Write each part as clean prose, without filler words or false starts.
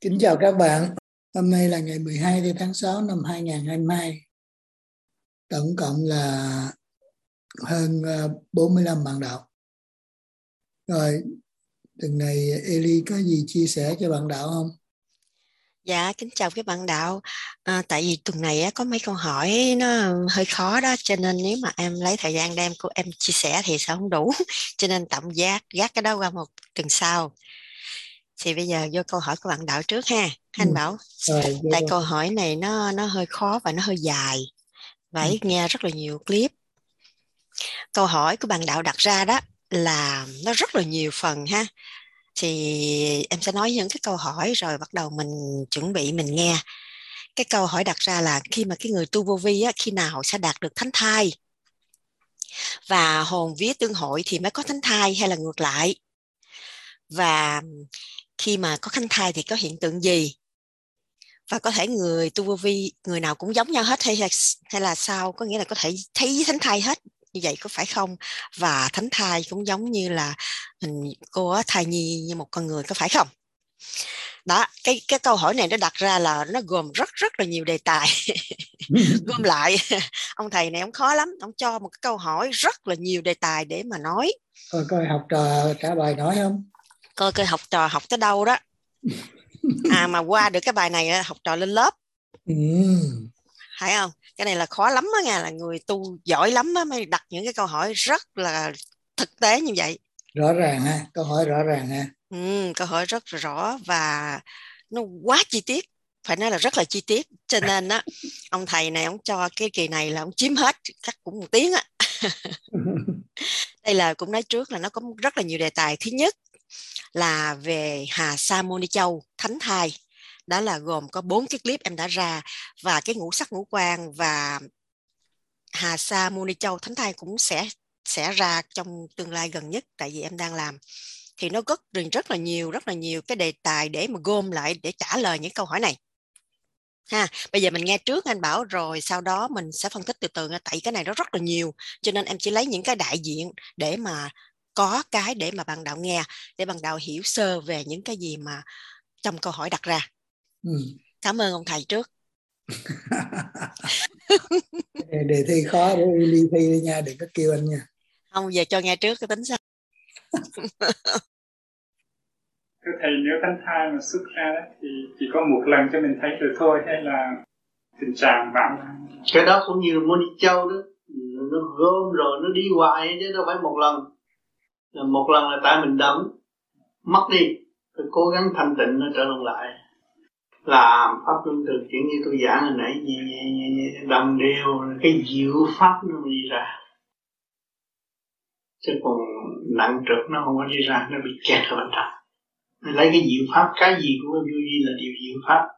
Kính chào các bạn. Hôm nay là ngày 12 tháng 6 năm 2022. Tổng cộng là hơn 45 bạn đạo. Rồi, tuần này Eli có gì chia sẻ cho bạn đạo không? Dạ, kính chào các bạn đạo. Tại vì tuần này á, có mấy câu hỏi nó hơi khó đó, cho nên nếu mà em lấy thời gian đem của em chia sẻ thì sẽ không đủ. Cho nên tạm gác cái đó qua một tuần sau. Thì bây giờ vô câu hỏi của bạn đạo trước ha. Ừ. Anh Bảo, Rồi, tại vô. câu hỏi này nó hơi khó và nó hơi dài. Ừ. Phải nghe rất là nhiều clip. Câu hỏi của bạn đạo đặt ra đó là nó rất là nhiều phần ha. Thì em sẽ nói những cái câu hỏi rồi bắt đầu mình chuẩn bị mình nghe. Cái câu hỏi đặt ra là khi mà cái người tu vô vi á, khi nào sẽ đạt được thánh thai, và hồn vía tương hội thì mới có thánh thai hay là ngược lại, và khi mà có thánh thai thì có hiện tượng gì, và có thể người tu vô vi người nào cũng giống nhau hết hay là sao, có nghĩa là có thể thấy thánh thai hết, như vậy có phải không, và thánh thai cũng giống như là cô á, thai nhi như một con người có phải không. Đó, cái câu hỏi này nó đặt ra là nó gồm rất rất là nhiều đề tài. Gom lại, ông thầy này ông khó lắm, ông cho một cái câu hỏi rất là nhiều đề tài để mà nói. Coi học trò trả bài nói không? Coi coi học trò học tới đâu đó. Mà qua được cái bài này học trò lên lớp, Ừ. phải không? Cái này là khó lắm á nha, là người tu giỏi lắm á mới đặt những cái câu hỏi rất là thực tế như vậy. Rõ ràng ha, câu hỏi rõ ràng ha. Câu hỏi rất rõ và nó quá chi tiết, phải nói là rất là chi tiết, cho nên á ông thầy này ông cho cái kỳ này là ông chiếm hết, chắc cũng một tiếng á. Đây là cũng nói trước là nó có rất là nhiều đề tài. Thứ nhất là về Hà Sa Môn Ni Châu thánh thai, đó là gồm có 4 cái clip em đã ra, và cái ngũ sắc ngũ quan và Hà Sa Môn Ni Châu thánh thai cũng sẽ ra trong tương lai gần nhất, tại vì em đang làm. Thì nó rất là nhiều cái đề tài để mà gom lại để trả lời những câu hỏi này ha. Bây giờ mình nghe trước anh Bảo, rồi sau đó mình sẽ phân tích từ từ, tại cái này nó rất là nhiều, cho nên em chỉ lấy những cái đại diện để mà có cái để mà bạn đạo nghe, để bạn đạo hiểu sơ về những cái gì mà trong câu hỏi đặt ra. Ừ. Cảm ơn ông thầy trước. Đề thi khó để Eli thi đi nha, đừng có kêu anh nha. Không, giờ cho nghe trước cái tính sao. Thưa thầy, nếu thánh thai mà xuất ra đó, thì chỉ có một lần cho mình thấy được thôi, hay là tình trạng vãng lai? Cái đó cũng như Moni Châu đó, nó gom rồi nó đi hoài chứ đâu phải một lần. Một lần là tại mình đấm mất đi, phải cố gắng thanh tịnh nó trở lại, làm pháp luân thường chuyển như tôi giảng hồi nãy, đồng đều cái diệu pháp nó đi ra, chứ còn nặng trược nó không có đi ra, nó bị kẹt ở bên trong. Lấy cái diệu pháp, cái gì cũng có vô vi là điều diệu pháp.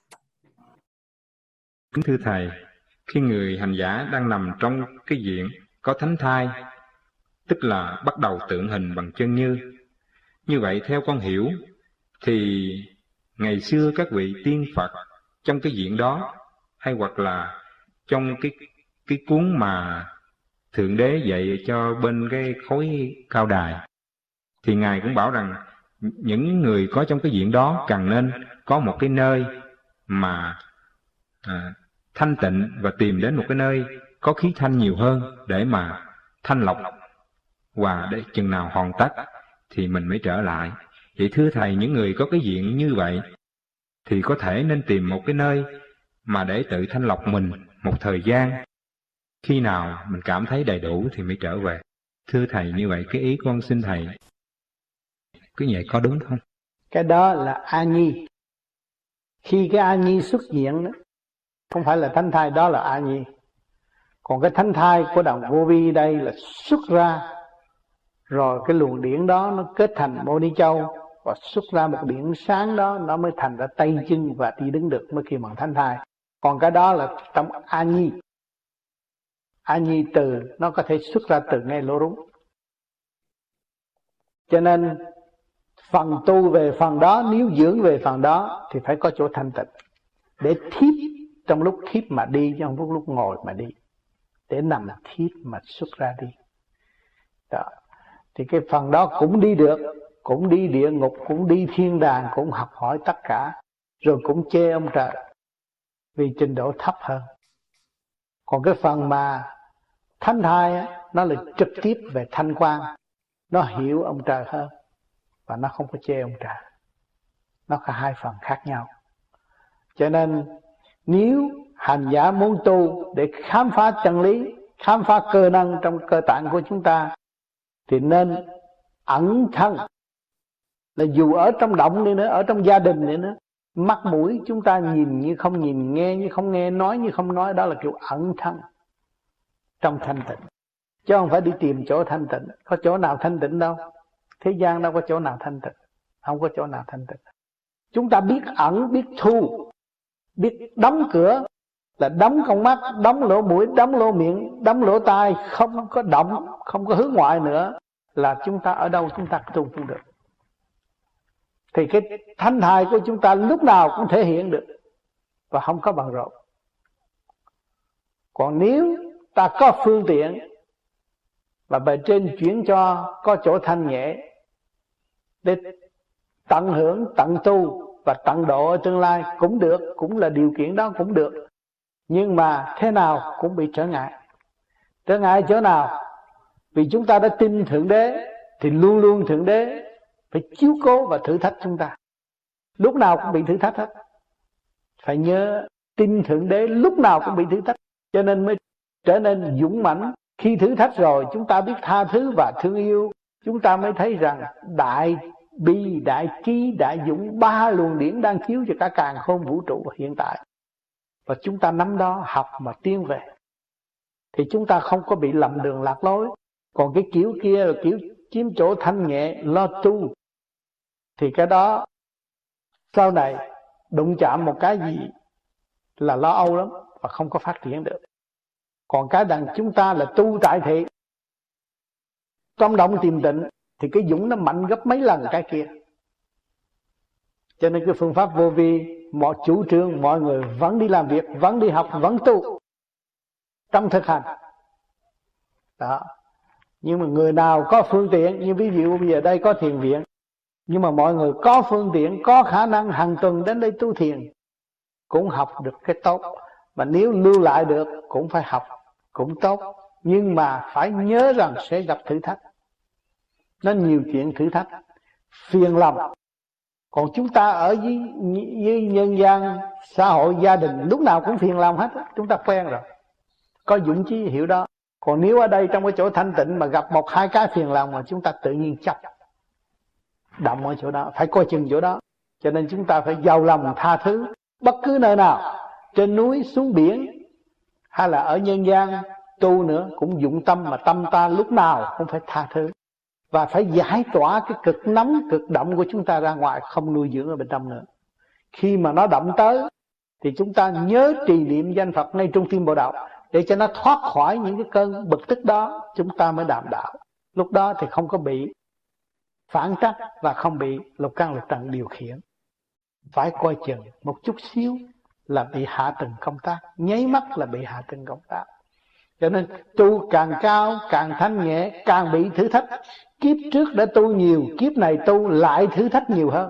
Kính thưa Thầy, khi người hành giả đang nằm trong cái diện có thánh thai, tức là bắt đầu tượng hình bằng chân như vậy theo con hiểu, thì ngày xưa các vị tiên Phật trong cái diện đó, hay hoặc là trong cái cuốn mà Thượng Đế dạy cho bên cái khối cao đài, thì Ngài cũng bảo rằng những người có trong cái diện đó cần nên có một cái nơi mà thanh tịnh, và tìm đến một cái nơi có khí thanh nhiều hơn để mà thanh lọc, và để chừng nào hoàn tất thì mình mới trở lại. Vậy thưa Thầy, những người có cái diện như vậy thì có thể nên tìm một cái nơi mà để tự thanh lọc mình một thời gian, khi nào mình cảm thấy đầy đủ thì mới trở về. Thưa Thầy, như vậy cái ý con xin Thầy cứ vậy có đúng không? Cái đó là A Nhi. Khi cái A Nhi xuất hiện đó, không phải là thánh thai, đó là A Nhi. Còn cái thánh thai của đồng vô vi đây là xuất ra, rồi cái luồng điển đó nó kết thành Mô Ni Châu, và xuất ra một điển sáng đó, nó mới thành ra tay chân và đi đứng được, mới kêu bằng thánh thai. Còn cái đó là trong A Nhi. A Nhi từ nó có thể xuất ra từ ngay lỗ rúng. Cho nên phần tu về phần đó, nếu dưỡng về phần đó thì phải có chỗ thanh tịnh để thiếp trong lúc thiếp mà đi, chứ không lúc ngồi mà đi, để nằm thiếp mà xuất ra đi đó. Thì cái phần đó cũng đi được, cũng đi địa ngục, cũng đi thiên đàng, cũng học hỏi tất cả. rồi cũng chê ông trời vì trình độ thấp hơn. Còn cái phần mà thánh thai á, nó là trực tiếp về thanh quan, nó hiểu ông trời hơn và nó không có chê ông trời. Nó có hai phần khác nhau. Cho nên nếu hành giả muốn tu để khám phá chân lý, khám phá cơ năng trong cơ tạng của chúng ta, thì nên ẩn thân. Là dù ở trong động đi nữa, ở trong gia đình đi nữa, mắt mũi chúng ta nhìn như không nhìn, nghe như không nghe, nói như không nói, đó là kiểu ẩn thân trong thanh tịnh. Chứ không phải đi tìm chỗ thanh tịnh. Có chỗ nào thanh tịnh đâu. Thế gian đâu có chỗ nào thanh tịnh. Không có chỗ nào thanh tịnh. Chúng ta biết ẩn, biết thu, biết đóng cửa, là đóng con mắt, đóng lỗ mũi, đóng lỗ miệng, đóng lỗ tai, không có động, không có hướng ngoại nữa, là chúng ta ở đâu chúng ta tu cũng được. Thì cái thánh thai của chúng ta lúc nào cũng thể hiện được và không có bận rộn. Còn nếu ta có phương tiện và bề trên chuyển cho có chỗ thanh nhẹ để tận hưởng, tận tu và tận độ ở tương lai cũng được, cũng là điều kiện đó cũng được. Nhưng mà thế nào cũng bị trở ngại. Trở ngại chỗ nào? Vì chúng ta đã tin Thượng Đế thì luôn luôn Thượng Đế phải chiếu cố và thử thách chúng ta. Lúc nào cũng bị thử thách hết. Phải nhớ tin Thượng Đế lúc nào cũng bị thử thách, cho nên mới trở nên dũng mãnh. Khi thử thách rồi chúng ta biết tha thứ và thương yêu, chúng ta mới thấy rằng đại bi, đại trí, đại dũng, ba luồng điển đang chiếu cho cả càn khôn vũ trụ hiện tại. Và chúng ta nắm đó học mà tiến về, thì chúng ta không có bị lầm đường lạc lối. Còn cái kiểu kia là kiểu chiếm chỗ thanh nhẹ, lo tu, thì cái đó sau này đụng chạm một cái gì là lo âu lắm và không có phát triển được. Còn cái đằng chúng ta là tu tại thị, trong động tìm tịnh, thì cái dũng nó mạnh gấp mấy lần cái kia. Cho nên cái phương pháp vô vi, mọi chủ trương mọi người vẫn đi làm việc, vẫn đi học, vẫn tu trong thực hành đó. Nhưng mà người nào có phương tiện, như ví dụ bây giờ đây có thiền viện, nhưng mà mọi người có phương tiện, có khả năng hàng tuần đến đây tu thiền cũng học được cái tốt. Mà nếu lưu lại được cũng phải học, cũng tốt. Nhưng mà phải nhớ rằng sẽ gặp thử thách. Nó nhiều chuyện thử thách, phiền lòng. Còn chúng ta ở với nhân gian, xã hội, gia đình lúc nào cũng phiền lòng hết. Chúng ta quen rồi, có dũng chí hiểu đó. Còn nếu ở đây trong cái chỗ thanh tịnh mà gặp một hai cái phiền lòng mà chúng ta tự nhiên chấp động ở chỗ đó, phải coi chừng chỗ đó. Cho nên chúng ta phải giàu lòng tha thứ. Bất cứ nơi nào, trên núi, xuống biển, hay là ở nhân gian tu nữa, cũng dụng tâm mà tâm ta lúc nào cũng phải tha thứ. Và phải giải tỏa cái cực nóng, cực động của chúng ta ra ngoài, không nuôi dưỡng ở bên trong nữa. Khi mà nó động tới thì chúng ta nhớ trì niệm danh Phật ngay trong tim Bồ Đạo, để cho nó thoát khỏi những cái cơn bực tức đó, chúng ta mới đạm đạo. Lúc đó thì không có bị phản trắc và không bị lục căn lục trần điều khiển. Phải coi chừng một chút xíu là bị hạ tầng công tác, nháy mắt là bị hạ tầng công tác. Cho nên tu càng cao, càng thanh nhẹ, càng bị thử thách. Kiếp trước đã tu nhiều, kiếp này tu lại thử thách nhiều hơn.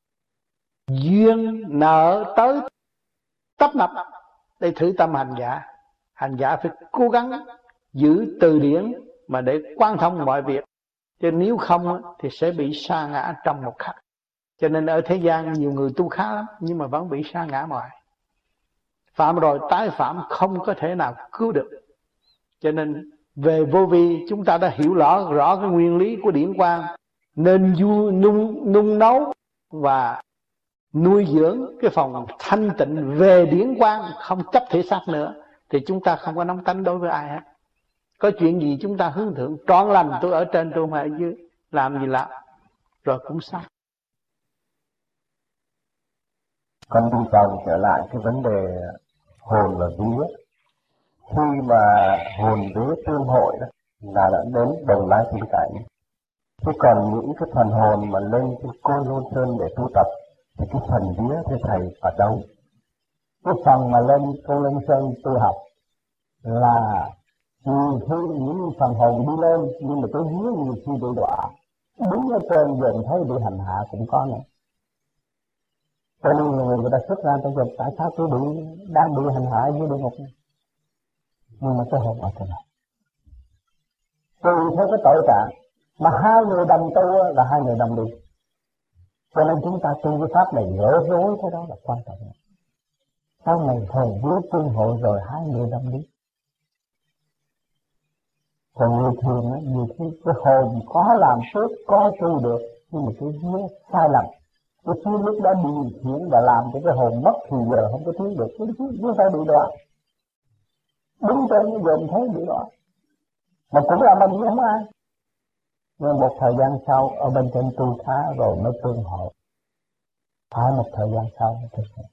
Duyên nợ tới tấp nập để thử tâm hành giả. Hành giả phải cố gắng giữ từ điển mà để quan thông mọi việc. Chứ nếu không thì sẽ bị sa ngã trong một khắc. Cho nên ở thế gian nhiều người tu khá lắm, nhưng mà vẫn bị sa ngã hoài. Phạm rồi tái phạm không có thể nào cứu được. Cho nên về vô vi chúng ta đã hiểu rõ cái nguyên lý của điển quang, nên nung nấu và nuôi dưỡng cái phòng thanh tịnh về điển quang, không chấp thể xác nữa, thì chúng ta không có nóng tánh đối với ai hết. Có chuyện gì chúng ta hướng thượng, trọn lành tôi ở trên tôi mà ở dưới, làm gì làm rồi cũng xong. Con đi chồng trở lại cái vấn đề hồn và vía. Khi mà hồn vía tương hội đó, là đã đến Đồng Lai Tiên Cảnh. Thế còn những cái phần hồn mà lên trên Côn Lôn Sơn để tu tập thì cái phần vía thưa thầy ở đâu? Cái phần mà lên Côn Lôn Sơn tu học là những phần hồn đi lên, nhưng mà cái vía nhiều khi bị đọa. Đúng ở trên giờ thấy bị hành hạ cũng có nữa. Cho nên người ta xuất ra tôi gặp tại sao tôi đang bị hành hạ dưới địa ngục, nhưng mà cái hồn ở trên này tùy theo cái tội trạng mà hai người đồng tu là hai người đồng đi. Cho nên chúng ta tu cái pháp này gỡ rối, cái đó là quan trọng. Sau này hồn vía tương hội rồi hai người đồng đi. Còn người thường á, nhiều khi cái hồn có làm phước, có tu được, nhưng mà cái vía sai lầm. Cái phía lúc đó điều khiển và làm cho cái hồn mất thì giờ không có tiến được, cái vía phải bị đoạn. Đứng trên cái dồn thấy bị đoạn. Mà cũng là mình không ai. Nhưng một thời gian sau ở bên trên tu khá rồi mới tương hội. Phải một thời gian sau mới tương hội.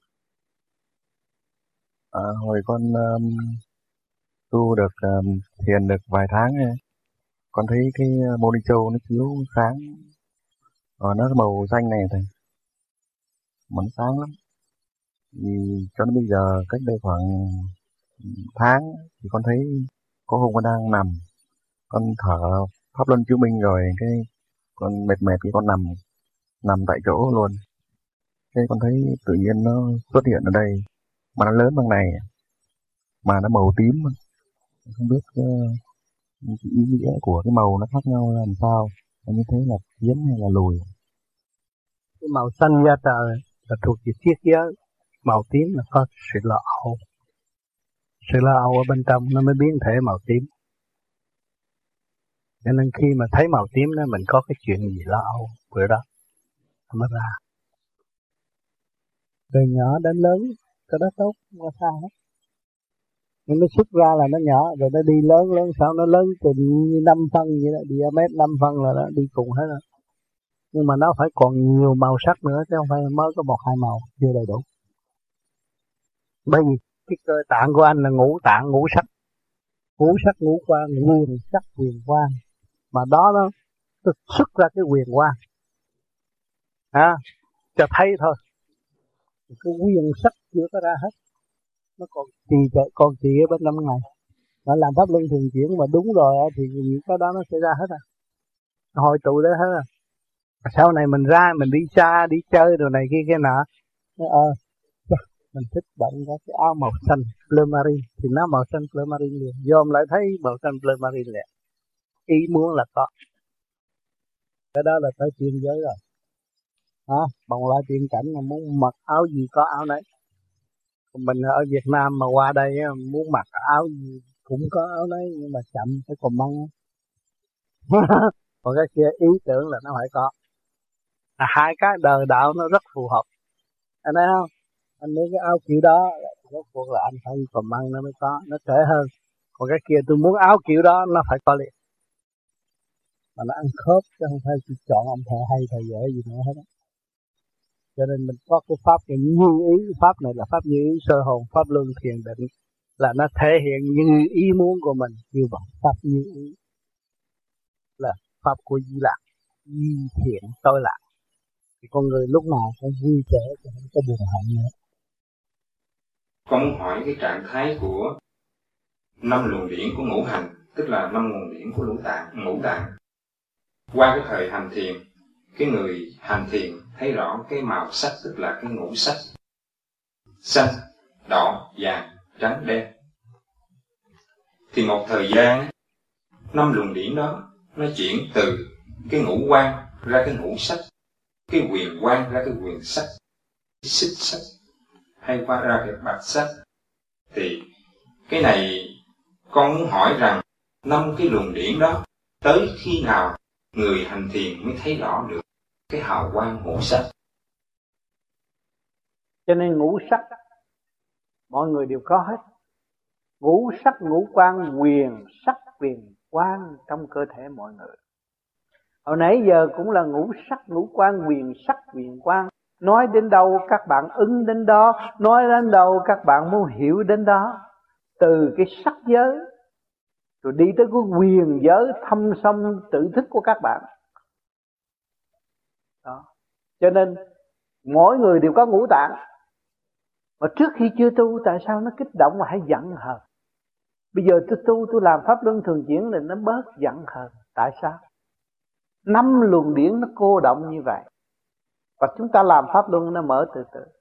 Hồi con tu được thiền được vài tháng ấy, con thấy cái Mô Ni Châu nó chiếu sáng, nó màu xanh này thầy, mà nó sáng lắm. Thì cho đến bây giờ cách đây khoảng tháng thì con thấy có hôm con đang nằm, con thở pháp luân chiếu minh rồi, cái con mệt thì con nằm tại chỗ luôn. Thế con thấy tự nhiên nó xuất hiện ở đây, mà nó lớn bằng này, mà nó màu tím. Không biết ý nghĩa của cái màu nó khác nhau làm sao, như thế là tiến hay là lùi. Cái màu xanh da trời là thuộc về triết giới, màu tím là có sự lo âu. Sự lo âu ở bên trong nó mới biến thể màu tím. Cho nên khi mà thấy màu tím đó mình có cái chuyện gì lo âu bữa đó nó mới ra. Từ nhỏ đến lớn cái đó tốt, không có sao hết. Nhưng nó xuất ra là nó nhỏ, rồi nó đi lớn sao nó lớn từ 5 phân vậy đó, diamet 5 phân là nó đi cùng hết rồi. Nhưng mà nó phải còn nhiều màu sắc nữa, chứ không phải mới có 1-2 màu, chưa đầy đủ. Bởi vì cái cơ tạng của anh là ngũ tạng ngũ sắc ngũ quan, nguyên sắc quyền quang, mà đó nó xuất ra cái quyền quang, cho thấy thôi. Cái quyền sắc chưa có ra hết, nó còn trì ở bên trong này. Nó làm pháp luân thường chuyển mà đúng rồi thì những cái đó nó sẽ ra hết nó hội tụ đấy hết Sau này mình ra mình đi xa đi chơi đồ này kia nọ, mình thích bận cái áo màu xanh bleu marine thì nó màu xanh bleu marine liền, dòm lại thấy màu xanh bleu marine liền, ý muốn là có. Cái đó là tới tiên giới rồi. Bằng lại tiên cảnh mà muốn mặc áo gì có áo nấy. Mình ở Việt Nam mà qua đây muốn mặc áo gì cũng có áo nấy, nhưng mà chậm phải còn măng. Còn cái kia ý tưởng là nó phải có. Hai cái đời đạo nó rất phù hợp. Anh thấy không? Anh lấy cái áo kiểu đó, rốt cuộc là anh phải còn măng nó mới có, nó trẻ hơn. Còn cái kia tôi muốn áo kiểu đó nó phải có liền. Mà nó ăn khớp chứ không phải chỉ chọn ông thợ hay thợ dễ gì nữa hết á. Cho nên mình có cái pháp này như ý, pháp này là pháp như ý sơ hồn, pháp luân thiền định, là nó thể hiện như ý muốn của mình. Như vậy pháp như ý là pháp của Di Lạc, di thiện tối lạc. Thì con người lúc nào cũng vui vẻ, không có buồn hận nữa. Con muốn hỏi cái trạng thái của 5 luồng điển của ngũ hành, tức là 5 nguồn điển của ngũ tạng. Qua cái thời hành thiền, cái người hành thiền thấy rõ cái màu sắc, tức là cái ngũ sắc: xanh, đỏ, vàng, trắng, đen. Thì một thời gian 5 luồng điển đó nó chuyển từ cái ngũ quan ra cái ngũ sắc, cái quyền quan ra cái quyền sắc, cái xích sắc hay qua ra cái bạch sắc. Thì cái này con muốn hỏi rằng 5 cái luồng điển đó tới khi nào người hành thiền mới thấy rõ được cái hào quang ngũ sắc? Cho nên ngũ sắc mọi người đều có hết. Ngũ sắc ngũ quan, quyền sắc quyền quan trong cơ thể mọi người. Hồi nãy giờ cũng là ngũ sắc ngũ quan, quyền sắc quyền quan. Nói đến đâu các bạn ứng đến đó, nói đến đâu các bạn muốn hiểu đến đó. Từ cái sắc giới rồi đi tới cái quyền giới thâm sâu tự thức của các bạn đó. Cho nên mỗi người đều có ngũ tạng. Mà trước khi chưa tu tại sao nó kích động mà hay giận hờn? Bây giờ tôi tu, tôi làm pháp luân thường chuyển thì nó bớt giận hờn. Tại sao? 5 luồng điển nó cô động như vậy. Và chúng ta làm pháp luân nó mở từ từ.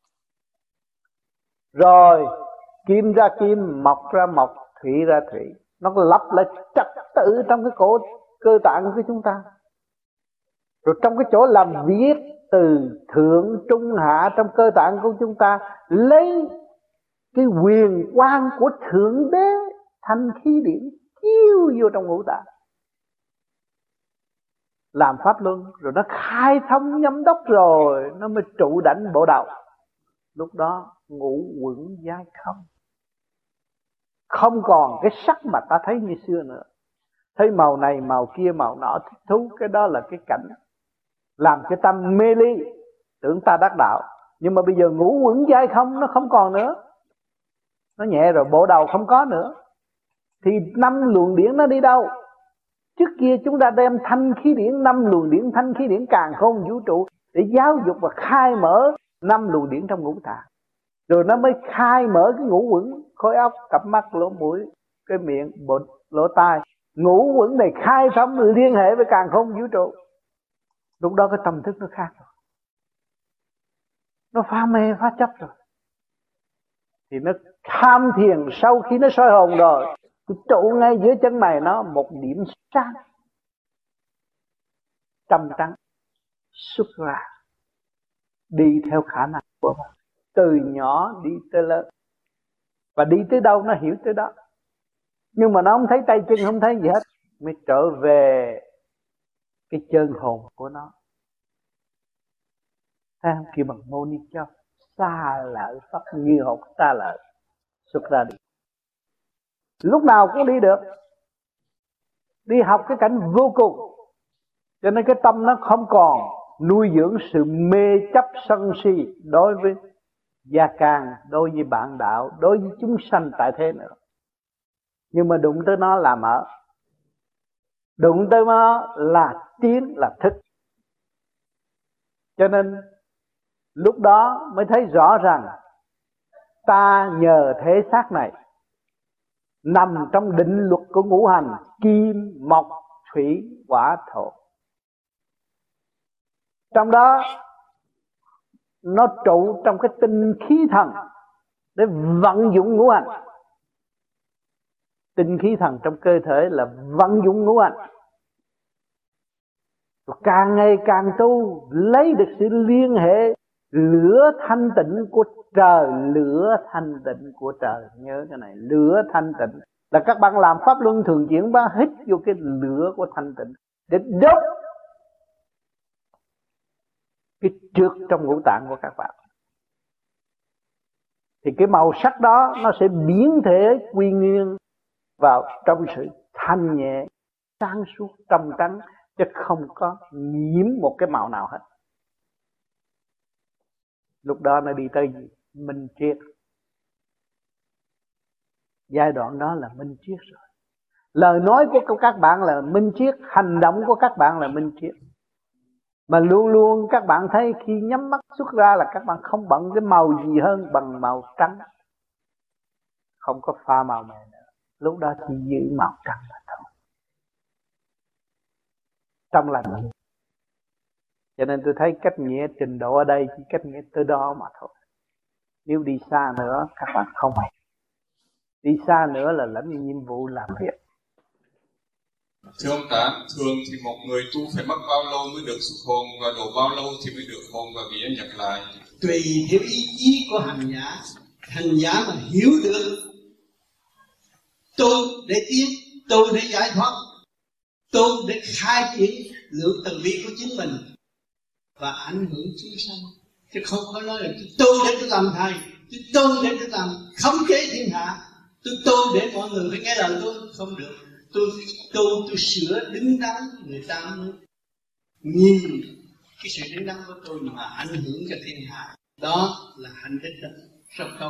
Rồi kim ra kim, mộc ra mộc, thủy ra thủy. Nó lặp lại trật tự trong cái cơ tạng của chúng ta. Rồi trong cái chỗ làm việc từ thượng trung hạ trong cơ tạng của chúng ta, lấy cái quyền quang của Thượng Đế thành khí điển chiếu vô trong ngũ tạng, làm pháp luân. Rồi nó khai thông nhâm đốc, rồi nó mới trụ đảnh bộ đầu. Lúc đó ngũ uẩn giai không, không còn cái sắc mà ta thấy như xưa nữa. Thấy màu này màu kia màu nọ thích thú, cái đó là cái cảnh làm cho ta mê ly, tưởng ta đắc đạo. Nhưng mà bây giờ ngũ uẩn giai không, nó không còn nữa, nó nhẹ rồi, bộ đầu không có nữa. Thì 5 luồng điển nó đi đâu? Trước kia chúng ta đem thanh khí điển, 5 luồng điển thanh khí điển càn khôn vũ trụ để giáo dục và khai mở 5 luồng điển trong ngũ tạng. Rồi nó mới khai mở cái ngũ uẩn, khối óc, cặp mắt, lỗ mũi, cái miệng, bột, lỗ tai. Ngũ uẩn này khai thông liên hệ với càn khôn vũ trụ. Lúc đó cái tâm thức nó khác rồi, nó phá mê phá chấp rồi. Thì nó tham thiền, sau khi nó soi hồn rồi, cái trụ ngay giữa chân mày nó một điểm sáng trầm trắng xuất ra, đi theo khả năng của nó, từ nhỏ đi tới lớn. Và đi tới đâu nó hiểu tới đó. Nhưng mà nó không thấy tay chân, không thấy gì hết, mới trở về cái chân hồn của nó. Thấy không? Kêu bằng mô ni châu, xa lợi pháp như học xa lợi, xuất ra đi. Lúc nào cũng đi được, đi học cái cảnh vô cùng. Cho nên cái tâm nó không còn nuôi dưỡng sự mê chấp sân si đối với gia can, đối với bạn đạo, đối với chúng sanh tại thế nữa. Nhưng mà đụng tới nó là mở, đụng tới nó là tiến, là thức. Cho nên lúc đó mới thấy rõ rằng ta nhờ thể xác này nằm trong định luật của ngũ hành kim, mộc, thủy, hỏa, thổ. Trong đó nó trụ trong cái tinh khí thần để vận dụng ngũ hành. Tinh khí thần trong cơ thể là vận dụng ngũ hành. Và càng ngày càng tu, lấy được sự liên hệ lửa thanh tịnh của trời, lửa thanh tịnh của trời. Nhớ cái này, lửa thanh tịnh là các bạn làm pháp luân thường chuyển ba, hít vô cái lửa của thanh tịnh để đốt cái trượt trong ngũ tạng của các bạn. Thì cái màu sắc đó nó sẽ biến thể quy nguyên vào trong sự thanh nhẹ, sáng suốt, trong trắng, chứ không có nhiễm một cái màu nào hết. Lúc đó nó đi tới gì? Minh triết. Giai đoạn đó là minh triết rồi. Lời nói của các bạn là minh triết, hành động của các bạn là minh triết. Mà luôn luôn các bạn thấy khi nhắm mắt xuất ra là các bạn không bận cái màu gì hơn bằng màu trắng. Không có pha màu mè nữa. Lúc đó chỉ giữ màu trắng là thôi. Trong lành. Cho nên tôi thấy cách nghĩa trình độ ở đây chỉ cách nghĩa tới đó mà thôi. Nếu đi xa nữa các bạn không hay. Đi xa nữa là lãnh nhiệm vụ làm việc. Thưa ông Tám, thường thì một người tu phải mất bao lâu mới được xuất hồn và độ bao lâu thì mới được hồn và vía nhập lại? Tùy theo ý chí của hành giả. Hành giả mà hiểu được tu để tiến, tu để giải thoát, tu để khai triển lượng từ bi của chính mình và ảnh hưởng chúng sanh. Chứ không có nói là tôi tu để tôi làm thầy, tôi tu để tôi làm khống chế thiên hạ, tôi tu để mọi người phải nghe lời tôi. Không được. Tôi sửa đứng đắn, người ta mới nhìn cái sự đứng đắn của tôi mà ảnh hưởng cho thiên hạ. Đó là hành đích rất tốt.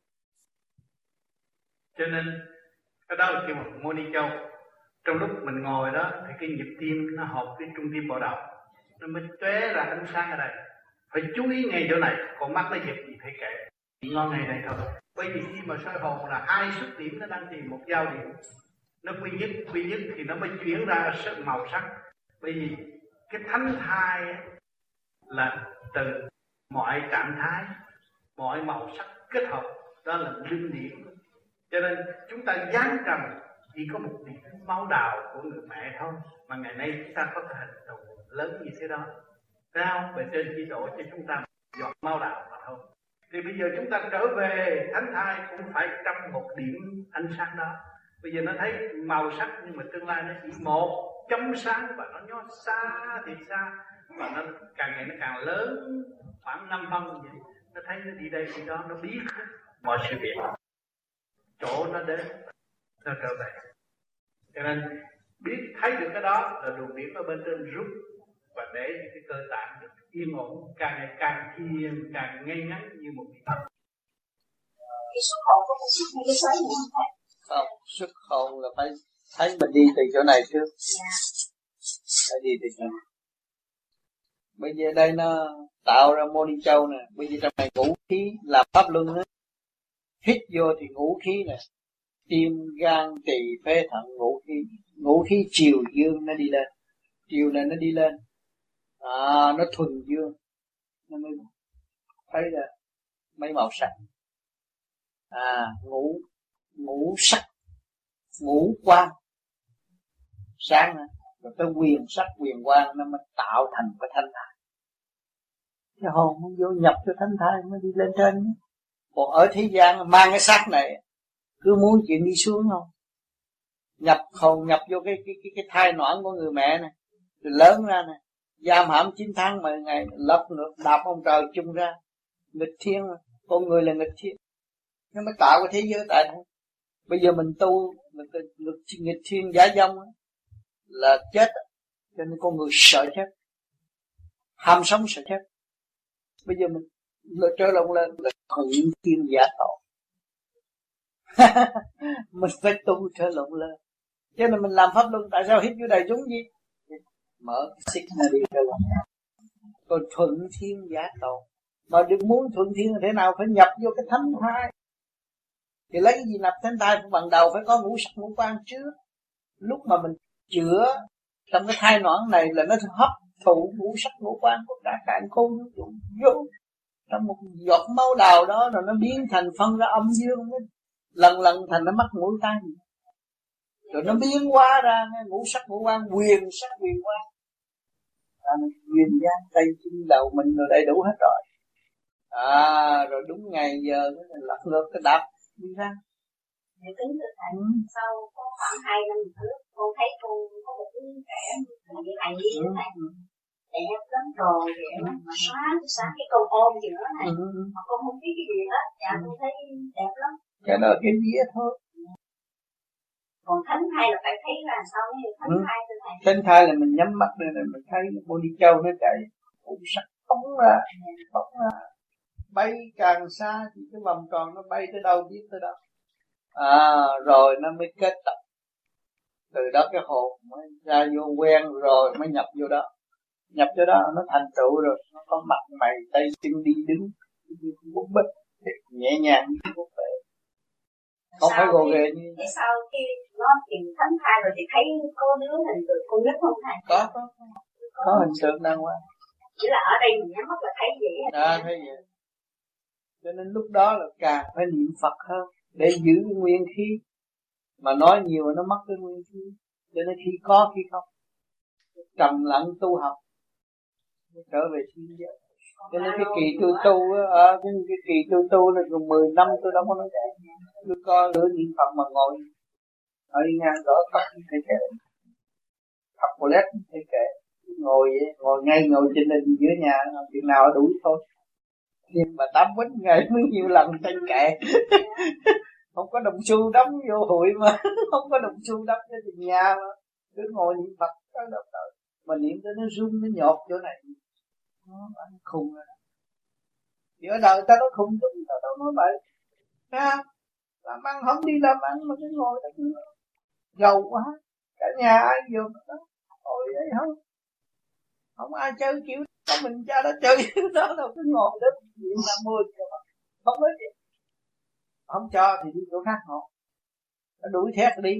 Cho nên cái đó là kêu bằng mô ni châu. Trong lúc mình ngồi đó thì cái nhịp tim nó hợp với trung tim bộ đầu, nó mới tóe ra ánh sáng ở đây. Phải chú ý ngay chỗ này, còn mắt nó giật gì phải kệ, ngon ngày này thôi. Bởi vì khi mà soi hồn là 2 xuất điểm nó đang tìm một giao điểm, nó quy nhất thì nó mới chuyển ra màu sắc. Bởi vì cái thánh thai là từ mọi trạng thái, mọi màu sắc kết hợp, đó là linh điển. Cho nên chúng ta giáng trần chỉ có một điểm máu đào của người mẹ thôi, mà ngày nay chúng ta có cái hành động lớn như thế đó. Thấy không? Bề trên chỉ độ cho chúng ta giọt máu đào mà thôi. Thì bây giờ chúng ta trở về thánh thai cũng phải trong một điểm ánh sáng đó. Bây giờ nó thấy màu sắc, nhưng mà tương lai nó chỉ một chấm sáng, và nó nhó xa thì xa, và nó càng ngày nó càng lớn, khoảng 5 phân vậy. Nó thấy nó đi đây đi đó, nó biết mọi sự việc, chỗ nó đến, nó trở về. Cho nên biết thấy được cái đó là luồng điển ở bên trên rút, và để cái cơ tạng được yên ổn, càng ngày càng thiền, càng ngay ngắn như một vị Phật. Cái xuất hồn có phải xuất ngay cái xoáy này không thầy? Không, xuất hồn là phải thấy mình đi từ chỗ này trước. Phải đi từ chỗ này. Bây giờ đây nó tạo ra mô ni châu nè. Bây giờ trong này ngũ khí là pháp luân hết. Hít vô thì ngũ khí nè, tim, gan, tỳ, phế, thận, ngũ khí chiều dương nó đi lên, chiều này nó đi lên, nó thuần dương, nó mới thấy là mấy màu sắc, ngũ sắc, ngũ quang, sáng nữa, rồi tới quyền sắc, quyền quang nó mới tạo thành cái thanh thai. Cái hồn nó vô nhập cho thanh thai mới đi lên trên. Còn ở thế gian mang cái xác này, cứ muốn chuyện đi xuống không, nhập hồn nhập vô cái thai noãn của người mẹ này, rồi lớn ra này, giam hãm 9 tháng 10 ngày, lấp ngược đạp ông trời chung ra, nghịch thiên mà. Con người là nghịch thiên, nó mới tạo cái thế giới tại đây. Bây giờ mình tu nghịch thiên giả dâm là chết, cho nên con người sợ chết, ham sống sợ chết. Bây giờ mình trở lộn lên là thuận thiên giả tội. Mình phải tu trở lộn lên. Cho nên mình làm pháp luân, tại sao hít vô đầy chúng gì? Mở xích ra đi trở lộn. Còn thuận thiên giả tội. Mà được muốn thuận thiên là thế nào? Phải nhập vô cái thánh thai. Thì lấy cái gì nhập thánh thai? Bằng đầu phải có ngũ sắc ngũ quan trước. Lúc mà mình chữa trong cái thai noãn này là nó hấp thụ ngũ sắc ngũ quan của cả cạn khôn vô trong một giọt máu đào đó, rồi nó biến thành phân ra âm dương, lần thành nó mắc mũi tai, rồi nó biến hóa ra ngũ sắc ngũ quan, quyền sắc quyền quan, quyền gian tay chân đầu mình rồi đầy đủ hết rồi. Rồi đúng ngày giờ nó lật ngược cái đạp đi ra. Thì tính từ thầy, sau có khoảng 2 năm trước, con thấy con có một đứa trẻ là như thầy đi thế này, đẹp lắm rồi, mà xóa cái con ôm giữa này, mà con không biết cái gì hết, con thấy đẹp lắm. Cái đó cái vía thôi. Còn thánh thai là phải thấy là sao mới thánh thai từ thầy? Thánh thai là mình nhắm mắt lên, mình thấy bồ đi châu nó chạy, cũng sắc phóng ra, bay càng xa thì cái vòng tròn nó bay tới đâu biết tới đâu. Rồi nó mới kết tập. Từ đó cái hồn mới ra vô quen rồi mới nhập vô đó. Nhập vô đó nó thành tựu rồi, nó có mặt mày tay chân đi đứng bút bích nhẹ nhàng như bút bệ, không phải gồ ghề như. Thế sau khi nó tìm thánh thai rồi thì thấy có đứa hình tượng con nít không thầy? Có hình tượng đàng hoàng. Chỉ là ở đây mình nhắm mắt là thấy vậy. Thấy vậy. Cho nên lúc đó là càng phải niệm Phật hơn để giữ cái nguyên khí. Mà nói nhiều nó mất cái nguyên khí. Cho nên khi có khi không, trầm lặng tu học trở về thiên giới. Cho nên cái kỳ tôi tu cái kỳ tôi tu là gần 10 năm tôi đâu có nói chạy. Tôi coi lửa niệm Phật mà ngồi ở đi ngang đó tắt thấy kệ, Phật của lét thấy kệ, ngồi trên đình giữa nhà, chừng nào đủ thôi. Nhưng mà 8 quýnh ngày mới nhiều lần tranh kệ. Không có đồng xu đóng vô hụi mà, không có đồng xu đóng cho tiền nhà mà, cứ ngồi niệm Phật tới đâu tới, mà niệm tới nó rung nó nhột chỗ này, nó ăn khùng rồi. Thì ở đời ta có khùng chúng ta đâu nói vậy, ha? Làm ăn không đi làm ăn mà cứ ngồi đó cứ giàu quá, cả nhà ai vô đó, ôi vậy không ai chơi kiểu đó, mình cha đó chơi đó đâu, cứ ngồi đó niệm Nam Mô không nói gì. Không cho thì đi chỗ khác họ, nó đuổi thét đi,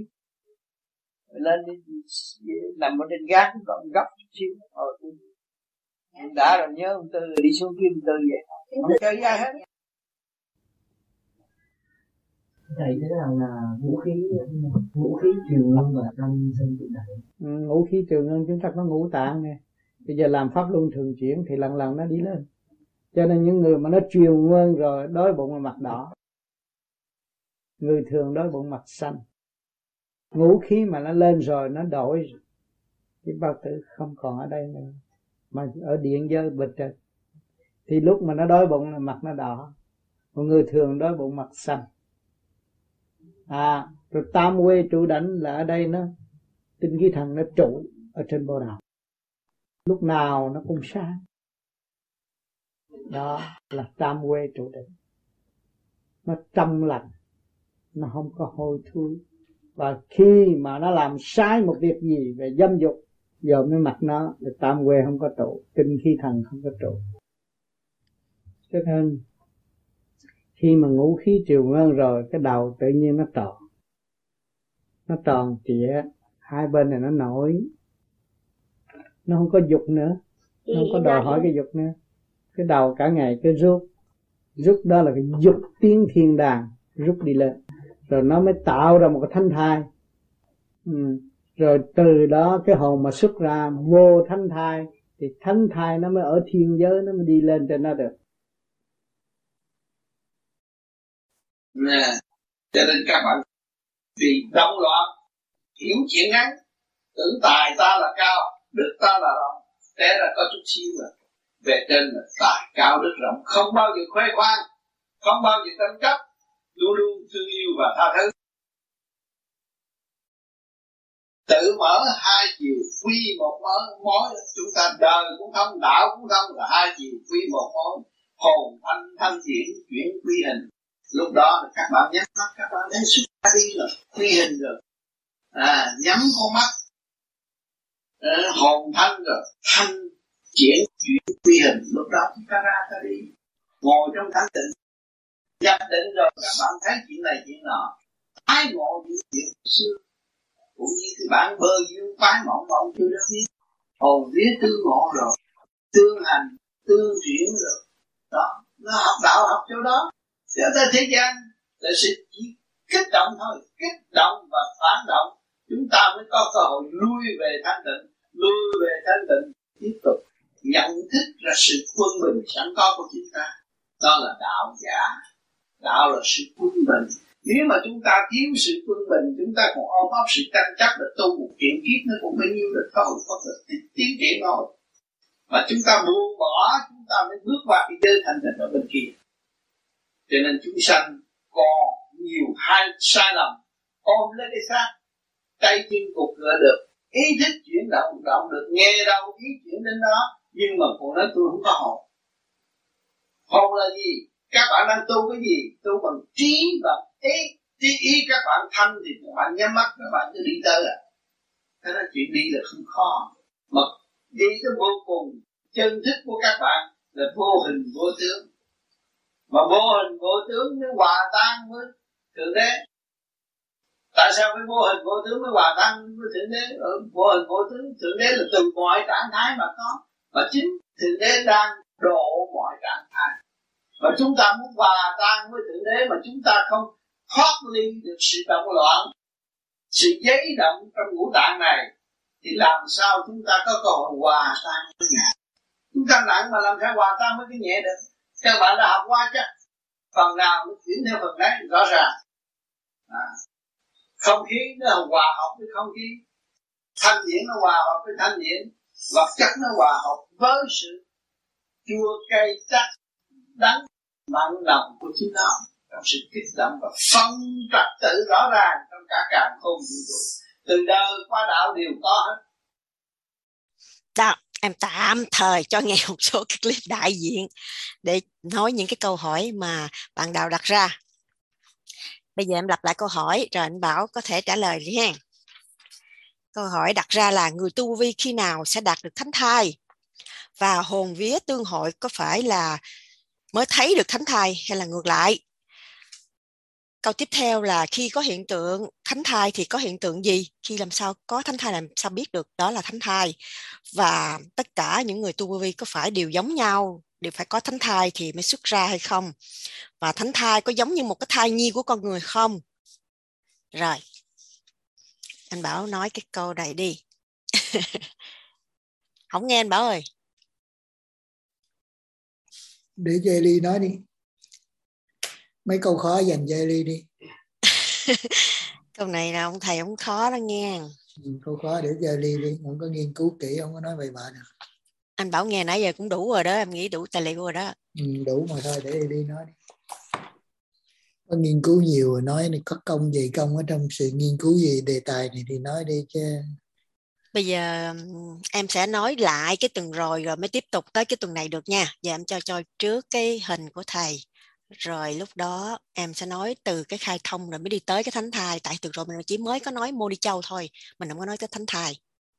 lên đi nằm ở trên gác còn gấp xíu Đã rồi nhớ ông Tư đi xuống kiếm ông Tư vậy. Không chơi với ai hết. Thầy thế nào là vũ khí triều ngân và tâm sinh tịnh đại? Ngũ khí triều ngân chúng ta có ngũ tạng nè. Bây giờ làm pháp luân thường chuyển thì lần lần nó đi lên. Cho nên những người mà nó triều ngân rồi đói bụng là mặt đỏ, người thường đói bụng mặt xanh. Ngũ khí mà nó lên rồi nó đổi, cái bao tử không còn ở đây nữa mà ở điện giới bên trên, thì lúc mà nó đói bụng là mặt nó đỏ, còn người thường đói bụng mặt xanh. Rồi tam quê trụ đảnh là ở đây nó tinh khí thần nó trụ ở trên bộ đầu, lúc nào nó cũng sáng. Đó là tam quê trụ đảnh, nó trong lành, nó không có hôi thối. Và khi mà nó làm sai một việc gì về dâm dục, dòm cái mặt nó là tam quê không có trụ, tinh khí thần không có trụ. Cho nên khi mà ngũ khí triều ngân rồi, cái đầu tự nhiên nó tròn trịa, hai bên này nó nổi, nó không có dục nữa, nó không có đòi hỏi cái dục nữa. Cái đầu cả ngày cứ rút đó là cái dục tiến thiên đàng, rút đi lên, rồi nó mới tạo ra một cái thánh thai. Rồi từ đó cái hồn mà xuất ra vô thánh thai, thì thánh thai nó mới ở thiên giới, nó mới đi lên trên nó được. Nè, cho nên các bạn vì động loạn, hiểu chuyện ngắn, tưởng tài ta là cao, đức ta là rộng, té ra có chút xíu rồi. Về trên là tài cao đức rộng, không bao giờ khoe khoang, không bao giờ tranh chấp, luôn luôn thương yêu và tha thứ. Tự mở hai chiều quy một mối, chúng ta đời cũng không, đạo cũng không, là hai chiều quy một mối, hồn thanh chuyển chuyển quy hình. Lúc đó là các bạn nhắm mắt, các bạn thấy xuất ra đi rồi, quy hình rồi. Nhắm con mắt, hồn thanh rồi, thanh chuyển quy hình. Lúc đó chúng ta ra ta đi, ngồi trong thanh tịnh, nhập định rồi các bạn thấy chuyện này chuyện nọ, thái ngộ những chuyện xưa. Cũng như cái bản bơ dương phái mỏng chưa đã biết, hồn vía tương ngộ rồi, tương hành, tương chuyển rồi. Đó, nó học đạo học chỗ đó. Thế tới thế gian là sự chỉ kích động thôi, kích động và phản động, chúng ta mới có cơ hội lui về thanh tịnh, tiếp tục nhận thức ra sự quân bình sẵn có của chúng ta. Đó là đạo giả, đạo là sự quân bình. Nếu mà chúng ta thiếu sự quân bình, chúng ta còn ôm ấp sự tranh chấp, là tu một kiện kiếp nó cũng bao nhiêu được không có tiến triển thôi. Mà chúng ta buông bỏ, chúng ta mới bước qua cái giới thanh tịnh ở bên kia. Cho nên chúng sanh còn nhiều sai lầm, ôm lấy cái xác, tay chân cục gỡ được, ý thức chuyển động được, nghe đâu ý chuyển đến đó, nhưng mà còn nói tôi không có hồn. Hồn là gì? Các bạn đang tu cái gì? Tu bằng trí và ý các bạn thanh thì các bạn nhắm mắt, các bạn cứ đi tới à. Thế đó, chuyện đi là không khó, mà đi tới vô cùng. Chân thức của các bạn là vô hình vô tướng, mà vô hình vô tướng mới hòa tan với Thượng Đế. Tại sao phải vô hình vô tướng mới hòa tan với Thượng Đế? Vô hình vô tướng, Thượng Đế là từ mọi trạng thái mà có, mà chính Thượng Đế đang độ mọi trạng thái. Và chúng ta muốn hòa tan với Thượng Đế mà chúng ta không thoát ly được sự động loạn, sự giấy động trong ngũ tạng này, thì làm sao chúng ta có cơ hội hòa tan với Ngài? Chúng ta nặng mà làm sao hòa tan với cái nhẹ được? Các bạn đã học qua chắc, phần nào nó chuyển theo phần đấy rõ ràng. Không khí nó hòa hợp với không khí, thanh điển nó hòa hợp với thanh điển, vật chất nó hòa hợp với sự chua cay chắc đắng mặn nồng của chính nó, trong sự kích động và phân trật tự rõ ràng trong cả càn khôn vũ trụ. Từ đời qua đạo đều có hết. Đó, em tạm thời cho nghe một số cái clip đại diện để nói những cái câu hỏi mà bạn Đào đặt ra. Bây giờ em lặp lại câu hỏi rồi anh Bảo có thể trả lời đi ha. Câu hỏi đặt ra là người tu vi khi nào sẽ đạt được thánh thai? Và hồn vía tương hội có phải là mới thấy được thánh thai hay là ngược lại? Câu tiếp theo là khi có hiện tượng thánh thai thì có hiện tượng gì? Khi làm sao có thánh thai, làm sao biết được đó là thánh thai? Và tất cả những người tu vô vi có phải đều giống nhau, đều phải có thánh thai thì mới xuất ra hay không? Và thánh thai có giống như một cái thai nhi của con người không? Rồi, anh Bảo nói cái câu này đi. Không nghe anh Bảo ơi. Để cho Eli nói đi. Mấy câu khó dành cho Eli đi. Câu này là ông thầy ông khó đó nghe. Câu khó để cho Eli đi. Không có nghiên cứu kỹ, không có nói bậy bạ được. Anh Bảo nghe nãy giờ cũng đủ rồi đó, em nghĩ đủ tài liệu rồi đó. Đủ mà thôi, để Eli nói đi. Có nghiên cứu nhiều rồi nói này, có công gì công ở trong sự nghiên cứu gì đề tài này thì nói đi chứ. Bây giờ em sẽ nói lại cái tuần rồi mới tiếp tục tới cái tuần này được nha. Giờ em cho trước cái hình của thầy. Rồi lúc đó em sẽ nói từ cái khai thông rồi mới đi tới cái thánh thai. Tại từ rồi mình chỉ mới có nói Mô Đi Châu thôi, mình không có nói tới thánh thai.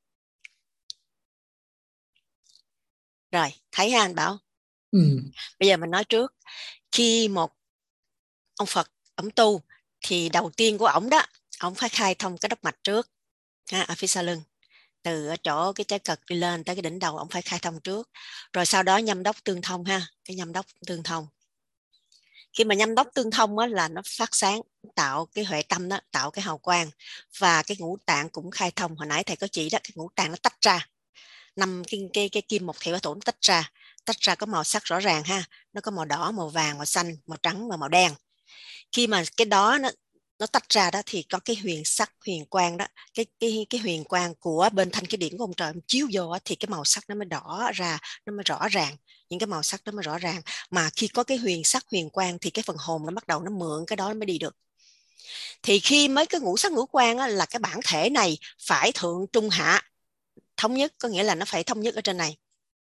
Rồi, thấy ha anh Bảo? Bây giờ mình nói trước. Khi một ông Phật, ổng tu, thì đầu tiên của ổng đó, ổng phải khai thông cái đốc mạch trước, ở phía sau lưng. Từ ở chỗ cái trái cật đi lên tới cái đỉnh đầu, ổng phải khai thông trước. Rồi sau đó nhâm đốc tương thông ha, cái nhâm đốc tương thông. Khi mà nhâm đốc tương thông á, là nó phát sáng, tạo cái huệ tâm đó, tạo cái hào quang. Và cái ngũ tạng cũng khai thông. Hồi nãy thầy có chỉ đó, cái ngũ tạng nó tách ra. 5 cái kim một thủy hỏa thổ nó tách ra có màu sắc rõ ràng ha. Nó có màu đỏ, màu vàng, màu xanh, màu trắng và màu đen. Khi mà cái đó nó tách ra đó thì có cái huyền sắc, huyền quang đó, cái huyền quang của bên thanh cái điển của ông trời chiếu vô thì cái màu sắc nó mới đỏ ra, nó mới rõ ràng, những cái màu sắc đó mới rõ ràng. Mà khi có cái huyền sắc, huyền quang thì cái phần hồn nó bắt đầu nó mượn cái đó nó mới đi được. Thì khi mấy cái ngũ sắc ngũ quang á, là cái bản thể này phải thượng trung hạ thống nhất, có nghĩa là nó phải thống nhất ở trên này.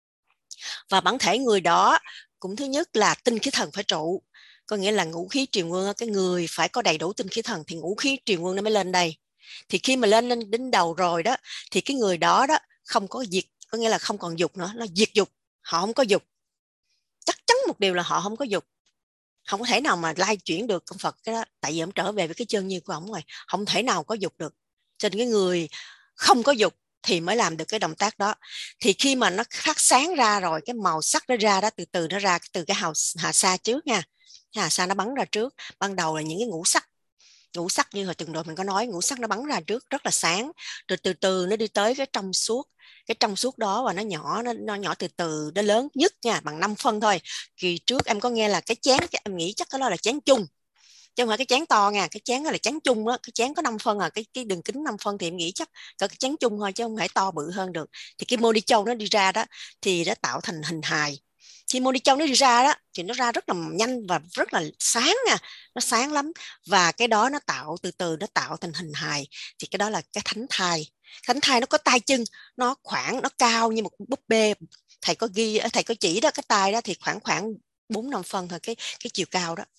Và bản thể người đó cũng thứ nhất là tinh khí thần phải trụ, có nghĩa là ngũ khí triền nguyên, cái người phải có đầy đủ tinh khí thần thì ngũ khí triền nguyên nó mới lên đây. Thì khi mà lên đến đầu rồi đó thì cái người đó không có diệt, có nghĩa là không còn dục nữa, nó diệt dục, họ không có dục. Chắc chắn một điều là họ không có dục, không có thể nào mà lai chuyển được con Phật cái đó, tại vì ông trở về với cái chân như của ông rồi, không thể nào có dục được. Cho nên cái người không có dục thì mới làm được cái động tác đó. Thì khi mà nó phát sáng ra rồi, cái màu sắc nó ra đó, từ từ nó ra từ cái hà sa trước nha. Hà sa nó bắn ra trước. Ban đầu là những cái ngũ sắc như hồi tuần rồi mình có nói, ngũ sắc nó bắn ra trước rất là sáng, rồi từ từ nó đi tới cái trong suốt. Cái trong suốt đó và nó nhỏ từ từ, nó lớn nhất nha, bằng 5 phân thôi. Kỳ trước em có nghe là cái chén, em nghĩ chắc đó là chén chung, chứ không phải cái chén to nha, cái chén đó là chén chung đó, cái chén có 5 phân cái đường kính 5 phân thì em nghĩ chắc cỡ cái chén chung thôi chứ không phải to bự hơn được. Thì cái Mô Đi Châu nó đi ra đó thì nó tạo thành hình hài. Khi Mô Đi Châu nó đi ra đó thì nó ra rất là nhanh và rất là sáng nha, nó sáng lắm. Và cái đó nó tạo từ từ nó tạo thành hình hài, thì cái đó là cái thánh thai. Thánh thai nó có tay chân, nó cao như một búp bê. Thầy có chỉ đó, cái tay đó thì khoảng 4-5 phân thôi, cái chiều cao đó,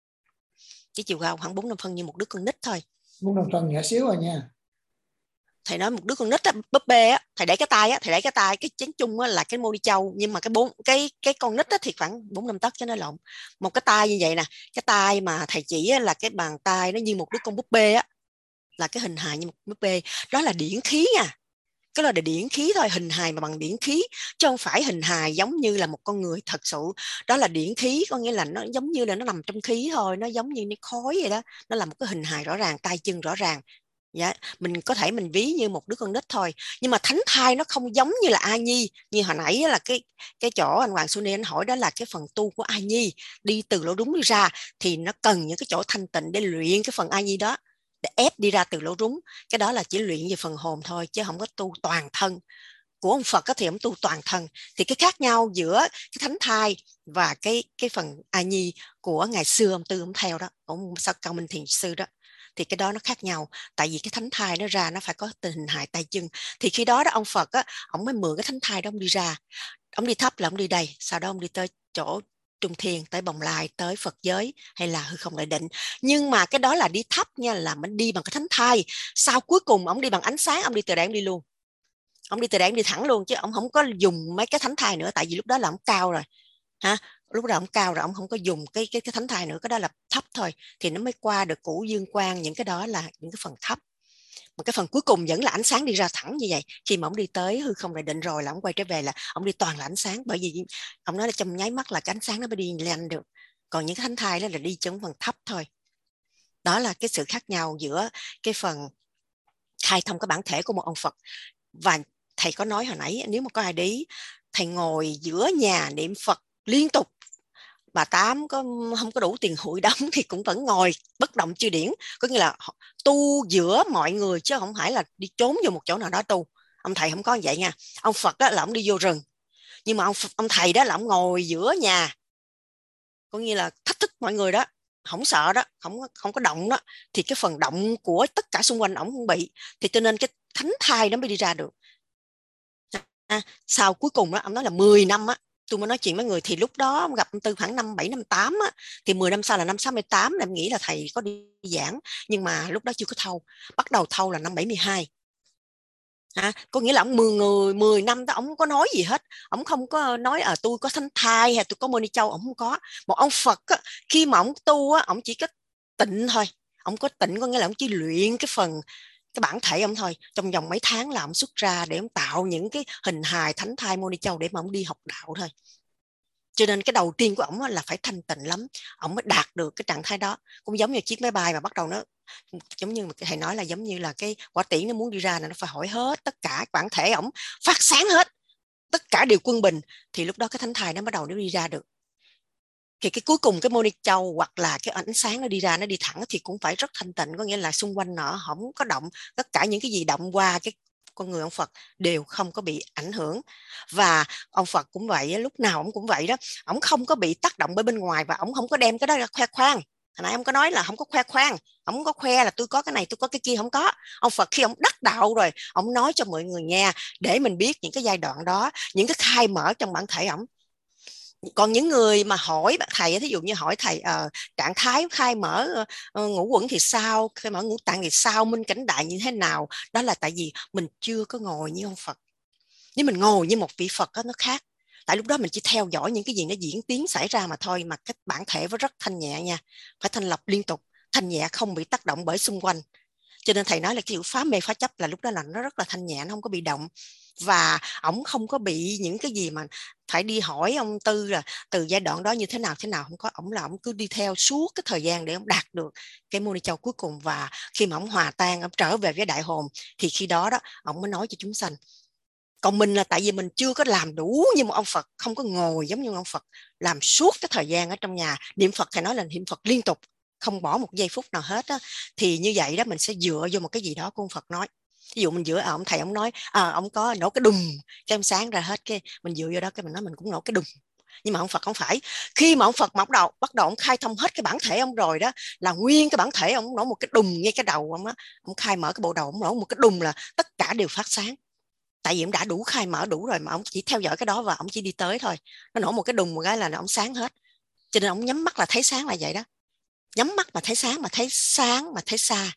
cái chiều cao khoảng 4-5 phân như một đứa con nít thôi. 4-5 phân nhỏ xíu rồi nha. Thầy nói một đứa con nít á, búp bê á, thầy để cái tay, cái chén chung á là cái Mô Đi Châu, nhưng mà cái con nít á thì khoảng 4-5 tấc, cho nó lộn. Một cái tay như vậy nè, cái tay mà thầy chỉ á, là cái bàn tay nó như một đứa con búp bê á, là cái hình hài như một búp bê, đó là điển khí nha. Cái là điển khí thôi, hình hài mà bằng điển khí, chứ không phải hình hài giống như là một con người thật sự. Đó là điển khí, có nghĩa là nó giống như là nó nằm trong khí thôi, nó giống như khói vậy đó. Nó là một cái hình hài rõ ràng, tay chân rõ ràng. Dạ, mình có thể mình ví như một đứa con nít thôi. Nhưng mà thánh thai nó không giống như là A Nhi. Như hồi nãy là cái chỗ anh Hoàng Xuân anh hỏi, đó là cái phần tu của A Nhi, đi từ lỗ đúng đi ra thì nó cần những cái chỗ thanh tịnh để luyện cái phần A Nhi đó, để ép đi ra từ lỗ rúng. Cái đó là chỉ luyện về phần hồn thôi, chứ không có tu toàn thân. Của ông Phật thì ông tu toàn thân. Thì cái khác nhau giữa cái thánh thai và cái phần A Nhi của ngày xưa ông Tư ông theo đó, ông Sao Cao Minh Thiền Sư đó, thì cái đó nó khác nhau. Tại vì cái thánh thai nó ra nó phải có tình hình hài tay chân. Thì khi đó ông Phật á, ông mới mượn cái thánh thai đó ông đi ra. Ông đi thấp là ông đi đây, sau đó ông đi tới chỗ Trung Thiên, tới Bồng Lai, tới Phật giới hay là hư không đại định. Nhưng mà cái đó là đi thấp nha, là mình đi bằng cái thánh thai. Sau cuối cùng ông đi bằng ánh sáng, ông đi từ đây ông đi luôn. Ông đi từ đây ông đi thẳng luôn, chứ ông không có dùng mấy cái thánh thai nữa, tại vì lúc đó là ông cao rồi. lúc đó ông cao rồi, ông không có dùng cái thánh thai nữa, cái đó là thấp thôi, thì nó mới qua được cửu dương quang. Những cái đó là những cái phần thấp, mà cái phần cuối cùng vẫn là ánh sáng đi ra thẳng như vậy. Khi mà ông đi tới hư không đại định rồi là ông quay trở về là ông đi toàn là ánh sáng, bởi vì ông nói là trong nháy mắt là cái ánh sáng nó mới đi lên được. Còn những cái thánh thai đó là đi trong phần thấp thôi. Đó là cái sự khác nhau giữa cái phần khai thông cái bản thể của một ông Phật. Và thầy có nói hồi nãy, nếu mà có ai để ý, thầy ngồi giữa nhà niệm Phật liên tục, bà Tám không có đủ tiền hụi đóng thì cũng vẫn ngồi bất động chư điển, có nghĩa là tu giữa mọi người chứ không phải là đi trốn vô một chỗ nào đó tu. Ông thầy không có vậy nha. Ông Phật đó là ông đi vô rừng, nhưng mà ông thầy đó là ông ngồi giữa nhà, có nghĩa là thách thức mọi người đó, không sợ đó, không có động đó, thì cái phần động của tất cả xung quanh ổng không bị, thì cho nên cái thánh thai nó mới đi ra được. Sau cuối cùng đó, ông nói là 10 năm á, tôi mới nói chuyện với người, thì lúc đó ông gặp ông Tư khoảng năm 7, năm 8 á, thì 10 năm sau là năm 68, em nghĩ là thầy có đi giảng, nhưng mà lúc đó chưa có thâu, bắt đầu thâu là năm 72. Có nghĩa là ông 10 năm đó ông không có nói gì hết, ông không có nói tôi có thánh thai hay tôi có Moni Châu, ông không có. Một ông Phật á, khi mà ông tu á, ông chỉ có tịnh thôi, ông có tịnh có nghĩa là ông chỉ luyện cái bản thể ông thôi, trong vòng mấy tháng là ông xuất ra để ông tạo những cái hình hài thánh thai Moni Châu để mà ông đi học đạo thôi. Cho nên cái đầu tiên của ông là phải thanh tịnh lắm, ông mới đạt được cái trạng thái đó. Cũng giống như chiếc máy bay mà bắt đầu nó giống như thầy nói là giống như là cái quả tiễn nó muốn đi ra là nó phải hỏi hết tất cả bản thể ổng phát sáng hết, tất cả đều quân bình, thì lúc đó cái thánh thai nó bắt đầu nó đi ra được. Thì cái cuối cùng cái Moni Châu hoặc là cái ánh sáng nó đi ra, nó đi thẳng thì cũng phải rất thanh tịnh, có nghĩa là xung quanh nó không có động, tất cả những cái gì động qua cái con người ông Phật đều không có bị ảnh hưởng. Và ông Phật cũng vậy, lúc nào ông cũng vậy đó, ông không có bị tác động bởi bên ngoài, và ông không có đem cái đó ra khoe khoang. Hồi nãy ông có nói là không có khoe khoang, ông có khoe là tôi có cái này tôi có cái kia, không có. Ông Phật khi ông đắc đạo rồi, ông nói cho mọi người nghe để mình biết những cái giai đoạn đó, những cái khai mở trong bản thể ổng. Còn những người mà hỏi thầy, thí dụ như hỏi thầy trạng thái khai mở ngũ quẩn thì sao, khai mở ngũ tạng thì sao, minh cảnh đại như thế nào, đó là tại vì mình chưa có ngồi như ông Phật. Nếu mình ngồi như một vị Phật đó, nó khác. Tại lúc đó mình chỉ theo dõi những cái gì nó diễn tiến xảy ra mà thôi, mà cái bản thể nó rất thanh nhẹ nha, phải thanh lọc liên tục, thanh nhẹ không bị tác động bởi xung quanh. Cho nên thầy nói là cái chữ phá mê phá chấp là lúc đó là nó rất là thanh nhẹ, nó không có bị động. Và ổng không có bị những cái gì mà phải đi hỏi ông Tư là từ giai đoạn đó như thế nào không có. Ổng là ổng cứ đi theo suốt cái thời gian để ổng đạt được cái Moni Châu cuối cùng. Và khi mà ổng hòa tan, ổng trở về với đại hồn, thì khi đó đó ổng mới nói cho chúng sanh. Còn mình là tại vì mình chưa có làm đủ như một ông Phật, không có ngồi giống như ông Phật làm suốt cái thời gian ở trong nhà niệm Phật. Thầy nói là niệm Phật liên tục, không bỏ một giây phút nào hết á, thì như vậy đó mình sẽ dựa vô một cái gì đó của ông Phật nói. Ví dụ mình dựa ông thầy ông nói ông có nổ cái đùng cái em sáng ra hết, cái mình dựa vô đó cái mình nói mình cũng nổ cái đùng. Nhưng mà ông Phật không phải, khi mà ông Phật bắt đầu ông khai thông hết cái bản thể ông rồi đó, là nguyên cái bản thể ông nổ một cái đùng ngay cái đầu ông á, ông khai mở cái bộ đầu ông nổ một cái đùng là tất cả đều phát sáng. Tại vì ông đã đủ khai mở đủ rồi, mà ông chỉ theo dõi cái đó và ông chỉ đi tới thôi. Nó nổ một cái đùng một cái là ông sáng hết. Cho nên ông nhắm mắt là thấy sáng là vậy đó, nhắm mắt mà thấy sáng, mà thấy sáng mà thấy xa.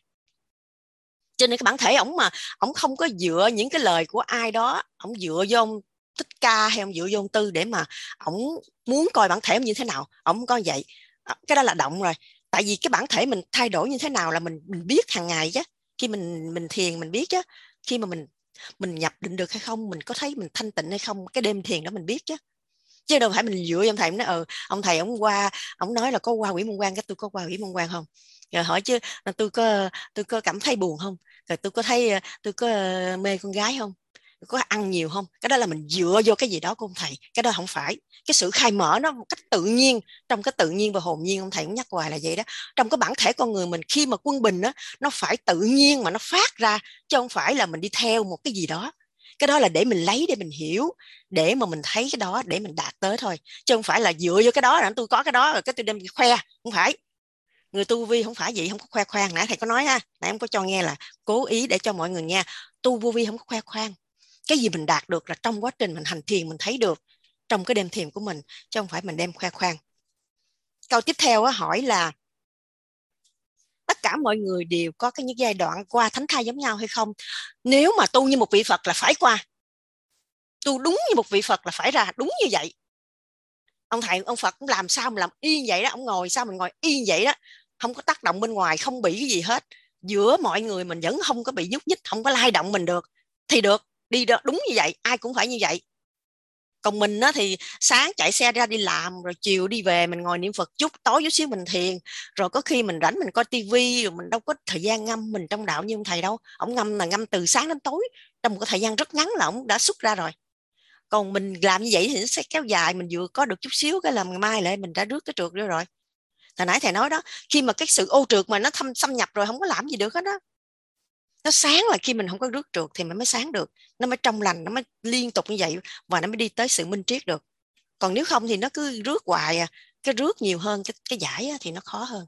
Cho nên cái bản thể ổng mà ổng không có dựa những cái lời của ai đó, ổng dựa vô ông Thích Ca hay ông dựa vô ông Tư để mà ổng muốn coi bản thể như thế nào, ổng không có vậy. Cái đó là động rồi. Tại vì cái bản thể mình thay đổi như thế nào là mình biết hàng ngày chứ. Khi mình thiền mình biết chứ. Khi mà mình nhập định được hay không, mình có thấy mình thanh tịnh hay không, cái đêm thiền đó mình biết chứ. Chứ đâu phải mình dựa vô ông thầy, nói ông thầy ông nói là có qua Quỷ Môn Quan, cái tôi có qua Quỷ Môn Quan không? Rồi hỏi chứ tôi có cảm thấy buồn không? Rồi tôi có mê con gái không? Có ăn nhiều không? Cái đó là mình dựa vô cái gì đó của ông thầy. Cái đó không phải. Cái sự khai mở nó một cách tự nhiên, trong cái tự nhiên và hồn nhiên, ông thầy cũng nhắc hoài là vậy đó. Trong cái bản thể con người mình khi mà quân bình đó, nó phải tự nhiên mà nó phát ra, chứ không phải là mình đi theo một cái gì đó. Cái đó là để mình lấy, để mình hiểu, để mà mình thấy cái đó để mình đạt tới thôi, chứ không phải là dựa vô cái đó là tôi có cái đó rồi cái tôi đem đi khoe. Không phải. Người tu vi không phải vậy, không có khoe khoang. Nãy thầy có nói ha, nãy em có cho nghe là cố ý để cho mọi người nghe, tu vô vi không có khoe khoang. Cái gì mình đạt được là trong quá trình mình hành thiền mình thấy được trong cái đêm thiền của mình, chứ không phải mình đem khoe khoang. Câu tiếp theo hỏi là tất cả mọi người đều có cái những giai đoạn qua thánh thai giống nhau hay không? Nếu mà tu như một vị Phật là phải qua, tu đúng như một vị Phật là phải ra đúng như vậy. Ông thầy ông Phật cũng làm sao mà làm yên vậy đó, ông ngồi sao mình ngồi yên vậy đó, không có tác động bên ngoài, không bị cái gì hết, giữa mọi người mình vẫn không có bị nhúc nhích, không có lay động mình được thì được, đi đó đúng như vậy, ai cũng phải như vậy. Còn mình á thì sáng chạy xe ra đi làm, rồi chiều đi về mình ngồi niệm Phật chút, tối chút xíu mình thiền, rồi có khi mình rảnh mình coi tivi, rồi mình đâu có thời gian ngâm mình trong đạo như ông thầy đâu. Ông ngâm là ngâm từ sáng đến tối, trong một cái thời gian rất ngắn là ông đã xuất ra rồi. Còn mình làm như vậy thì nó sẽ kéo dài, mình vừa có được chút xíu cái là ngày mai lại mình đã rước cái trượt rồi. Hồi nãy thầy nói đó, khi mà cái sự ô trượt mà nó xâm nhập rồi không có làm gì được hết đó. Nó sáng là khi mình không có rước trượt thì mình mới sáng được, nó mới trong lành, nó mới liên tục như vậy và nó mới đi tới sự minh triết được. Còn nếu không thì nó cứ rước hoài à, cái rước nhiều hơn cái giải thì nó khó hơn.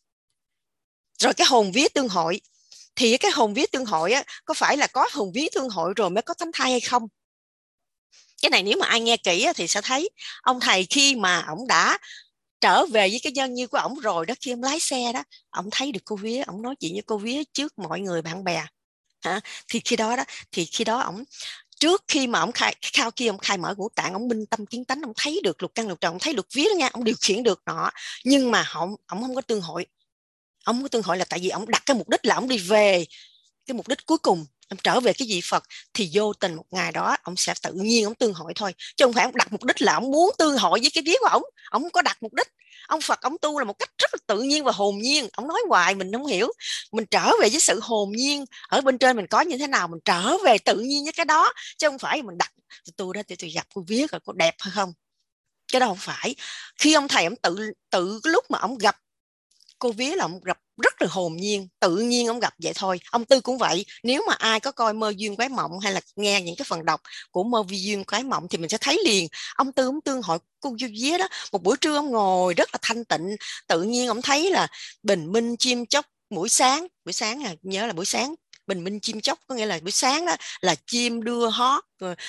Rồi cái hồn vía tương hội, thì cái hồn vía tương hội á, có phải là có hồn vía tương hội rồi mới có thánh thai hay không? Cái này nếu mà ai nghe kỹ thì sẽ thấy ông thầy khi mà ông đã trở về với cái nhân như của ổng rồi đó, khi ông lái xe đó, ông thấy được cô vía, ông nói chuyện với cô vía trước mọi người bạn bè hả? Thì khi đó ổng, trước khi mà ổng khai mở ngũ tạng, ổng minh tâm kiến tánh, ổng thấy được lục căn lục trần, ổng thấy được vía đó nha, ổng điều khiển được nọ, nhưng mà ổng không có tương hội. Ông không có tương hội là tại vì ổng đặt cái mục đích là ổng đi về cái mục đích cuối cùng, ông trở về cái vị Phật, thì vô tình một ngày đó ông sẽ tự nhiên ông tương hội thôi, chứ không phải ông đặt mục đích là ông muốn tương hội với cái vía của ông không có đặt mục đích. Ông Phật ông tu là một cách rất là tự nhiên và hồn nhiên, ông nói hoài mình không hiểu. Mình trở về với sự hồn nhiên ở bên trên mình có như thế nào, mình trở về tự nhiên với cái đó, chứ không phải mình đặt tôi đó tôi gặp cô vía rồi có đẹp hay không, cái đó không phải. Khi ông thầy ông tự lúc mà ông gặp cô vía là ông gặp rất là hồn nhiên, tự nhiên ông gặp vậy thôi. Ông Tư cũng vậy, nếu mà ai có coi Mơ Duyên Quái Mộng hay là nghe những cái phần đọc của Mơ Duyên Quái Mộng thì mình sẽ thấy liền ông Tư ông tương hội cô vía đó. Một buổi trưa ông ngồi rất là thanh tịnh, tự nhiên ông thấy là bình minh chim chóc buổi sáng nhớ là buổi sáng, bình minh chim chóc có nghĩa là buổi sáng đó là chim đưa hót,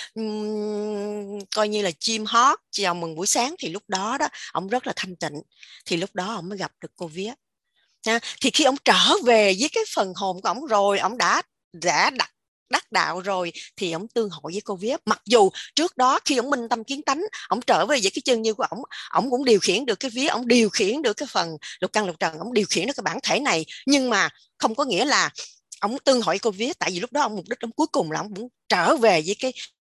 coi như là chim hót chào mừng buổi sáng, thì lúc đó đó ông rất là thanh tịnh, thì lúc đó ông mới gặp được cô vía. Thì khi ông trở về với cái phần hồn của ông rồi, ông đã đắc đạo rồi, thì ông tương hội với cô vía. Mặc dù trước đó khi ông minh tâm kiến tánh, ông trở về với cái chân như của ông cũng điều khiển được cái vía, ông điều khiển được cái phần lục căn lục trần, ông điều khiển được cái bản thể này, nhưng mà không có nghĩa là ông tương hội cô vía, tại vì lúc đó ông mục đích ông cuối cùng là ông muốn trở về với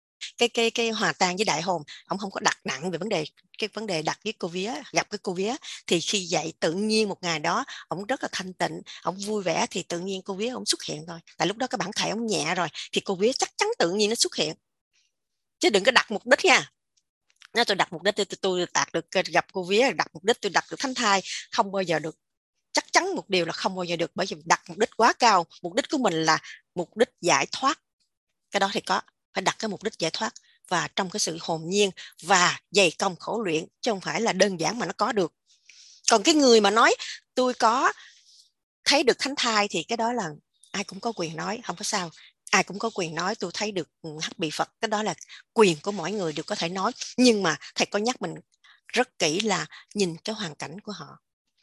cái hòa tan với đại hồn. Ông không có đặt nặng về vấn đề đặt với cô vía, gặp cái cô vía. Thì khi vậy tự nhiên một ngày đó ông rất là thanh tịnh, ông vui vẻ, thì tự nhiên cô vía ông xuất hiện thôi. Tại lúc đó cái bản thể ông nhẹ rồi thì cô vía chắc chắn tự nhiên nó xuất hiện, chứ đừng có đặt mục đích nha. Nếu tôi đặt mục đích tôi đạt được gặp cô vía, đặt mục đích tôi đặt được thánh thai, không bao giờ được. Chắc chắn một điều là không bao giờ được, bởi vì đặt mục đích quá cao. Mục đích của mình là mục đích giải thoát, cái đó thì có, phải đặt cái mục đích giải thoát và trong cái sự hồn nhiên và dày công khổ luyện, chứ không phải là đơn giản mà nó có được. Còn cái người mà nói tôi có thấy được thánh thai thì cái đó là ai cũng có quyền nói, không có sao. Ai cũng có quyền nói tôi thấy được hắc bị Phật, cái đó là quyền của mỗi người đều có thể nói. Nhưng mà thầy có nhắc mình rất kỹ là nhìn cái hoàn cảnh của họ,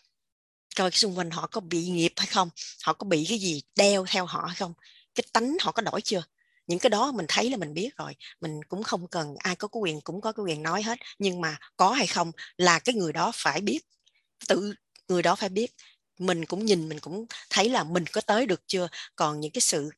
coi xung quanh họ có bị nghiệp hay không, họ có bị cái gì đeo theo họ hay không, cái tánh họ có đổi chưa. Những cái đó mình thấy là mình biết rồi, mình cũng không cần ai có quyền cũng có cái quyền nói hết, nhưng mà có hay không là cái người đó phải biết, tự người đó phải biết. Mình cũng nhìn, mình cũng thấy là mình có tới được chưa. Còn những cái sự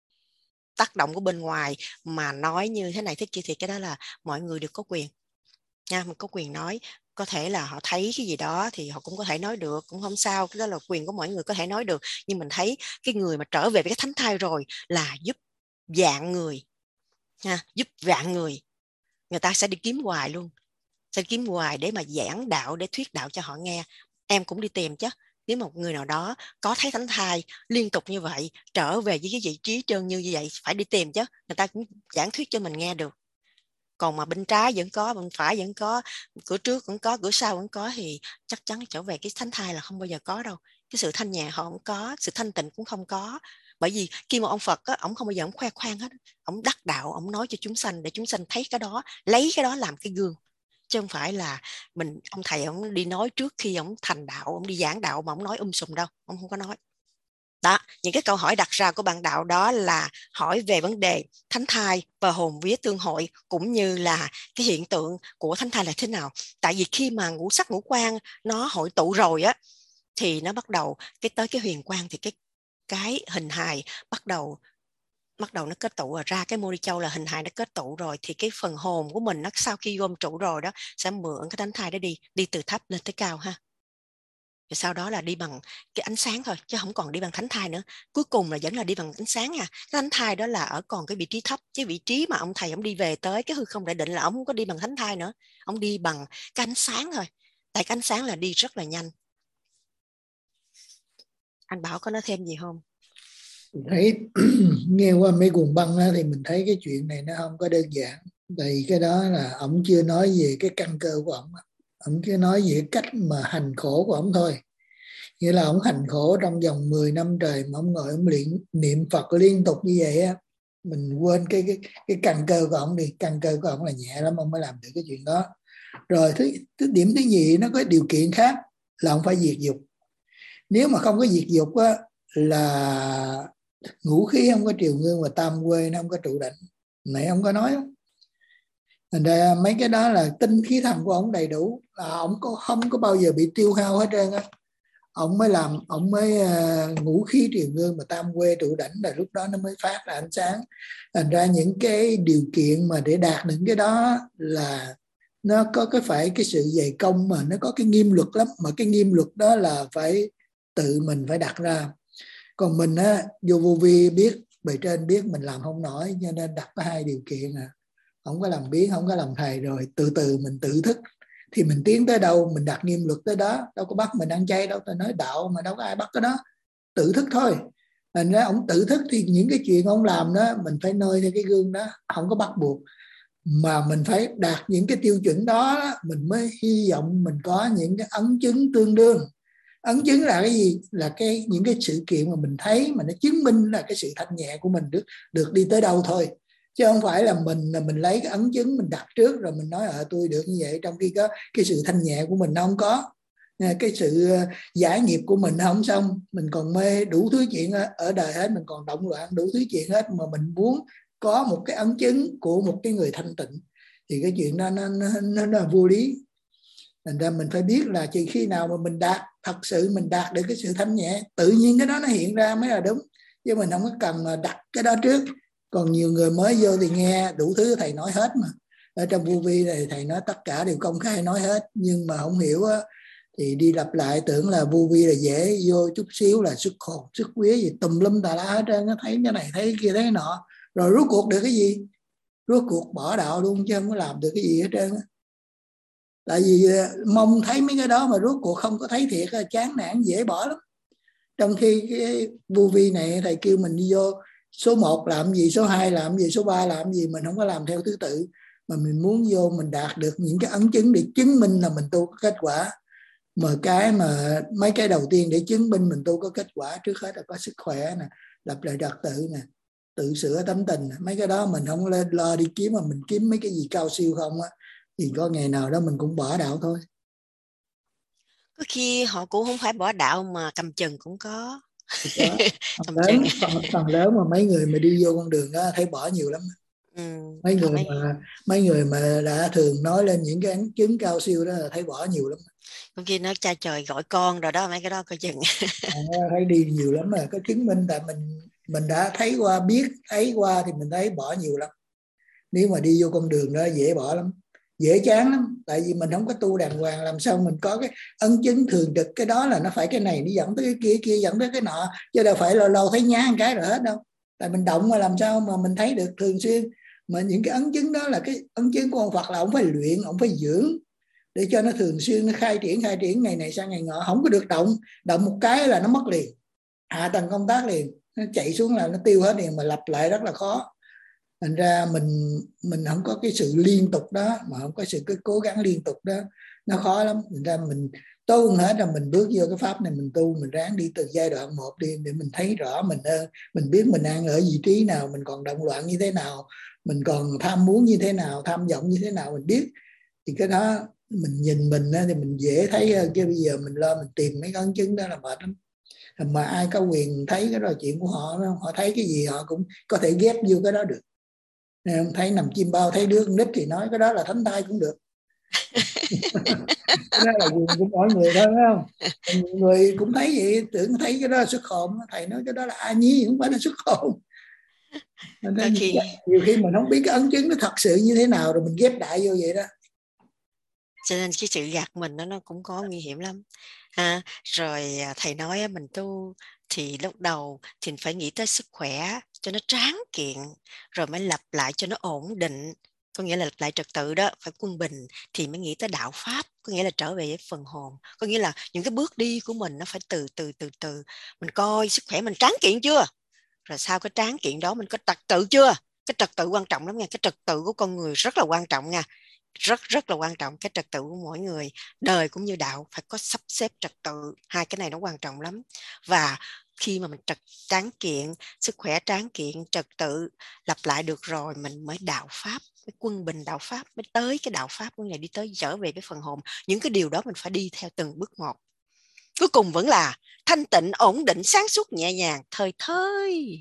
tác động của bên ngoài mà nói như thế này thế kia thì cái đó là mọi người đều có quyền nha, mình có quyền nói. Có thể là họ thấy cái gì đó thì họ cũng có thể nói được, cũng không sao, cái đó là quyền của mọi người có thể nói được. Nhưng mình thấy cái người mà trở về với cái thánh thai rồi là giúp vạn người nha, giúp vạn người. Người ta sẽ đi kiếm hoài luôn, sẽ kiếm hoài để mà giảng đạo, để thuyết đạo cho họ nghe. Em cũng đi tìm chứ, nếu một người nào đó có thấy thánh thai liên tục như vậy, trở về với cái vị trí trơn như vậy, phải đi tìm chứ, người ta cũng giảng thuyết cho mình nghe được. Còn mà bên trái vẫn có, bên phải vẫn có, cửa trước cũng có, cửa sau cũng có, thì chắc chắn trở về cái thánh thai là không bao giờ có đâu. Cái sự thanh nhẹ họ không có, sự thanh tịnh cũng không có. Bởi vì khi mà ông Phật á, ông không bao giờ ông khoe khoang hết, ông đắc đạo, ông nói cho chúng sanh để chúng sanh thấy cái đó, lấy cái đó làm cái gương, chứ không phải là ông thầy ông đi nói trước khi ông thành đạo, ông đi giảng đạo mà ông nói sùm đâu, ông không có nói. Đó, những cái câu hỏi đặt ra của bạn đạo đó là hỏi về vấn đề thánh thai và hồn vía tương hội, cũng như là cái hiện tượng của thánh thai là thế nào. Tại vì khi mà ngũ sắc ngũ quan nó hội tụ rồi á, thì nó bắt đầu tới cái huyền quang, thì cái hình hài bắt đầu nó kết tụ ra cái mô ni châu là hình hài nó kết tụ rồi, thì cái phần hồn của mình nó sau khi gom trụ rồi đó sẽ mượn cái thánh thai đó đi từ thấp lên tới cao ha. Rồi sau đó là đi bằng cái ánh sáng thôi, chứ không còn đi bằng thánh thai nữa. Cuối cùng là vẫn là đi bằng ánh sáng nha. Cái thánh thai đó là ở còn cái vị trí thấp, chứ vị trí mà ông thầy ông đi về tới cái hư không đại định là ông không có đi bằng thánh thai nữa, ông đi bằng cái ánh sáng thôi. Tại cái ánh sáng là đi rất là nhanh. Anh Bảo có nói thêm gì không? Thấy nghe qua mấy cuồng băng thì mình thấy cái chuyện này nó không có đơn giản. Tại vì cái đó là ông chưa nói về cái căn cơ của ông chưa nói về cách mà hành khổ của ông thôi. Nghĩa là ông hành khổ trong vòng 10 năm trời mà ông ngồi ông niệm Phật liên tục như vậy á, mình quên cái căn cơ của ông đi. Căn cơ của ông là nhẹ lắm, ông mới làm được cái chuyện đó. Rồi điểm thứ nhì, nó có điều kiện khác là ông phải diệt dục. Nếu mà không có diệt dục á, là ngũ khí không có triều ngương và tam quê nó không có trụ định. Nãy ông có nói không? Thành ra mấy cái đó là tinh khí thần của ông đầy đủ, là ông không có bao giờ bị tiêu hao hết trơn á. Ông mới ngũ khí triều ngương và tam quê trụ đỉnh, là lúc đó nó mới phát ra ánh sáng. Thành ra những cái điều kiện mà để đạt được cái đó là nó có phải cái sự dày công, mà nó có cái nghiêm luật lắm, mà cái nghiêm luật đó là phải tự mình phải đặt ra. Còn mình á, vô vi biết, bề trên biết mình làm không nổi, cho nên đặt có 2 điều kiện không có làm biến, không có làm thầy, rồi từ từ mình tự thức. Thì mình tiến tới đâu mình đặt nghiêm luật tới đó, đâu có bắt mình ăn chay đâu. Tôi nói đạo mà đâu có ai bắt cái đó, tự thức thôi. Thành ra ông tự thức thì những cái chuyện ông làm đó mình phải noi theo cái gương đó, không có bắt buộc, mà mình phải đạt những cái tiêu chuẩn đó, mình mới hy vọng mình có những cái ấn chứng tương đương. Ấn chứng là cái gì? Là những cái sự kiện mà mình thấy mà nó chứng minh là cái sự thanh nhẹ của mình được đi tới đâu thôi. Chứ không phải là mình lấy cái ấn chứng mình đặt trước rồi mình nói tôi được như vậy, trong khi có cái sự thanh nhẹ của mình nó không có, cái sự giải nghiệp của mình không xong, mình còn mê đủ thứ chuyện ở đời hết, mình còn động loạn đủ thứ chuyện hết, mà mình muốn có một cái ấn chứng của một cái người thanh tịnh, thì cái chuyện đó nó là vô lý. Thành ra mình phải biết là chỉ khi nào mà mình thật sự mình đạt được cái sự thanh nhẹ, tự nhiên cái đó nó hiện ra mới là đúng, chứ mình không có cần mà đặt cái đó trước. Còn nhiều người mới vô thì nghe đủ thứ thầy nói hết mà. Ở trong vô vi này thầy nói tất cả đều công khai nói hết, nhưng mà không hiểu á, thì đi lặp lại tưởng là vô vi là dễ, vô chút xíu là xuất hồn xuất vía gì tùm lum tà la hết trơn, thấy cái này thấy cái kia thấy cái nọ, rồi rốt cuộc được cái gì? Rốt cuộc bỏ đạo luôn chứ không có làm được cái gì hết trơn á. Tại vì mong thấy mấy cái đó mà rốt cuộc không có thấy thiệt, chán nản dễ bỏ lắm. Trong khi cái vô vi này thầy kêu mình đi vô số 1 làm gì, số 2 làm gì, số 3 làm gì, mình không có làm theo thứ tự, mà mình muốn vô mình đạt được những cái ấn chứng để chứng minh là mình tu có kết quả. Mà mấy cái đầu tiên để chứng minh mình tu có kết quả, trước hết là có sức khỏe nè, lập lại trật tự nè, tự sửa tánh tình. Mấy cái đó mình không lên lo đi kiếm, mà mình kiếm mấy cái gì cao siêu không á, thì có ngày nào đó mình cũng bỏ đạo thôi. Có khi họ cũng không phải bỏ đạo mà cầm chừng cũng có. Phần lớn mà mấy người mà đi vô con đường đó thấy bỏ nhiều lắm. Mấy người mà đã thường nói lên những cái ấn chứng cao siêu đó là thấy bỏ nhiều lắm. Có khi nó cha trời gọi con rồi đó, mấy cái đó coi chừng. Thấy đi nhiều lắm mà có chứng minh, tại mình đã thấy qua, biết thấy qua thì mình thấy bỏ nhiều lắm. Nếu mà đi vô con đường đó dễ bỏ lắm, dễ chán lắm. Tại vì mình không có tu đàng hoàng, làm sao mình có cái ấn chứng thường trực. Cái đó là nó phải cái này nó dẫn tới cái kia dẫn tới cái nọ, chứ đâu phải lâu lâu thấy nhá một cái rồi hết đâu. Tại mình động mà làm sao mà mình thấy được thường xuyên. Mà những cái ấn chứng đó là cái ấn chứng của ông Phật, là ông phải luyện, ông phải dưỡng để cho nó thường xuyên, nó khai triển ngày này sang ngày nọ. Không có được động một cái là nó mất liền, hạ tầng công tác liền, nó chạy xuống là nó tiêu hết liền, mà lặp lại rất là khó. Thành ra mình không có cái sự liên tục đó, mà không có sự cái cố gắng liên tục đó, nó khó lắm. Thành ra mình tốt hơn hết là mình bước vô cái pháp này, mình tu, mình ráng đi từ giai đoạn 1 đi, để mình thấy rõ mình hơn, mình biết mình đang ở vị trí nào, mình còn động loạn như thế nào, mình còn tham muốn như thế nào, tham vọng như thế nào, mình biết. Thì cái đó mình nhìn mình thì mình dễ thấy hơn, chứ bây giờ mình lo mình tìm mấy ấn chứng đó là mệt lắm. Mà ai có quyền thấy cái đó chuyện của họ, họ thấy cái gì họ cũng có thể ghép vô cái đó được. Nên thấy nằm chim bao thấy đứa con nít thì nói cái đó là thánh thai cũng được. Cái đó là quyền của mỗi người thôi, phải không? Nhiều người cũng thấy vậy, tưởng thấy cái đó là xuất hồn, thầy nói cái đó là A Nhi, không phải là xuất hồn. Nhiều khi mình không biết cái ấn chứng nó thật sự như thế nào rồi mình ghép đại vô vậy đó. Cho nên cái sự gạt mình nó cũng có nguy hiểm lắm. Rồi thầy nói mình tu thì lúc đầu thì phải nghĩ tới sức khỏe cho nó tráng kiện, rồi mới lập lại cho nó ổn định, có nghĩa là lập lại trật tự đó, phải quân bình, thì mới nghĩ tới đạo pháp, có nghĩa là trở về với phần hồn, có nghĩa là những cái bước đi của mình nó phải từ từ. Mình coi sức khỏe mình tráng kiện chưa, rồi sau cái tráng kiện đó mình có trật tự chưa. Cái trật tự quan trọng lắm nha, cái trật tự của con người rất là quan trọng nha, rất là quan trọng. Cái trật tự của mỗi người, đời cũng như đạo, phải có sắp xếp trật tự, hai cái này nó quan trọng lắm. Và khi mà mình tráng kiện, sức khỏe tráng kiện, trật tự lặp lại được rồi, mình mới đạo pháp, mới quân bình đạo pháp, mới tới cái đạo pháp của ngày đi tới trở về với phần hồn. Những cái điều đó mình phải đi theo từng bước một. Cuối cùng vẫn là thanh tịnh, ổn định, sáng suốt, nhẹ nhàng, thời thơi.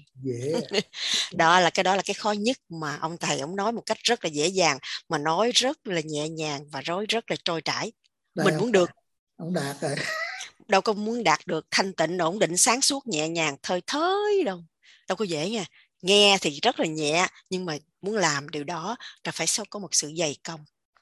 Đó là cái khó nhất mà ông thầy ông nói một cách rất là dễ dàng, mà nói rất là nhẹ nhàng và nói rất là trôi chảy. Mình muốn được, ông đạt rồi. Đâu có muốn đạt được thanh tịnh, ổn định, sáng suốt, nhẹ nhàng, thời thới đâu có dễ nha. Nghe thì rất là nhẹ, nhưng mà muốn làm điều đó là phải có một sự dày công.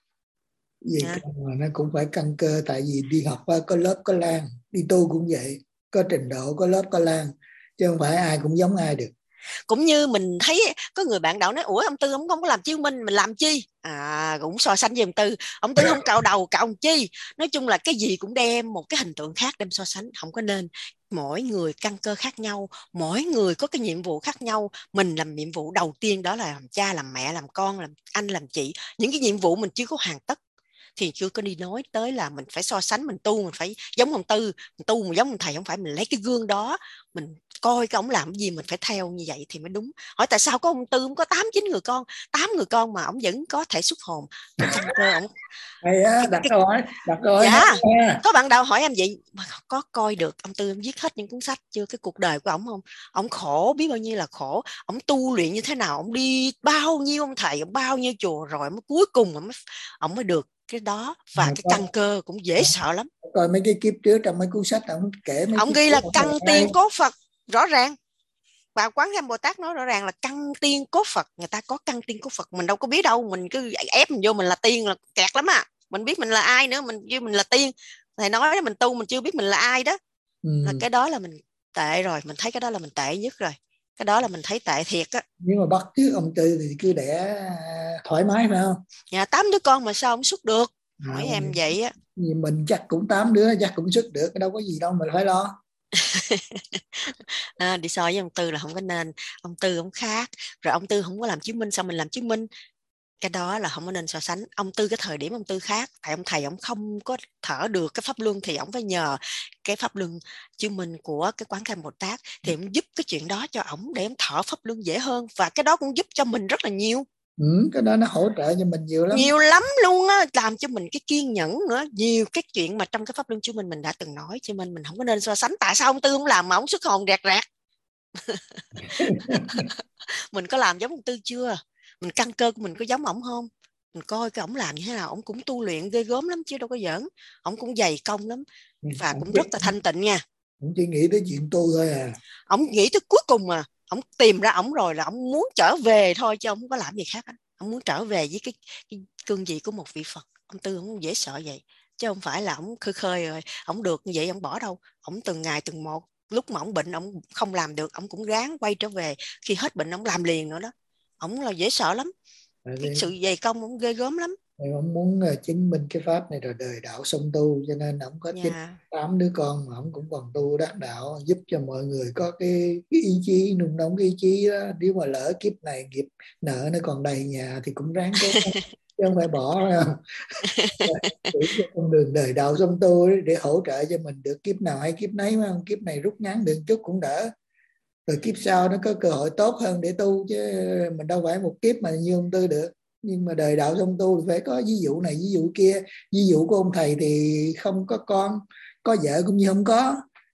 Vì mà nó cũng phải căn cơ, tại vì đi học có lớp có lan, đi tu cũng vậy, có trình độ, có lớp có lan, chứ không phải ai cũng giống ai được. Cũng như mình thấy có người bạn đạo nói, ủa ông Tư ông không có làm chứng minh, mình làm chi? Cũng so sánh với ông Tư không cạo đầu cạo chi. Nói chung là cái gì cũng đem một cái hình tượng khác đem so sánh, không có nên. Mỗi người căn cơ khác nhau, mỗi người có cái nhiệm vụ khác nhau. Mình làm nhiệm vụ đầu tiên đó là làm cha, làm mẹ, làm con, làm anh, làm chị. Những cái nhiệm vụ mình chưa có hoàn tất thì chưa có đi nói tới là mình phải so sánh, mình tu mình phải giống ông Tư, mình tu mình giống ông thầy. Không phải, mình lấy cái gương đó, mình coi cái ông làm cái gì mình phải theo như vậy thì mới đúng. Hỏi tại sao có ông Tư ông có 8-9 người con, 8 người con mà ông vẫn có thể xuất hồn? Cái căn cơ ông đặt câu hỏi dạ. Có bạn đạo hỏi em vậy mà có coi được ông Tư ông viết hết những cuốn sách chưa, cái cuộc đời của ông không? Ông khổ biết bao nhiêu là khổ, ông tu luyện như thế nào, ông đi bao nhiêu ông thầy, ông bao nhiêu chùa, rồi cuối cùng ông mới được cái đó. Và cái căn cơ cũng dễ sợ lắm. Coi mấy cái kiếp trước trong mấy cuốn sách ông kể mấy ông ghi là căn tiên cốt Phật rõ ràng. Và Quán Thế Âm Bồ Tát nói rõ ràng là căn tiên cốt Phật. Người ta có căn tiên cốt Phật, mình đâu có biết đâu, mình cứ ép mình vô mình là tiên là kẹt lắm à. Mình biết mình là ai nữa, mình là tiên. Thầy nói mình tu mình chưa biết mình là ai đó. Là cái đó là mình tệ rồi, mình thấy cái đó là mình tệ nhất rồi. Cái đó là mình thấy tệ thiệt á. Nếu mà bắt chước ông Tư thì cứ đẻ thoải mái phải không? 8 đứa con mà sao ông xuất được? Hỏi em vậy á. Mình chắc cũng 8 đứa chắc cũng xuất được, đâu có gì đâu mình phải lo. Đi so với ông Tư là không có nên. Ông Tư ông khác, rồi ông Tư không có làm chứng minh, sao mình làm chứng minh? Cái đó là không có nên so sánh. Ông Tư cái thời điểm ông Tư khác, tại ông thầy ông không có thở được cái pháp luân thì ông phải nhờ cái pháp luân chứng minh của cái Quán Thế Âm Bồ Tát, thì ông giúp cái chuyện đó cho ổng để ông thở pháp luân dễ hơn, và cái đó cũng giúp cho mình rất là nhiều. Cái đó nó hỗ trợ cho mình nhiều lắm luôn á, làm cho mình cái kiên nhẫn nữa. Nhiều cái chuyện mà trong cái pháp luân chứng minh mình đã từng nói, cho nên mình không có nên so sánh. Tại sao ông Tư không làm mà ông xuất hồn rẹt rẹt? Mình có làm giống ông Tư chưa? Mình căn cơ của mình có giống ổng không? Mình coi cái ổng làm như thế nào. Ổng cũng tu luyện ghê gớm lắm chứ đâu có giỡn. Ổng cũng dày công lắm và cũng rất là thanh tịnh nha. Ổng chỉ nghĩ tới chuyện tu thôi à. Ổng nghĩ tới cuối cùng mà ổng tìm ra ổng rồi là ổng muốn trở về thôi, chứ ổng không có làm gì khác. Ổng muốn trở về với cái cương vị của một vị Phật. Ông Tư ổng dễ sợ vậy, chứ không phải là ổng khơi rồi ổng được như vậy ổng bỏ đâu. Ổng từng ngày từng một, lúc mà ổng bệnh ổng không làm được ổng cũng ráng quay trở về, khi hết bệnh ổng làm liền nữa đó. Ổng là dễ sợ lắm. Cái sự dày công ổng ghê gớm lắm. Ông muốn chứng minh cái pháp này là đời đạo song tu, cho nên ông có 8 đứa con mà ông cũng còn tu đắc đạo, giúp cho mọi người có cái ý chí, nung nóng cái ý chí đó. Nếu mà lỡ kiếp này nghiệp nợ nó còn đầy nhà thì cũng ráng cố chứ không phải bỏ, phải không? Chỉ cho con đường đời đạo song tu để hỗ trợ cho mình được kiếp nào hay kiếp nấy, mà kiếp này rút ngắn được chút cũng đỡ, rồi kiếp sau nó có cơ hội tốt hơn để tu, chứ mình đâu phải một kiếp mà như ông Tư được. Nhưng mà đời đạo song tu thì phải có ví dụ này ví dụ kia. Ví dụ của ông thầy thì không có con, có vợ cũng như không có,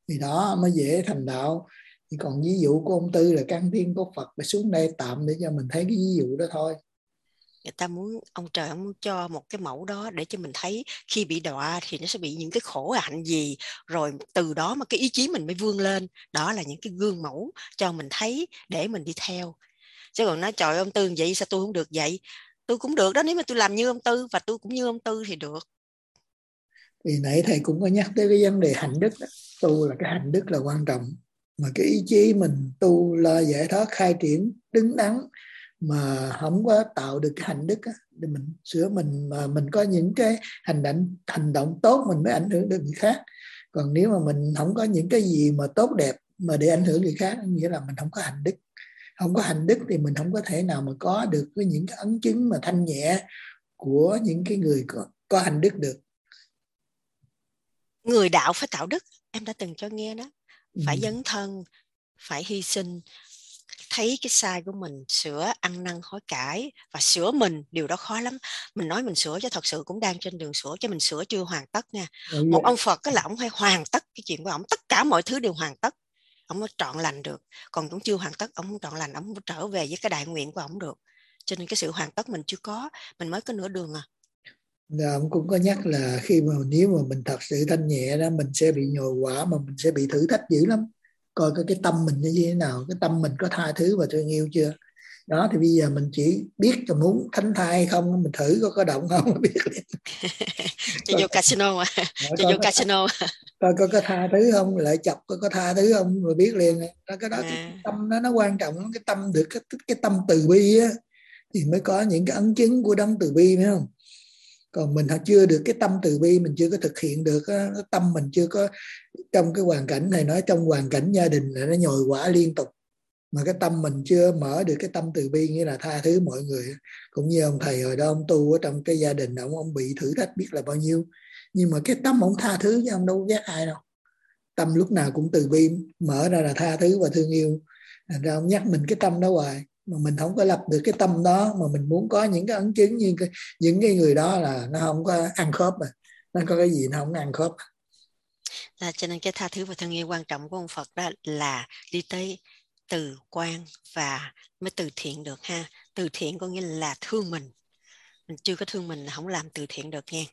thì đó mới dễ thành đạo. Thì còn ví dụ của ông Tư là căn tiên có Phật là xuống đây tạm để cho mình thấy cái ví dụ đó thôi. Người ta muốn, ông trời ông muốn cho một cái mẫu đó để cho mình thấy khi bị đọa thì nó sẽ bị những cái khổ hạnh gì, rồi từ đó mà cái ý chí mình mới vươn lên. Đó là những cái gương mẫu cho mình thấy để mình đi theo. Chứ còn nói trời ông Tư vậy sao tôi không được vậy? Tôi cũng được đó, nếu mà tôi làm như ông Tư và tôi cũng như ông Tư thì được. Thì nãy thầy cũng có nhắc tới cái vấn đề hạnh đức đó. Tu là cái hạnh đức là quan trọng, mà cái ý chí mình tu lo giải thoát khai triển đứng đắn mà không có tạo được cái hạnh đức á, để mình sửa mình, mà mình có những cái hành động tốt mình mới ảnh hưởng được người khác. Còn nếu mà mình không có những cái gì mà tốt đẹp mà để ảnh hưởng người khác, nghĩa là mình không có hạnh đức. Không có hạnh đức thì mình không có thể nào mà có được với những cái ấn chứng mà thanh nhẹ của những cái người có hạnh đức được. Người đạo phải tạo đức, em đã từng cho nghe đó. Phải dấn thân, phải hy sinh, thấy cái sai của mình, sửa, ăn năn hối cải và sửa mình. Điều đó khó lắm. Mình nói mình sửa chứ thật sự cũng đang trên đường sửa, chứ mình sửa chưa hoàn tất nha. Một ông Phật là ông phải hoàn tất cái chuyện của ông, tất cả mọi thứ đều hoàn tất, ông mới trọn lành được. Còn cũng chưa hoàn tất, ông không trọn lành, ông không trở về với cái đại nguyện của ông được. Cho nên cái sự hoàn tất mình chưa có, mình mới có nửa đường à. Ông cũng có nhắc là khi mà nếu mà mình thật sự thanh nhẹ đó, mình sẽ bị nhồi quả, mà mình sẽ bị thử thách dữ lắm. Coi cái tâm mình như thế nào, cái tâm mình có tha thứ và thương yêu chưa. Đó thì bây giờ mình chỉ biết là muốn thánh thai hay không, mình thử có động không biết liền. Cho vô casino mà, cho vô casino. Coi có tha thứ không, lại chọc có tha thứ không, rồi biết liền. Đó, cái đó cái tâm nó quan trọng lắm. Cái tâm được cái tâm từ bi á, thì mới có những cái ấn chứng của đấng từ bi, phải không? Còn mình chưa được cái tâm từ bi, mình chưa có thực hiện được á, tâm mình chưa có, trong cái hoàn cảnh này nói trong hoàn cảnh gia đình là nó nhồi quả liên tục, mà cái tâm mình chưa mở được cái tâm từ bi, nghĩa là tha thứ mọi người. Cũng như ông thầy hồi đó ông tu ở trong cái gia đình ông bị thử thách biết là bao nhiêu, nhưng mà cái tâm ông tha thứ chứ ông đâu ghét ai đâu. Tâm lúc nào cũng từ bi, mở ra là tha thứ và thương yêu. Thành ra ông nhắc mình cái tâm đó hoài, mà mình không có lập được cái tâm đó, mà mình muốn có những cái ấn chứng như những cái người đó là nó không có ăn khớp, mà nó có cái gì nó không ăn khớp. Cho nên cái tha thứ và thương yêu quan trọng của ông Phật đó là đi tới từ quan và mới từ thiện được ha. Từ thiện có nghĩa là thương mình chưa có thương mình là không làm từ thiện được nha.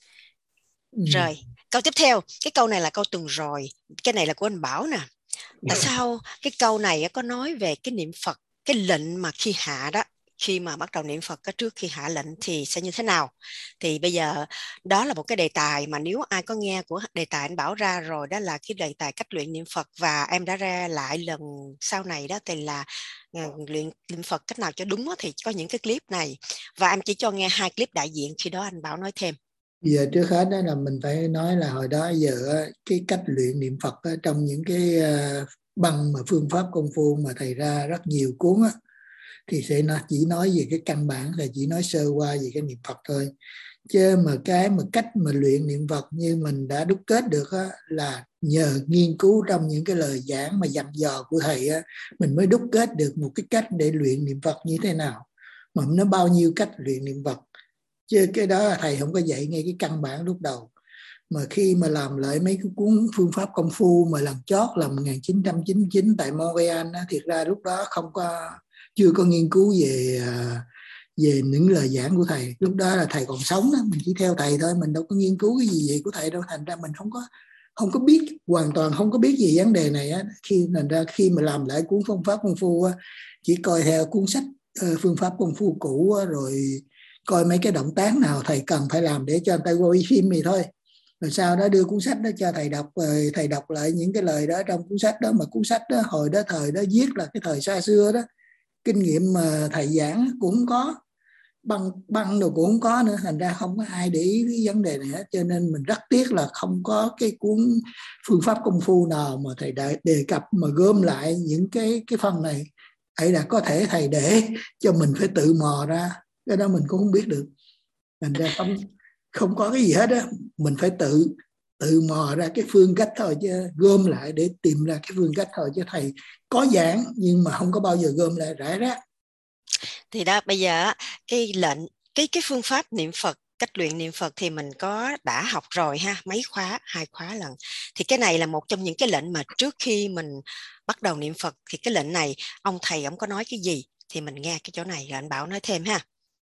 Rồi câu tiếp theo, cái câu này là câu tuần rồi, cái này là của anh Bảo nè. Tại sao cái câu này có nói về cái niệm Phật, cái lệnh mà khi hạ đó, khi mà bắt đầu niệm Phật trước khi hạ lệnh thì sẽ như thế nào? Thì bây giờ đó là một cái đề tài mà nếu ai có nghe của đề tài anh Bảo ra rồi, đó là cái đề tài cách luyện niệm Phật, và em đã ra lại lần sau này đó thì là luyện niệm Phật cách nào cho đúng đó, thì có những cái clip này và em chỉ cho nghe 2 clip đại diện, khi đó anh Bảo nói thêm. Giờ trước hết đó là mình phải nói là hồi đó giờ cái cách luyện niệm Phật trong những cái băng mà phương pháp công phu mà thầy ra rất nhiều cuốn á, thì sẽ chỉ nói về cái căn bản, là chỉ nói sơ qua về cái niệm Phật thôi. Chứ mà cái mà cách mà luyện niệm Phật như mình đã đúc kết được á, là nhờ nghiên cứu trong những cái lời giảng mà dặn dò của thầy á, mình mới đúc kết được một cái cách để luyện niệm Phật như thế nào, mà nó bao nhiêu cách luyện niệm Phật. Chứ cái đó thầy không có dạy ngay cái căn bản lúc đầu. Mà khi mà làm lại mấy cái cuốn phương pháp công phu mà lần chót là 1999 tại Montreal á, thiệt ra lúc đó chưa có nghiên cứu về những lời giảng của thầy. Lúc đó là thầy còn sống đó, mình chỉ theo thầy thôi, mình đâu có nghiên cứu cái gì về của thầy đâu. Thành ra mình không có biết, hoàn toàn không có biết về vấn đề này á. Thành ra khi mà làm lại cuốn phương pháp công phu á, chỉ coi theo cuốn sách phương pháp công phu cũ á, rồi coi mấy cái động tác nào thầy cần phải làm để cho người ta quay phim thì thôi. Rồi sau đó đưa cuốn sách đó cho thầy đọc, rồi thầy đọc lại những cái lời đó trong cuốn sách đó. Mà cuốn sách đó hồi đó thời đó viết là cái thời xa xưa đó, kinh nghiệm mà thầy giảng cũng không có, băng đồ cũng không có nữa. Thành ra không có ai để ý cái vấn đề này hết. Cho nên mình rất tiếc là không có cái cuốn phương pháp công phu nào mà thầy đã đề cập mà gom lại những cái phần này. Ấy là có thể thầy để cho mình phải tự mò ra, cái đó mình cũng không biết được. Thành ra không có cái gì hết á, mình phải tự mò ra cái phương cách thôi, chứ gom lại để tìm ra cái phương cách thôi. Chứ thầy có giảng nhưng mà không có bao giờ gom lại rải rác. Thì đó, bây giờ cái lệnh, cái phương pháp niệm Phật cách luyện niệm Phật thì mình đã học rồi ha, mấy khóa, 2 khóa lần. Thì cái này là một trong những cái lệnh mà trước khi mình bắt đầu niệm Phật thì cái lệnh này ông thầy ông có nói cái gì thì mình nghe cái chỗ này rồi anh Bảo nói thêm ha.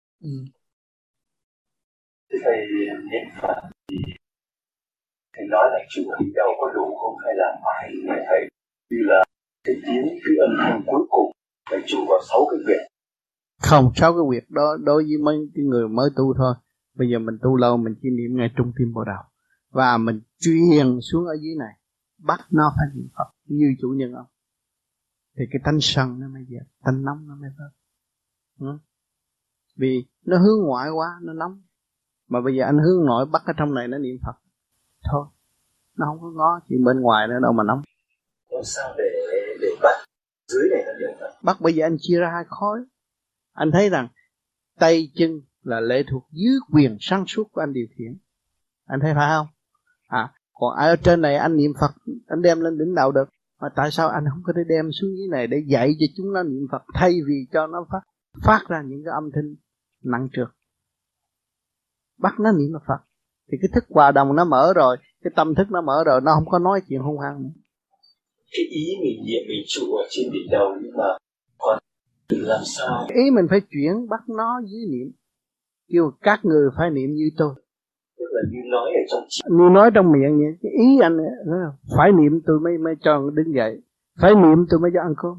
Thầy niệm Phật thì thầy nói là trụ đỉnh đầu có đủ không, hay là phải thầy như là cái tiếng cái âm thanh cuối cùng phải trụ vào 6 cái huyệt? Không, 6 cái huyệt đó đối với mấy cái người mới tu thôi. Bây giờ mình tu lâu mình chỉ niệm ngay trung tim bộ đầu và mình truyền xuống ở dưới này, bắt nó phải niệm Phật như chủ nhân ông, thì cái tánh sân nó mới dẹp, tánh nóng nó mới vớt. Vì nó hướng ngoại quá nó nóng, mà bây giờ anh hướng nội bắt ở trong này nó niệm Phật thôi, nó không có ngó chuyện bên ngoài nữa đâu mà nóng. Làm sao để bắt dưới này nó niệm Phật? Bắt bây giờ anh chia ra 2 khối. Anh thấy rằng tay chân là lệ thuộc dưới quyền sáng suốt của anh điều khiển, anh thấy phải không? Còn ở trên này anh niệm Phật, anh đem lên đỉnh đầu được, mà tại sao anh không có thể đem xuống dưới này để dạy cho chúng nó niệm Phật, thay vì cho nó phát ra những cái âm thanh nặng trược? Bắt nó niệm Phật thì cái thức hòa đồng nó mở rồi, cái tâm thức nó mở rồi, nó không có nói chuyện hung hăng nữa. Cái ý mình niệm mình trụ ở trên đỉnh đầu, nhưng mà còn làm sao? Ý mình phải chuyển bắt nó dưới niệm, kêu các người phải niệm như tôi. Tức là như nói ở trong như nói trong miệng vậy. Cái ý anh phải niệm tôi mới cho đứng dậy, phải niệm tôi mới cho ăn cơm.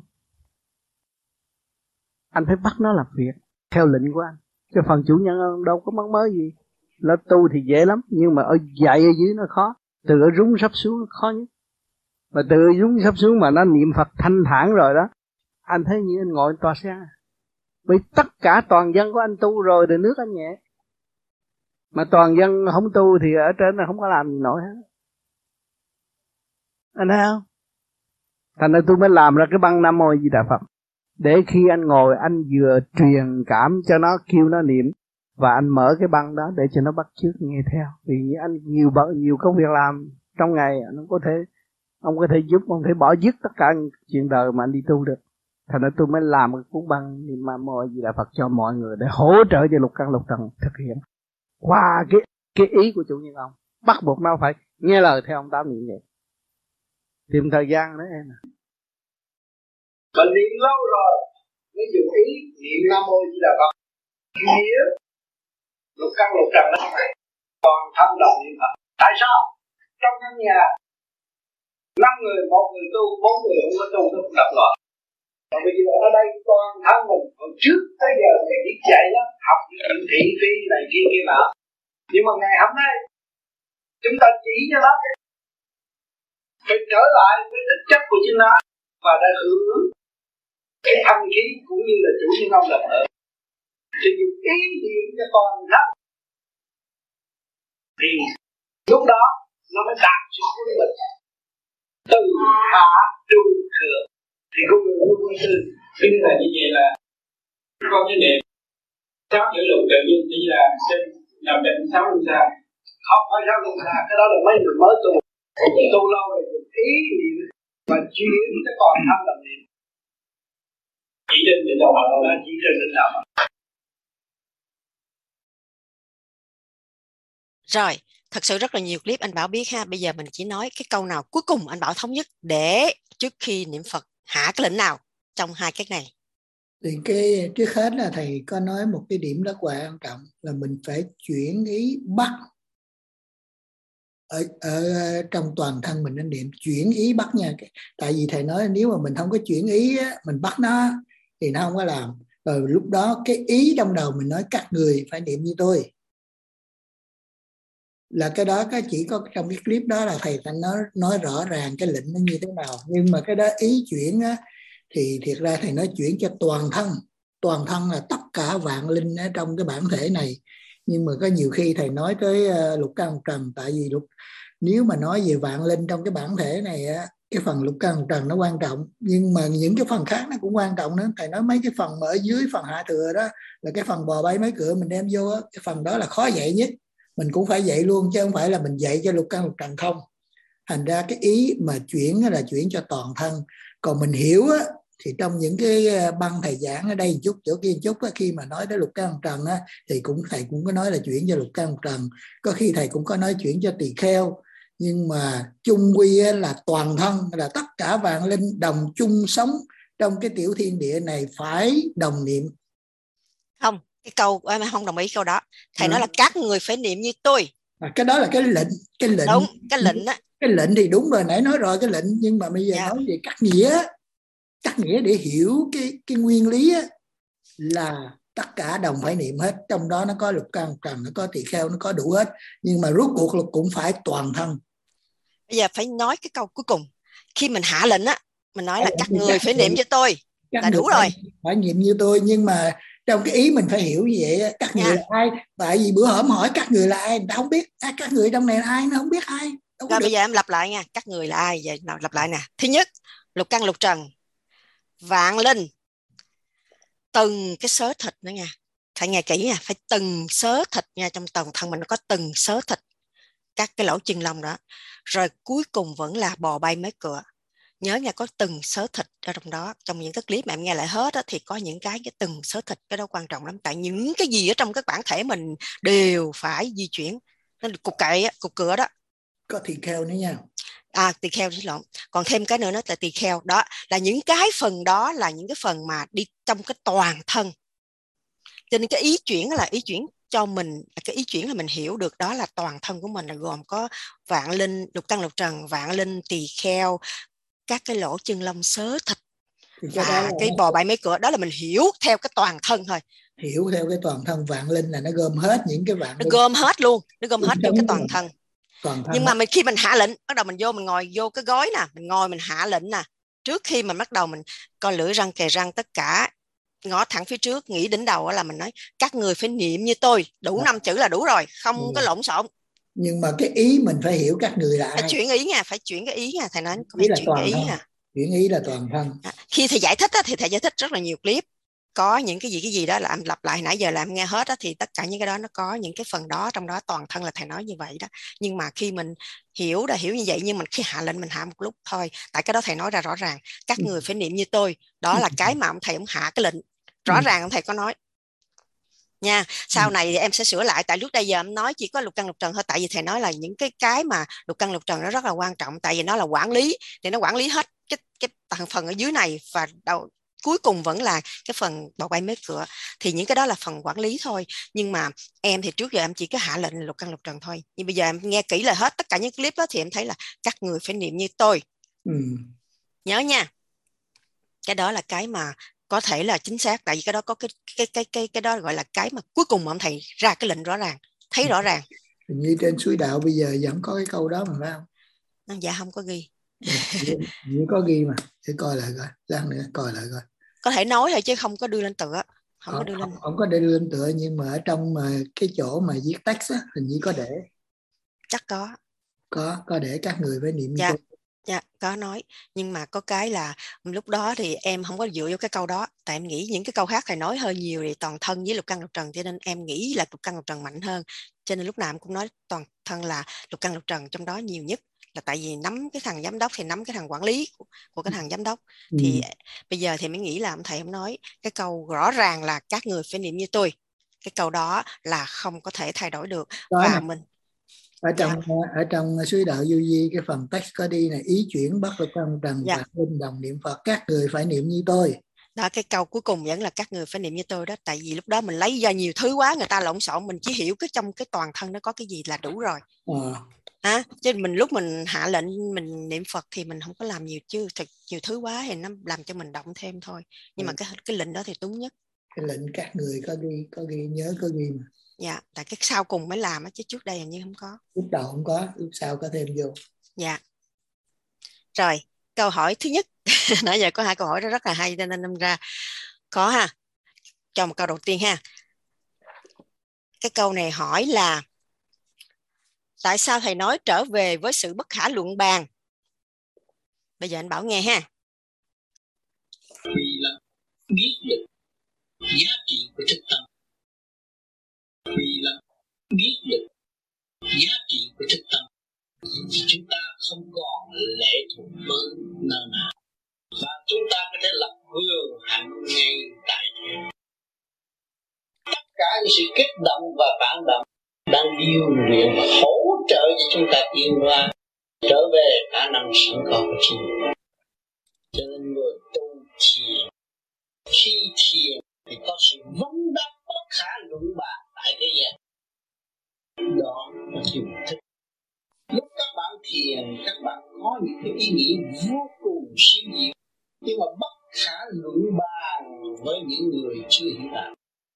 Anh phải bắt nó làm việc theo lệnh của anh. Cái phần chủ nhân đâu có mắc mới gì. Nó tu thì dễ lắm, nhưng mà ở dạy ở dưới nó khó. Từ ở rúng sắp xuống nó khó nhất. Mà từ ở rúng sắp xuống mà nó niệm Phật thanh thản rồi đó, anh thấy như anh ngồi tòa xe. Vì tất cả toàn dân của anh tu rồi thì nước anh nhẹ. Mà toàn dân không tu thì ở trên là không có làm gì nổi hết. Anh thấy không? Thành ra tôi mới làm ra cái băng Nam Mô Di Đà Phật, để khi anh ngồi anh vừa truyền cảm cho nó, kêu nó niệm, và anh mở cái băng đó để cho nó bắt chước nghe theo. Vì anh nhiều công việc làm trong ngày, ông có thể giúp, ông có thể bỏ dứt tất cả chuyện đời mà anh đi tu được. Thành ra tôi mới làm một cuốn băng Niệm Nam Mô Di Đà Phật cho mọi người để hỗ trợ cho lục căn lục trần thực hiện qua cái ý của chủ nhân ông. Bắt buộc nó phải nghe lời theo ông Tám niệm vậy. Tìm thời gian nữa em. Mà niệm lâu rồi mới dùng ý niệm Nam Mô Di Đà Phật. Nghĩa lục căn lục trần nó phải toàn thân đồng niệm Phật. Tại sao? Trong căn nhà 5 người, 1 người tu, 4 người không có tu, nó cũng đập loạn. Còn bây giờ ở đây toàn thân mình, còn trước tới giờ ngày đi chạy đó, học những thị phi này kia nọ. Nhưng mà ngày hôm nay chúng ta chỉ cho nó phải trở lại với thực chất của chính nó, và đã hưởng cái thanh khí cũng như là chủ nhân ông làm ở. Thì dùng ý niệm cho toàn thân, thì lúc đó nó mới đạt sự quân bình, từ hạ trung thượng. Thì con người luôn quan tư. Thế nên là như vậy là con cái niệm 6 chữ lục tự nhiên chỉ là trên nằm định 6 luân xa. Không phải 6 luân xa, cái đó là mấy người mới tu. Tu lâu rồi ý niệm và chuyển cái toàn thân làm niệm. Chỉ trên đỉnh đầu là chỉ trên đỉnh đầu. Rồi, thật sự rất là nhiều clip anh Bảo biết ha. Bây giờ mình chỉ nói cái câu nào cuối cùng anh Bảo thống nhất để trước khi niệm Phật hạ cái lệnh nào trong 2 cái này. Thì cái trước hết là thầy có nói một cái điểm rất quan trọng là mình phải chuyển ý bắt ở trong toàn thân mình nên niệm, chuyển ý bắt nha. Tại vì thầy nói nếu mà mình không có chuyển ý mình bắt nó thì nó không có làm. Rồi lúc đó cái ý trong đầu mình nói các người phải niệm như tôi, là cái đó cái chỉ có trong cái clip đó là thầy nói rõ ràng cái lệnh nó như thế nào. Nhưng mà cái đó ý chuyển á, thì thiệt ra thầy nói chuyển cho toàn thân là tất cả vạn linh ở trong cái bản thể này. Nhưng mà có nhiều khi thầy nói tới lục căn lục trần, tại vì nếu mà nói về vạn linh trong cái bản thể này á, cái phần lục căn lục trần nó quan trọng, nhưng mà những cái phần khác nó cũng quan trọng nữa. Thầy nói mấy cái phần ở dưới phần hạ thừa đó là cái phần bò bay mấy cửa mình đem vô á, cái phần đó là khó dạy nhất, mình cũng phải dạy luôn, chứ không phải là mình dạy cho lục căn lục trần không. Thành ra cái ý mà chuyển là chuyển cho toàn thân. Còn mình hiểu á, thì trong những cái băng thầy giảng ở đây một chút, chỗ kia một chút, khi mà nói tới lục căn lục trần thì thầy cũng có nói là chuyển cho lục căn lục trần, có khi thầy cũng có nói chuyển cho tỳ kheo, nhưng mà chung quy là toàn thân, là tất cả vạn linh đồng chung sống trong cái tiểu thiên địa này phải đồng niệm. Không, cái câu em không đồng ý câu đó. Thầy nói là các người phải niệm như tôi. Cái đó là cái lệnh. Đúng, cái lệnh á. Cái lệnh thì đúng rồi, nãy nói rồi cái lệnh, nhưng mà bây giờ nói về các nghĩa để hiểu cái nguyên lý là tất cả đồng phải niệm hết, trong đó nó có lục căn lục trần, nó có tỳ kheo, nó có đủ hết, nhưng mà rốt cuộc là cũng phải toàn thân. Bây giờ phải nói cái câu cuối cùng, khi mình hạ lệnh á, mình nói là các người phải niệm cho tôi là đủ rồi, phải niệm như tôi, nhưng mà trong cái ý mình phải hiểu như vậy. Các người là ai? Tại vì bữa hổm hỏi các người là ai, người ta không biết. Các người trong này là ai, nó không biết ai. Rồi bây giờ em lặp lại nha, các người là ai? Vậy nào lặp lại nè. Thứ nhất, lục căn lục trần, vạn linh, từng cái xớ thịt nữa nha, phải nghe kỹ nha, phải từng xớ thịt nha, trong toàn thân mình nó có từng xớ thịt, các cái lỗ chân lông đó. Rồi cuối cùng vẫn là bò bay mấy cựa. Nhớ nha, có từng xớ thịt ở trong đó. Trong những cái clip mà em nghe lại hết đó, thì có những cái từng xớ thịt, cái đó quan trọng lắm. Tại những cái gì ở trong cái bản thể mình đều phải di chuyển. Nó cục cựa đó. Có tỳ kheo nữa nha. Tỳ kheo chứ lộn. Còn thêm cái nữa nó là tỳ kheo. Đó là những cái phần đó, là những cái phần mà đi trong cái toàn thân. Cho nên cái ý chuyển là ý chuyển cho mình, cái ý chuyển là mình hiểu được đó là toàn thân của mình là gồm có vạn linh, lục căn lục trần, vạn linh, tỳ kheo, các cái lỗ chân lông xớ thịt và cái bò bay mấy cửa. Đó là mình hiểu theo cái toàn thân thôi. Hiểu theo cái toàn thân, vạn linh là nó gom hết những cái vạn linh. Nó gom hết luôn, nó gom hết vô cái toàn thân. Nhưng mà khi mình hạ lệnh, bắt đầu mình vô, mình ngồi vô cái gối nè, mình ngồi mình hạ lệnh nè, trước khi mình bắt đầu mình coi lưỡi răng kề răng, tất cả ngó thẳng phía trước, nghĩ đến đầu là mình nói các người phải niệm như tôi, đủ 5 chữ là đủ rồi, không có lộn xộn. Nhưng mà cái ý mình phải hiểu các người là ai. Phải chuyển ý nha, phải chuyển cái ý nha, thầy nói phải chuyển cái ý nha. Chuyển ý là toàn thân. Khi thầy giải thích á, thì thầy giải thích rất là nhiều clip, có những cái gì đó là em lặp lại nãy giờ là em nghe hết á, thì tất cả những cái đó nó có những cái phần đó trong đó, toàn thân là thầy nói như vậy đó. Nhưng mà khi mình hiểu như vậy, nhưng mình khi hạ lệnh mình hạ một lúc thôi, tại cái đó thầy nói ra rõ ràng, các người phải niệm như tôi, đó là cái mà ông thầy ông hạ cái lệnh rõ ràng, ông thầy có nói nha. Sau này thì em sẽ sửa lại, tại lúc đây giờ em nói chỉ có lục căn lục trần thôi, tại vì thầy nói là những cái mà lục căn lục trần nó rất là quan trọng, tại vì nó là quản lý, thì nó quản lý hết cái phần ở dưới này, và cuối cùng vẫn là cái phần bò bay mấy cửa, thì những cái đó là phần quản lý thôi. Nhưng mà em thì trước giờ em chỉ có hạ lệnh lục căn lục trần thôi, nhưng bây giờ em nghe kỹ lại hết tất cả những clip đó thì em thấy là các người phải niệm như tôi. Nhớ nha, cái đó là cái mà có thể là chính xác, tại vì cái đó có cái đó gọi là cái mà cuối cùng mà ông thầy ra cái lệnh rõ ràng, thấy rõ ràng. Như trên suối đạo bây giờ vẫn có cái câu đó mà phải không? Dạ không có ghi. Như có ghi mà, để coi lại coi, lát nữa coi lại coi. Có thể nói thôi chứ không có đưa lên tựa, không có đưa lên tựa, nhưng mà ở trong mà cái chỗ mà viết text á, hình như có để. Chắc có để các người phải niệm. Dạ, có nói, nhưng mà có cái là lúc đó thì em không có dựa vô cái câu đó, tại em nghĩ những cái câu khác thầy nói hơi nhiều thì toàn thân với lục căn lục trần, cho nên em nghĩ là lục căn lục trần mạnh hơn, cho nên lúc nào em cũng nói toàn thân là lục căn lục trần trong đó nhiều nhất, là tại vì nắm cái thằng giám đốc thì nắm cái thằng quản lý của cái thằng giám đốc. Thì bây giờ thì mới nghĩ là ông thầy ông nói cái câu rõ ràng là các người phải niệm như tôi, cái câu đó là không có thể thay đổi được. Và mình ở trong suối đạo vô vi, cái phần text có đi này, ý chuyển bắt lục căn trần và linh đồng niệm Phật, các người phải niệm như tôi. Đó, cái câu cuối cùng vẫn là các người phải niệm như tôi đó, tại vì lúc đó mình lấy ra nhiều thứ quá, người ta lộn xộn, mình chỉ hiểu cái trong cái toàn thân nó có cái gì là đủ rồi. Chứ mình lúc mình hạ lệnh mình niệm Phật thì mình không có làm nhiều, chứ thật nhiều thứ quá thì nó làm cho mình động thêm thôi. Nhưng mà cái lệnh đó thì đúng nhất. Cái lệnh các người có ghi nhớ, có ghi mà. Dạ, tại cái sau cùng mới làm á, chứ trước đây hình như không có. Lúc đầu không có, lúc sau có thêm vô. Dạ. Rồi, câu hỏi thứ nhất. Nãy giờ có 2 câu hỏi đó rất là hay, nên năm ra có ha. Cho một câu đầu tiên ha. Cái câu này hỏi là tại sao thầy nói trở về với sự bất khả luận bàn? Bây giờ anh Bảo nghe ha. Vì là biết được giá trị của thức tâm, vì là biết được giá trị của thức tâm, thì chúng ta không còn lệ thuộc với nơi nào, và chúng ta có thể lập luyện và hỗ trợ cho chúng ta tiến qua trở về khả năng sẵn có của chính mình. Cho nên người tu thiền, khi thiền thì có sự vấn đáp bất khả luận bàn tại thế gian. Đó là điều thích. Lúc các bạn thiền, các bạn có những cái ý nghĩ vô cùng siêu diệu, nhưng mà bất khả luận bàn với những người chưa hiểu đạo.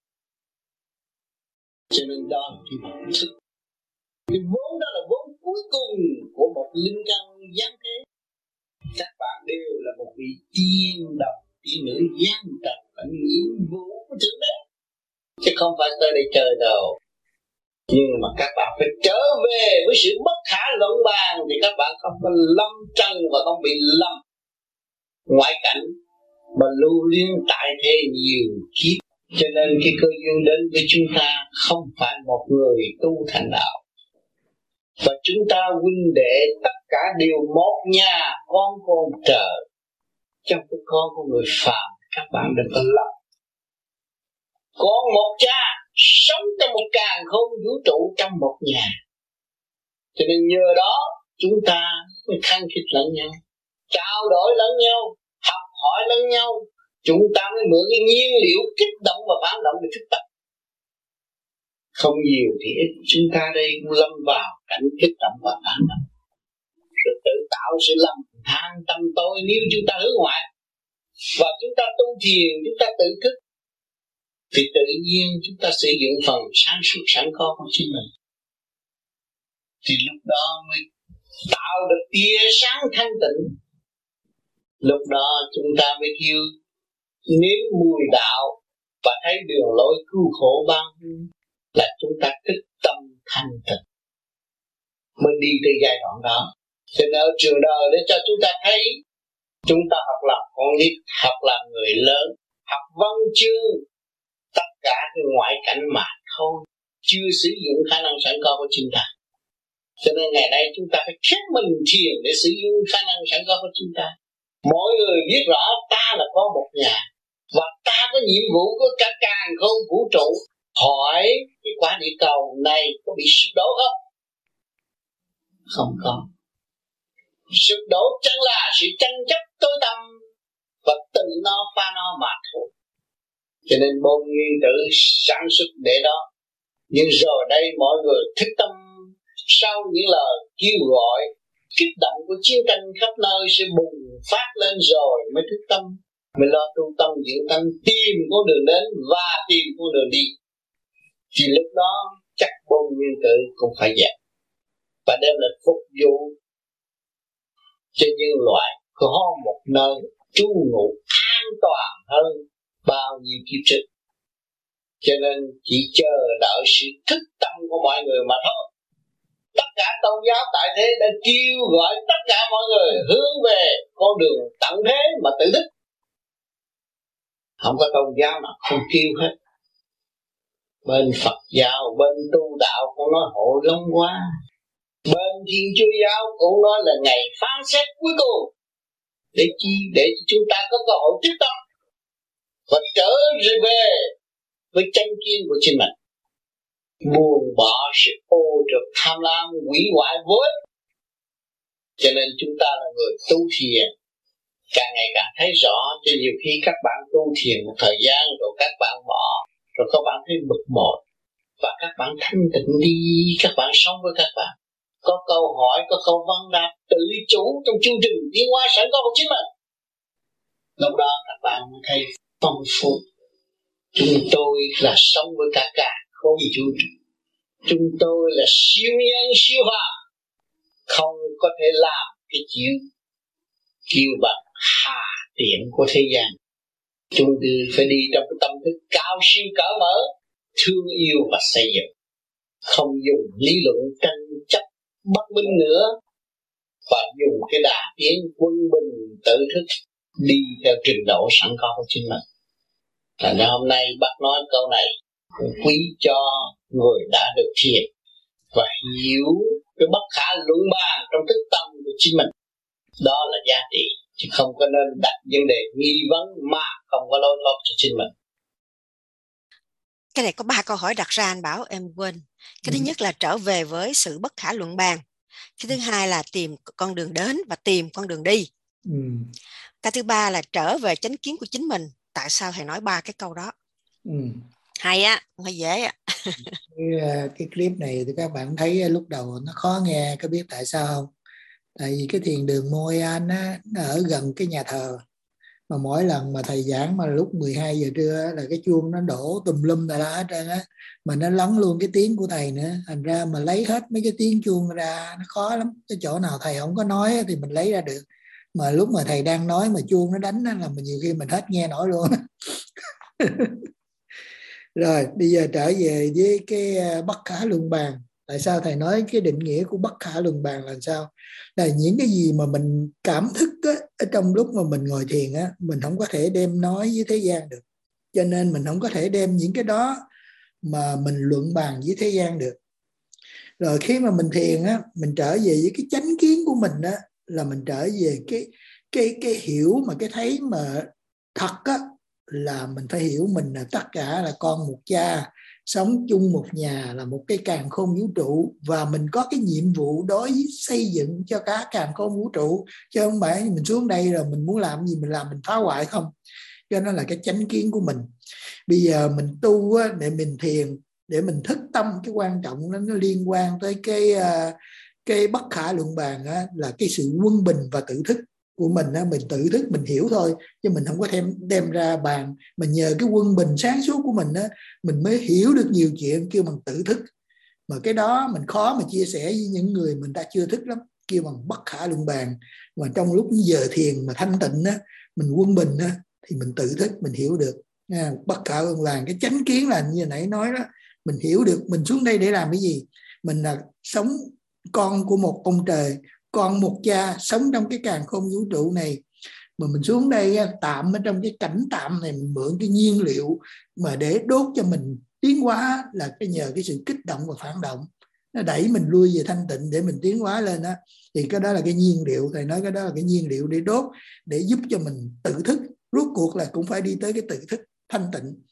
Cho nên đó là cái bản thức. Cái vốn đó là vốn cuối cùng của một linh căn giáng thế. Các bạn đều là một vị tiên đồng, tiên nữ giáng trần và nhiệm vụ của Thượng Đế, chứ không phải tới đây chơi đâu. Nhưng mà các bạn phải trở về với sự bất khả luận bàn thì các bạn không có lâm trần và không bị lâm ngoại cảnh mà lưu liên tại thế nhiều kiếp. Cho nên cái cơ duyên đến với chúng ta không phải một người tu thành đạo, và chúng ta huynh đệ tất cả đều một nhà con trời, trong cái con của người phàm. Các bạn đừng có lầm. Con một cha sống trong một càn khôn vũ trụ trong một nhà. Cho nên nhờ đó chúng ta mới khăng khít lẫn nhau, trao đổi lẫn nhau, học hỏi lẫn nhau. Chúng ta mới mượn cái nhiên liệu kích động và phản động để thức tập. Không nhiều thì ít, chúng ta đây cũng lâm vào cảnh kích động và phản động, rồi tự tạo sự lầm than tâm tôi nếu chúng ta hướng ngoại. Và chúng ta tu thiền, chúng ta tự thức, thì tự nhiên chúng ta sử dụng phần sáng suốt sẵn có của chính mình, thì lúc đó mới tạo được tia sáng thanh tịnh. Lúc đó chúng ta mới kêu nếm mùi đạo và thấy đường lối cứu khổ ban là chúng ta thức tâm thanh tịnh mới đi tới giai đoạn đó. Cho nên ở trường đời để cho chúng ta thấy chúng ta học làm con nít, học làm người lớn, học văn chương, tất cả cái ngoại cảnh mà thôi, chưa sử dụng khả năng sẵn có của chúng ta. Cho nên ngày nay chúng ta phải khép mình thiền để sử dụng khả năng sẵn có của chúng ta. Mỗi người biết rõ ta là có một nhà, và ta có nhiệm vụ của cả càn khôn vũ trụ. Hỏi cái quả địa cầu này có bị sụp đổ không? Không có. Sụp đổ chẳng là sự tranh chấp tối tăm và tự nó pha nó mà thôi. Cho nên Bồn Nguyên Tử sản xuất để đó. Nhưng rồi đây mọi người thức tâm sau những lời kêu gọi kích động của chiến tranh khắp nơi sẽ bùng phát lên rồi mới thức tâm, mới lo tu tâm dưỡng tâm, tìm con đường đến và tìm con đường đi. Thì lúc đó chắc Bồn Nguyên Tử cũng phải dẹp và đem lại phục vụ cho nhân loại có một nơi trú ngụ an toàn hơn bao nhiêu kiếp trước. Cho nên chỉ chờ đợi sự thức tâm của mọi người mà thôi. Tất cả tôn giáo tại thế đã kêu gọi tất cả mọi người hướng về con đường tận thế mà tự thức. Không có tôn giáo nào không kêu hết. Bên Phật giáo, bên tu đạo cũng nói hộ long quá. Bên Thiên Chúa giáo cũng nói là ngày phán xét cuối cùng. Để chi? Để chúng ta có cơ hội thức tâm và trở về với chân kiên của chính mình, buông bỏ sự ô trượt tham lam hủy hoại vô ích. Cho nên chúng ta là người tu thiền càng ngày càng thấy rõ. Cho nhiều khi các bạn tu thiền một thời gian rồi các bạn bỏ, rồi các bạn thấy bực bội và các bạn thanh tịnh đi, các bạn sống với các bạn có câu hỏi, có câu vấn đáp tự chủ trong chương trình tiến hóa sẵn có của chính mình. Lúc đó các bạn thấy phong phú. Chúng tôi là sống với cả không vũ trụ. Chúng tôi là siêu nhân siêu phàm, không có thể làm cái chuyện kêu bằng hà tiện của thế gian. Chúng tôi phải đi trong cái tâm thức cao siêu cởi mở, thương yêu và xây dựng, không dùng lý luận tranh chấp bất minh nữa, và dùng cái đà tiến quân bình tự thức đi theo trình độ sẵn có của chính mình. Thành ra hôm nay bác nói câu này cũng quý cho người đã được thiền và hiểu cái bất khả luận bàn trong thức tâm của chính mình. Đó là giá trị, chứ không có nên đặt vấn đề nghi vấn mà không có lối thoát cho chính mình. Cái này có 3 câu hỏi đặt ra anh Bảo, em quên. Cái thứ nhất là trở về với sự bất khả luận bàn. Cái thứ hai là tìm con đường đến và tìm con đường đi. Cái thứ ba là trở về chánh kiến của chính mình. Tại sao thầy nói 3 cái câu đó? Hay á, không phải dễ á. Cái clip này thì các bạn thấy lúc đầu nó khó nghe, có biết tại sao không? Tại vì cái thiền đường Montreal á, nó ở gần cái nhà thờ, mà mỗi lần mà thầy giảng mà lúc 12 giờ trưa là cái chuông nó đổ tùm lum tại đó hết trơn á, mà nó lấn luôn cái tiếng của thầy nữa, thành ra mà lấy hết mấy cái tiếng chuông ra nó khó lắm. Cái chỗ nào thầy không có nói thì mình lấy ra được, mà lúc mà thầy đang nói mà chuông nó đánh là mình nhiều khi mình hết nghe nổi luôn. Rồi bây giờ trở về với cái bất khả luận bàn. Tại sao thầy nói cái định nghĩa của bất khả luận bàn là sao? Là những cái gì mà mình cảm thức á, ở trong lúc mà mình ngồi thiền á, mình không có thể đem nói với thế gian được. Cho nên mình không có thể đem những cái đó mà mình luận bàn với thế gian được. Rồi khi mà mình thiền á, mình trở về với cái chánh kiến của mình á, là mình trở về cái hiểu mà cái thấy mà thật á, là mình phải hiểu mình là tất cả là con một cha, sống chung một nhà, là một cái càn khôn vũ trụ, và mình có cái nhiệm vụ đối với xây dựng cho cả càn khôn vũ trụ, chứ không phải mình xuống đây rồi mình muốn làm gì mình làm, mình phá hoại không. Cho nên là cái chánh kiến của mình. Bây giờ mình tu á, để mình thiền, để mình thức tâm, cái quan trọng đó, nó liên quan tới cái bất khả luận bàn á, là cái sự quân bình và tự thức của mình á. Mình tự thức mình hiểu thôi, chứ mình không có đem ra bàn. Mình nhờ cái quân bình sáng suốt của mình á, mình mới hiểu được nhiều chuyện, kêu bằng tự thức. Mà cái đó mình khó mà chia sẻ với những người mình ta chưa thức lắm, kêu bằng bất khả luận bàn. Mà trong lúc giờ thiền mà thanh tịnh á, mình quân bình á, thì mình tự thức, mình hiểu được. Bất khả luận bàn, cái chánh kiến là như nãy nói đó, mình hiểu được mình xuống đây để làm cái gì. Mình là sống con của một ông trời, con một cha, sống trong cái càn khôn vũ trụ này. Mà mình xuống đây tạm ở trong cái cảnh tạm này, mình mượn cái nhiên liệu mà để đốt cho mình tiến hóa, là cái nhờ cái sự kích động và phản động, nó đẩy mình lui về thanh tịnh để mình tiến hóa lên đó. Thì cái đó là cái nhiên liệu, thầy nói cái đó là cái nhiên liệu để đốt, để giúp cho mình tự thức. Rốt cuộc là cũng phải đi tới cái tự thức thanh tịnh.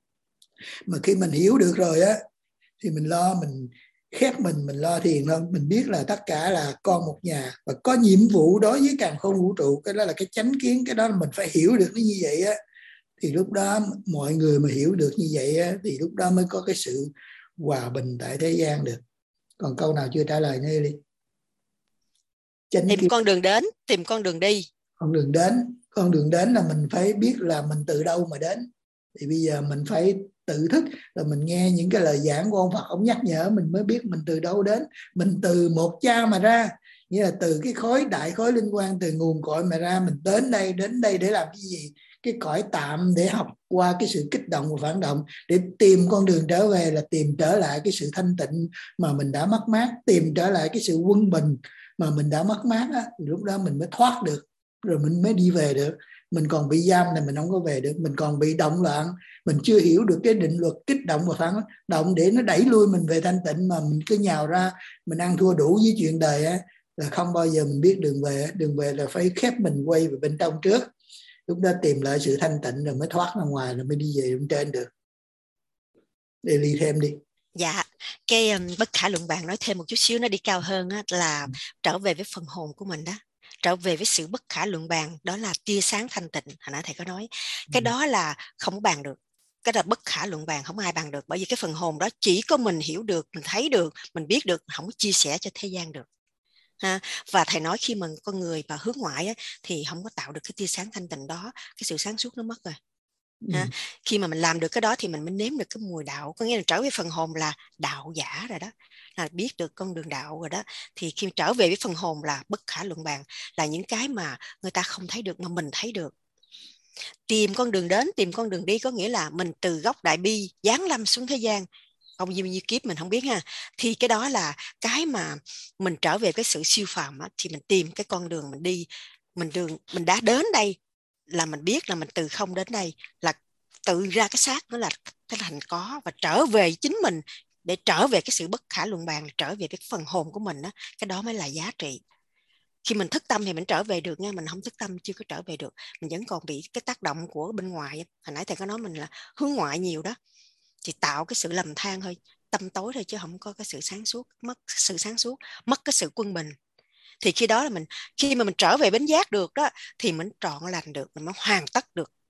Mà khi mình hiểu được rồi á, thì mình lo, mình khép mình lo thiền thôi. Mình biết là tất cả là con một nhà và có nhiệm vụ đối với càn khôn vũ trụ. Cái đó là cái chánh kiến, cái đó là mình phải hiểu được nó như vậy á. Thì lúc đó mọi người mà hiểu được như vậy á, thì lúc đó mới có cái sự hòa bình tại thế gian được. Còn câu nào chưa trả lời nữa đi. Chánh tìm kiến. Con đường đến, tìm con đường đi. Con đường đến là mình phải biết là mình từ đâu mà đến. Thì bây giờ mình phải tự thức, rồi mình nghe những cái lời giảng của ông Phật, ông nhắc nhở mình mới biết mình từ đâu đến. Mình từ một cha mà ra, nghĩa là từ cái khối đại khối linh quan, từ nguồn cội mà ra. Mình đến đây để làm cái gì? Cái cõi tạm, để học qua cái sự kích động và phản động, để tìm con đường trở về, là tìm trở lại cái sự thanh tịnh mà mình đã mất mát, tìm trở lại cái sự quân bình mà mình đã mất mát á. Thì lúc đó mình mới thoát được, rồi mình mới đi về được. Mình còn bị giam này mình không có về được. Mình còn bị động loạn, mình chưa hiểu được cái định luật kích động và phản động để nó đẩy lui mình về thanh tịnh, mà mình cứ nhào ra mình ăn thua đủ với chuyện đời á, là không bao giờ mình biết đường về. Đường về là phải khép mình quay về bên trong trước, lúc đó tìm lại sự thanh tịnh rồi mới thoát ra ngoài, rồi mới đi về bên trên được. Để đi thêm đi. Dạ, cái bất khả luận bàn nói thêm một chút xíu, nó đi cao hơn á, là trở về với phần hồn của mình đó. Trở về với sự bất khả luận bàn, đó là tia sáng thanh tịnh. Hồi nãy thầy có nói, cái đó là không bàn được. Cái là bất khả luận bàn, không ai bàn được. Bởi vì cái phần hồn đó chỉ có mình hiểu được, mình thấy được, mình biết được, không có chia sẻ cho thế gian được. Ha. Và thầy nói khi mà con người mà hướng ngoại á, thì không có tạo được cái tia sáng thanh tịnh đó, cái sự sáng suốt nó mất rồi. Ha. Khi mà mình làm được cái đó thì mình mới nếm được cái mùi đạo. Có nghĩa là trở về phần hồn là đạo giả rồi đó, là biết được con đường đạo rồi đó. Thì khi trở về với phần hồn là bất khả luận bàn, là những cái mà người ta không thấy được mà mình thấy được. Tìm con đường đến, tìm con đường đi, có nghĩa là mình từ gốc đại bi giáng lâm xuống thế gian, không như kiếp mình không biết ha. Thì cái đó là cái mà mình trở về cái sự siêu phàm á, thì mình tìm cái con đường mình đi. Mình đã đến đây là mình biết là mình từ không đến đây, là tự ra cái xác nó là cái thành có, và trở về chính mình để trở về cái sự bất khả luận bàn, trở về cái phần hồn của mình đó. Cái đó mới là giá trị. Khi mình thức tâm thì mình trở về được nha, mình không thức tâm chưa có trở về được, mình vẫn còn bị cái tác động của bên ngoài. Hồi nãy thầy có nói mình là hướng ngoại nhiều đó, thì tạo cái sự lầm than thôi. tăm tối thôi, chứ không có cái sự sáng suốt, mất sự sáng suốt, mất cái sự quân bình. Thì khi đó là khi mà mình trở về bến giác được đó, thì mình trọn lành được, mình mới hoàn tất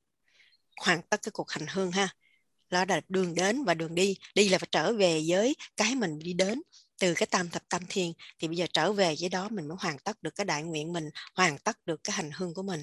cái cuộc hành hương ha. Đó là đường đến và đường đi. Đi là phải trở về với cái mình đi đến từ cái tam thập tam thiên, thì bây giờ trở về với đó mình mới hoàn tất được cái đại nguyện mình, hoàn tất được cái hành hương của mình.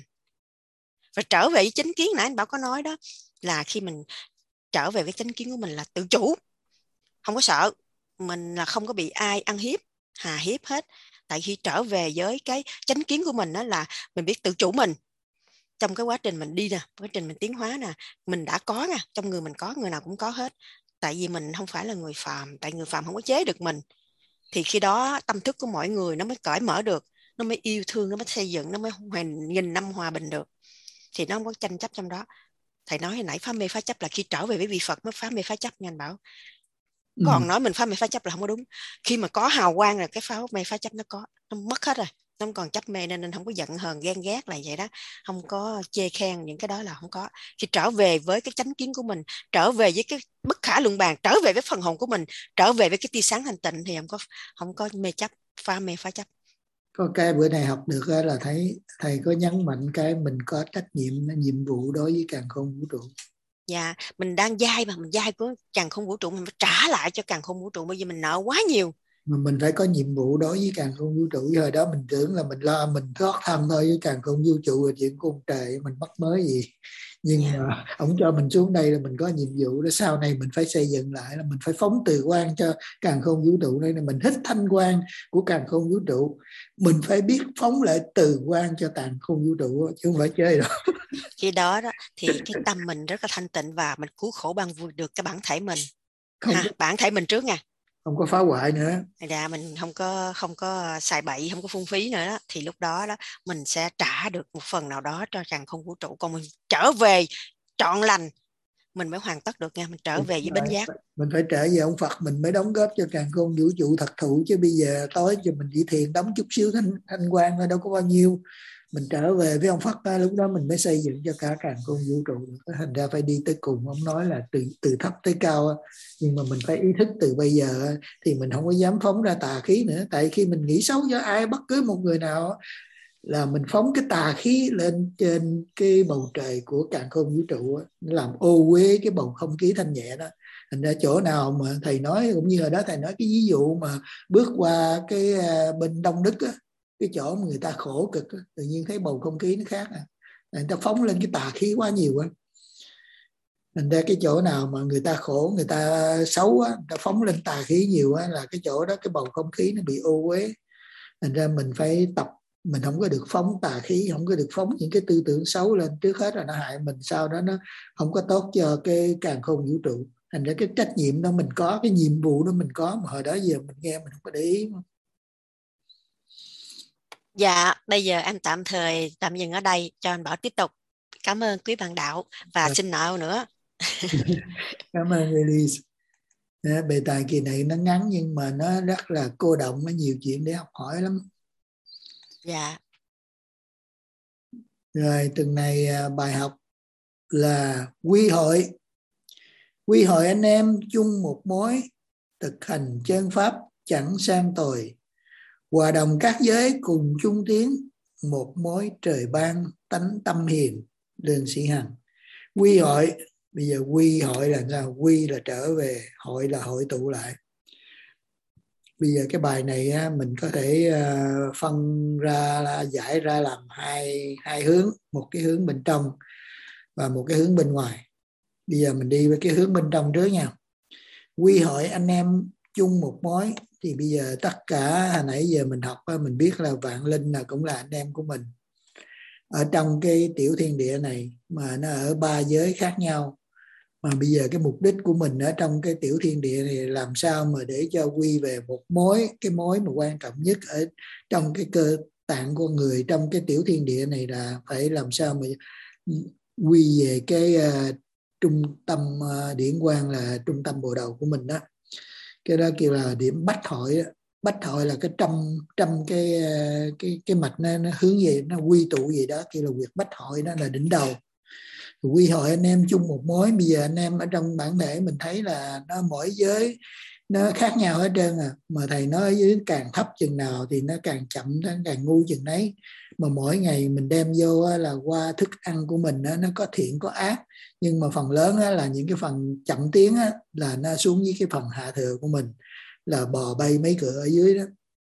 Và trở về với chánh kiến, nãy anh Bảo có nói đó, là khi mình trở về với chánh kiến của mình là tự chủ, không có sợ, mình là không có bị ai ăn hiếp, hà hiếp hết. Tại khi trở về với cái chánh kiến của mình đó là mình biết tự chủ mình. Trong cái quá trình mình đi nè, quá trình mình tiến hóa nè, mình đã có nè, trong người mình có, người nào cũng có hết. Tại vì mình không phải là người phàm, tại người phàm không có chế được mình. Thì khi đó tâm thức của mỗi người nó mới cởi mở được, nó mới yêu thương, nó mới xây dựng, nó mới nghìn năm hòa bình được. Thì nó không có tranh chấp trong đó. Thầy nói hồi nãy phá mê phá chấp là khi trở về với vị Phật mới phá mê phá chấp nha anh Bảo. Còn nói mình phá mê phá chấp là không có đúng. Khi mà có hào quang là cái phá mê phá chấp nó mất hết rồi, nó không còn chấp mê, nên không có giận hờn ghen ghét là vậy đó, không có chê khen, những cái đó là không có. Khi trở về với cái chánh kiến của mình, trở về với cái bất khả luận bàn, trở về với phần hồn của mình, trở về với cái tia sáng thanh tịnh, thì không có mê chấp, phá mê phá chấp. Có cái bữa nay học được là thấy thầy có nhấn mạnh cái mình có trách nhiệm vụ đối với càn khôn vũ trụ. Dạ, mình đang dai mà, mình dai của càn khôn vũ trụ, mình phải trả lại cho càn khôn vũ trụ, bởi vì mình nợ quá nhiều. Mà mình phải có nhiệm vụ đối với càn khôn vũ trụ. Hồi đó mình tưởng là mình lo mình thoát thân thôi, với càn khôn vũ trụ là chuyện của ông trời, mình mắc mới gì. Nhưng mà ông cho mình xuống đây là mình có nhiệm vụ đó. Sau này mình phải xây dựng lại là mình phải phóng từ quang cho càn khôn vũ trụ. Đây là mình hít thanh quang của càn khôn vũ trụ, mình phải biết phóng lại từ quang cho càn khôn vũ trụ, chứ không phải chơi đâu. Khi đó thì cái tâm mình rất là thanh tịnh, và mình cứu khổ ban vui được cái bản thể mình. Bản thể mình trước nha, không có phá hoại nữa. Dạ, mình không có xài bậy, không có phung phí nữa đó. Thì lúc đó mình sẽ trả được một phần nào đó cho càn khôn vũ trụ. Còn mình trở về trọn lành, mình mới hoàn tất được nha. Mình trở về với bến giác. Mình phải trở về ông Phật, mình mới đóng góp cho càn khôn vũ trụ thật thụ. Chứ bây giờ tối cho mình chỉ thiền đóng chút xíu thanh quan thôi, đâu có bao nhiêu. Mình trở về với ông Phật đó, lúc đó mình mới xây dựng cho cả càn khôn vũ trụ. Thành ra phải đi tới cùng. Ông nói là từ thấp tới cao, nhưng mà mình phải ý thức từ bây giờ thì mình không có dám phóng ra tà khí nữa. Tại khi mình nghĩ xấu cho ai, bất cứ một người nào, là mình phóng cái tà khí lên trên cái bầu trời của càn khôn vũ trụ, nó làm ô uế cái bầu không khí thanh nhẹ đó. Thành ra chỗ nào mà thầy nói, cũng như là đó thầy nói cái ví dụ mà bước qua cái bên Đông Đức á, cái chỗ mà người ta khổ cực á, tự nhiên thấy bầu không khí nó khác người ta phóng lên cái tà khí quá nhiều á. Thành ra cái chỗ nào mà người ta khổ, người ta xấu á, người ta phóng lên tà khí nhiều á, là cái chỗ đó cái bầu không khí nó bị ô uế. Thành ra mình phải tập, mình không có được phóng tà khí, không có được phóng những cái tư tưởng xấu lên, trước hết là nó hại mình, sau đó nó không có tốt cho cái càn khôn vũ trụ. Thành ra cái trách nhiệm đó mình có, cái nhiệm vụ đó mình có, mà hồi đó giờ mình nghe mình không có để ý. Dạ, bây giờ em tạm thời tạm dừng ở đây, cho anh Bảo tiếp tục. Cảm ơn quý bạn đạo và xin nợ nữa. Cảm ơn Elise. Đề tài kỳ này nó ngắn nhưng mà nó rất là cô động, nó nhiều chuyện để học hỏi lắm. Dạ. Rồi tuần này bài học là quy hội. Quy hội anh em chung một mối, thực hành chân pháp chẳng sang tồi. Hòa đồng các giới cùng chung tiến, một mối trời ban tánh tâm hiền, Lương Sĩ Hằng. Quy hội, bây giờ quy hội là sao? Quy là trở về, hội là hội tụ lại. Bây giờ cái bài này mình có thể phân ra, giải ra làm hai hướng, một cái hướng bên trong và một cái hướng bên ngoài. Bây giờ mình đi với cái hướng bên trong trước nha. Quy hội anh em chung một mối, thì bây giờ tất cả hồi nãy giờ mình học mình biết là vạn linh là cũng là anh em của mình ở trong cái tiểu thiên địa này, mà nó ở 3 giới khác nhau. Mà bây giờ cái mục đích của mình ở trong cái tiểu thiên địa này làm sao mà để cho quy về một mối, cái mối mà quan trọng nhất ở trong cái cơ tạng con người, trong cái tiểu thiên địa này là phải làm sao mà quy về cái trung tâm điển quang, là trung tâm bộ đầu của mình đó. Cái đó kêu là điểm bách hội đó. Bách hội là cái trăm cái mạch nó hướng về, nó quy tụ gì đó, kêu là huyệt bách hội, đó là đỉnh đầu. Quy hội anh em chung một mối. Bây giờ anh em ở trong bản thể mình thấy là nó mỗi giới nó khác nhau hết trơn à. Mà thầy nói ở dưới càng thấp chừng nào thì nó càng chậm, nó càng ngu chừng đấy. Mà mỗi ngày mình đem vô là qua thức ăn của mình nó có thiện có ác, nhưng mà phần lớn là những cái phần chậm tiến là nó xuống với cái phần hạ thừa của mình, là bò bay mấy cửa ở dưới đó.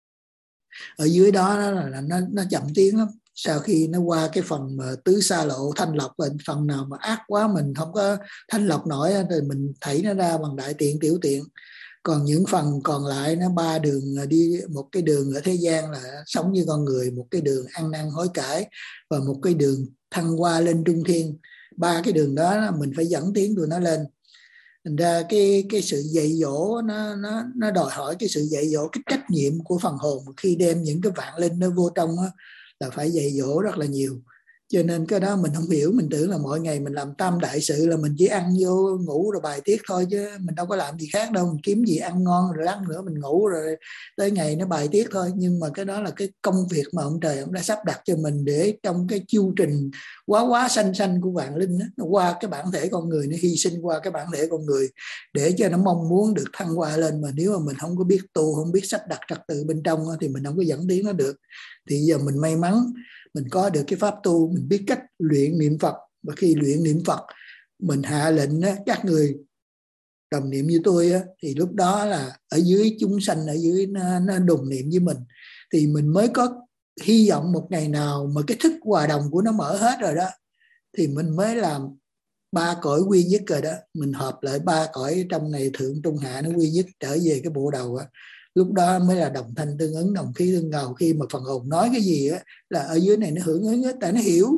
Ở dưới đó là nó chậm tiến lắm. Sau khi nó qua cái phần mà tứ xa lộ thanh lọc, phần nào mà ác quá mình không có thanh lọc nổi thì mình thảy nó ra bằng đại tiện tiểu tiện. Còn những phần còn lại nó 3 đường đi, một cái đường ở thế gian là sống như con người, một cái đường ăn năn hối cải, và một cái đường thăng hoa lên trung thiên. 3 cái đường đó mình phải dẫn tiến tụi nó lên. Thành ra cái sự dạy dỗ nó đòi hỏi cái sự dạy dỗ, cái trách nhiệm của phần hồn khi đem những cái vạn linh nó vô trong là phải dạy dỗ rất là nhiều. Cho nên cái đó mình không hiểu, mình tưởng là mỗi ngày mình làm tam đại sự là mình chỉ ăn vô ngủ rồi bài tiết thôi, chứ mình đâu có làm gì khác đâu. Mình kiếm gì ăn ngon rồi lát nữa mình ngủ rồi tới ngày nó bài tiết thôi. Nhưng mà cái đó là cái công việc mà ông trời ông đã sắp đặt cho mình, để trong cái chu trình quá sanh của vạn linh đó, nó qua cái bản thể con người, nó hy sinh qua cái bản thể con người để cho nó mong muốn được thăng hoa lên. Mà nếu mà mình không có biết tu, không biết sắp đặt trật tự bên trong thì mình không có dẫn tiến nó được. Thì giờ mình may mắn mình có được cái pháp tu, mình biết cách luyện niệm Phật. Và khi luyện niệm Phật, mình hạ lệnh các người đồng niệm như tôi thì lúc đó là ở dưới chúng sanh ở dưới nó đồng niệm với mình, thì mình mới có hy vọng một ngày nào mà cái thức hòa đồng của nó mở hết rồi đó, thì mình mới làm 3 cõi quy nhất rồi đó. Mình hợp lại 3 cõi trong này, thượng trung hạ, nó quy nhất trở về cái bộ đầu á. Lúc đó mới là đồng thanh tương ứng, đồng khí tương cầu. Khi mà phần hồn nói cái gì là ở dưới này nó hưởng ứng hết, tại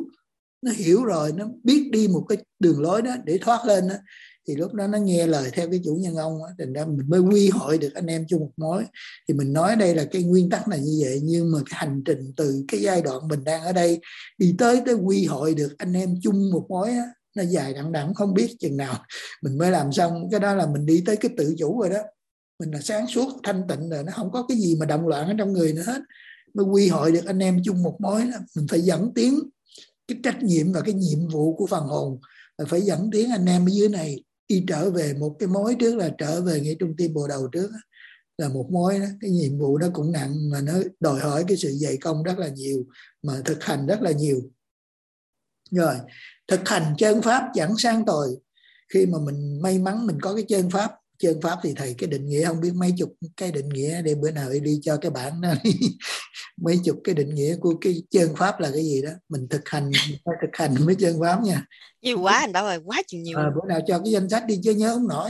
nó hiểu rồi, nó biết đi một cái đường lối đó để thoát lên đó. Thì lúc đó nó nghe lời theo cái chủ nhân ông. Thành ra mình mới quy hội được anh em chung một mối. Thì mình nói đây là cái nguyên tắc là như vậy. Nhưng mà cái hành trình từ cái giai đoạn mình đang ở đây đi tới quy hội được anh em chung một mối nó dài đằng không biết chừng nào mình mới làm xong. Cái đó là mình đi tới cái tự chủ rồi đó. Mình là sáng suốt thanh tịnh rồi, nó không có cái gì mà động loạn ở trong người nữa hết. Mới quy hội được anh em chung một mối đó. Mình phải dẫn tiến cái trách nhiệm và cái nhiệm vụ của phần hồn là phải dẫn tiến anh em ở dưới này đi trở về một cái mối trước, là trở về ngay trung tim bồ đầu trước là một mối đó. Cái nhiệm vụ đó cũng nặng, mà nó đòi hỏi cái sự dày công rất là nhiều, mà thực hành rất là nhiều. Rồi thực hành chân pháp chẳng sang tồi. Khi mà mình may mắn mình có cái chân pháp thì thầy cái định nghĩa không biết mấy chục cái định nghĩa, để bữa nào đi cho cái bản đó mấy chục cái định nghĩa của cái chân pháp là cái gì đó. Mình thực hành mấy chân pháp nha. Nhiều quá anh Bảo ơi, quá nhiều. Bữa nào cho cái danh sách đi chứ nhớ không nổi.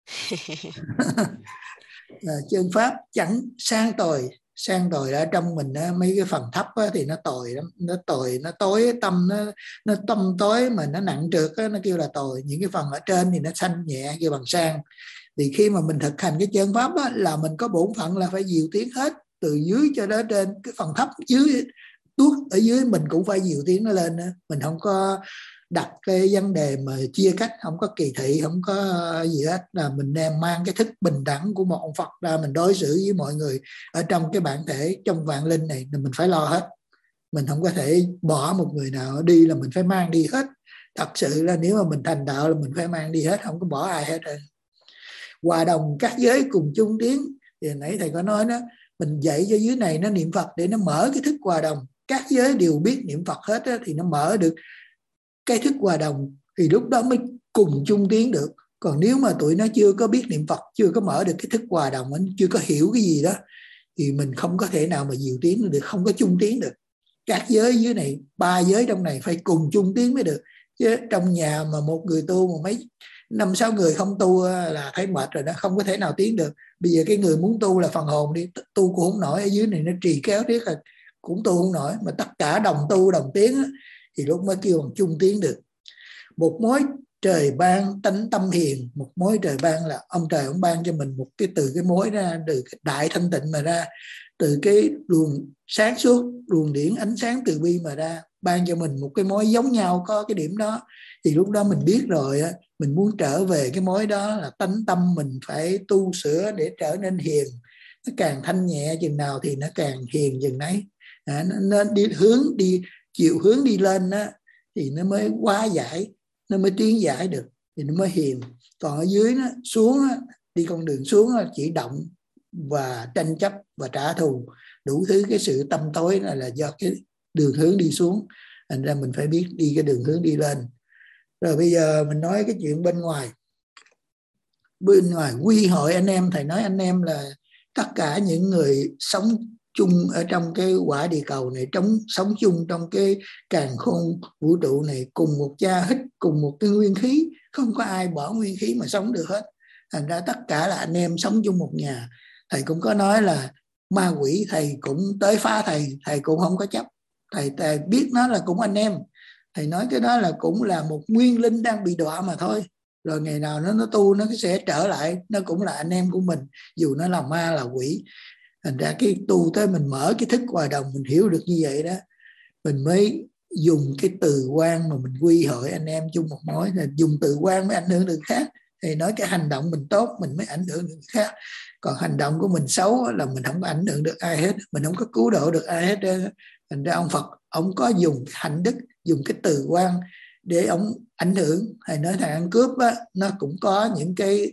Chân pháp chẳng sang tồi ở trong mình mấy cái phần thấp thì nó tồi lắm, nó tối tâm, nó tâm tối mà nó nặng trược nó kêu là tồi. Những cái phần ở trên thì nó xanh nhẹ kêu bằng sang. Thì khi mà mình thực hành cái chân pháp là mình có bổn phận là phải dìu tiến hết, từ dưới cho đến trên. Cái phần thấp dưới tuốt ở dưới mình cũng phải dìu tiến nó lên. Mình không có đặt cái vấn đề mà chia cách, không có kỳ thị, không có gì hết, là mình đem mang cái thức bình đẳng của một ông Phật ra mình đối xử với mọi người ở trong cái bản thể, trong vạn linh này mình phải lo hết. Mình không có thể bỏ một người nào đi, là mình phải mang đi hết. Thật sự là nếu mà mình thành đạo là mình phải mang đi hết, không có bỏ ai hết rồi. Hòa đồng các giới cùng chung tiến, thì nãy thầy có nói đó, mình dạy cho dưới này nó niệm Phật để nó mở cái thức hòa đồng. Các giới đều biết niệm Phật hết thì nó mở được cái thức hòa đồng, thì lúc đó mới cùng chung tiến được. Còn nếu mà tụi nó chưa có biết niệm Phật, chưa có mở được cái thức hòa đồng, chưa có hiểu cái gì đó, thì mình không có thể nào mà dìu tiến được, không có chung tiến được. Các giới dưới này, 3 giới trong này phải cùng chung tiến mới được. Chứ trong nhà mà một người tu mà mấy 5-6 người không tu là thấy mệt rồi đó, không có thể nào tiến được. Bây giờ cái người muốn tu là phần hồn đi, tu cũng không nổi, ở dưới này nó trì kéo riết là cũng tu không nổi. Mà tất cả đồng tu đồng tiến thì lúc mới kêu bằng chung tiến được. Một mối trời ban tánh tâm hiền. Một mối trời ban là ông trời ông ban cho mình một cái, từ cái mối ra, từ cái đại thanh tịnh mà ra, từ cái luồng sáng suốt, luồng điển ánh sáng từ bi mà ra, ban cho mình một cái mối giống nhau có cái điểm đó. Thì lúc đó mình biết rồi, mình muốn trở về cái mối đó là tánh tâm mình phải tu sửa để trở nên hiền. Nó càng thanh nhẹ chừng nào thì nó càng hiền chừng đấy. Nó chịu hướng đi lên đó, thì nó mới hóa giải, nó mới tiến giải được, thì nó mới hiền. Còn ở dưới nó xuống đi con đường xuống là chỉ động và tranh chấp và trả thù, đủ thứ cái sự tâm tối là do cái đường hướng đi xuống. Thành ra mình phải biết đi cái đường hướng đi lên. Rồi bây giờ mình nói cái chuyện bên ngoài. Bên ngoài quy hội anh em, thầy nói anh em là tất cả những người sống chung ở trong cái quả địa cầu này, sống chung trong cái càn khôn vũ trụ này, cùng một cha hít, cùng một cái nguyên khí, không có ai bỏ nguyên khí mà sống được hết. Thành ra tất cả là anh em sống chung một nhà. Thầy cũng có nói là ma quỷ thầy cũng tới phá thầy cũng không có chấp. Thầy biết nó là cũng anh em. Thầy nói cái đó là cũng là một nguyên linh đang bị đọa mà thôi. Rồi ngày nào nó tu nó sẽ trở lại, nó cũng là anh em của mình, dù nó là ma là quỷ. Thành ra cái tu tới mình mở cái thức hòa đồng, mình hiểu được như vậy đó, mình mới dùng cái từ quan mà mình quy hội anh em chung một mối. Là dùng từ quan mới ảnh hưởng được khác. Thì nói cái hành động mình tốt mình mới ảnh hưởng được khác. Còn hành động của mình xấu là mình không có ảnh hưởng được ai hết, mình không có cứu độ được ai hết. Thành ra ông Phật ông có dùng hạnh đức, dùng cái từ quan để ông ảnh hưởng. Hay nói thằng ăn cướp á, nó cũng có những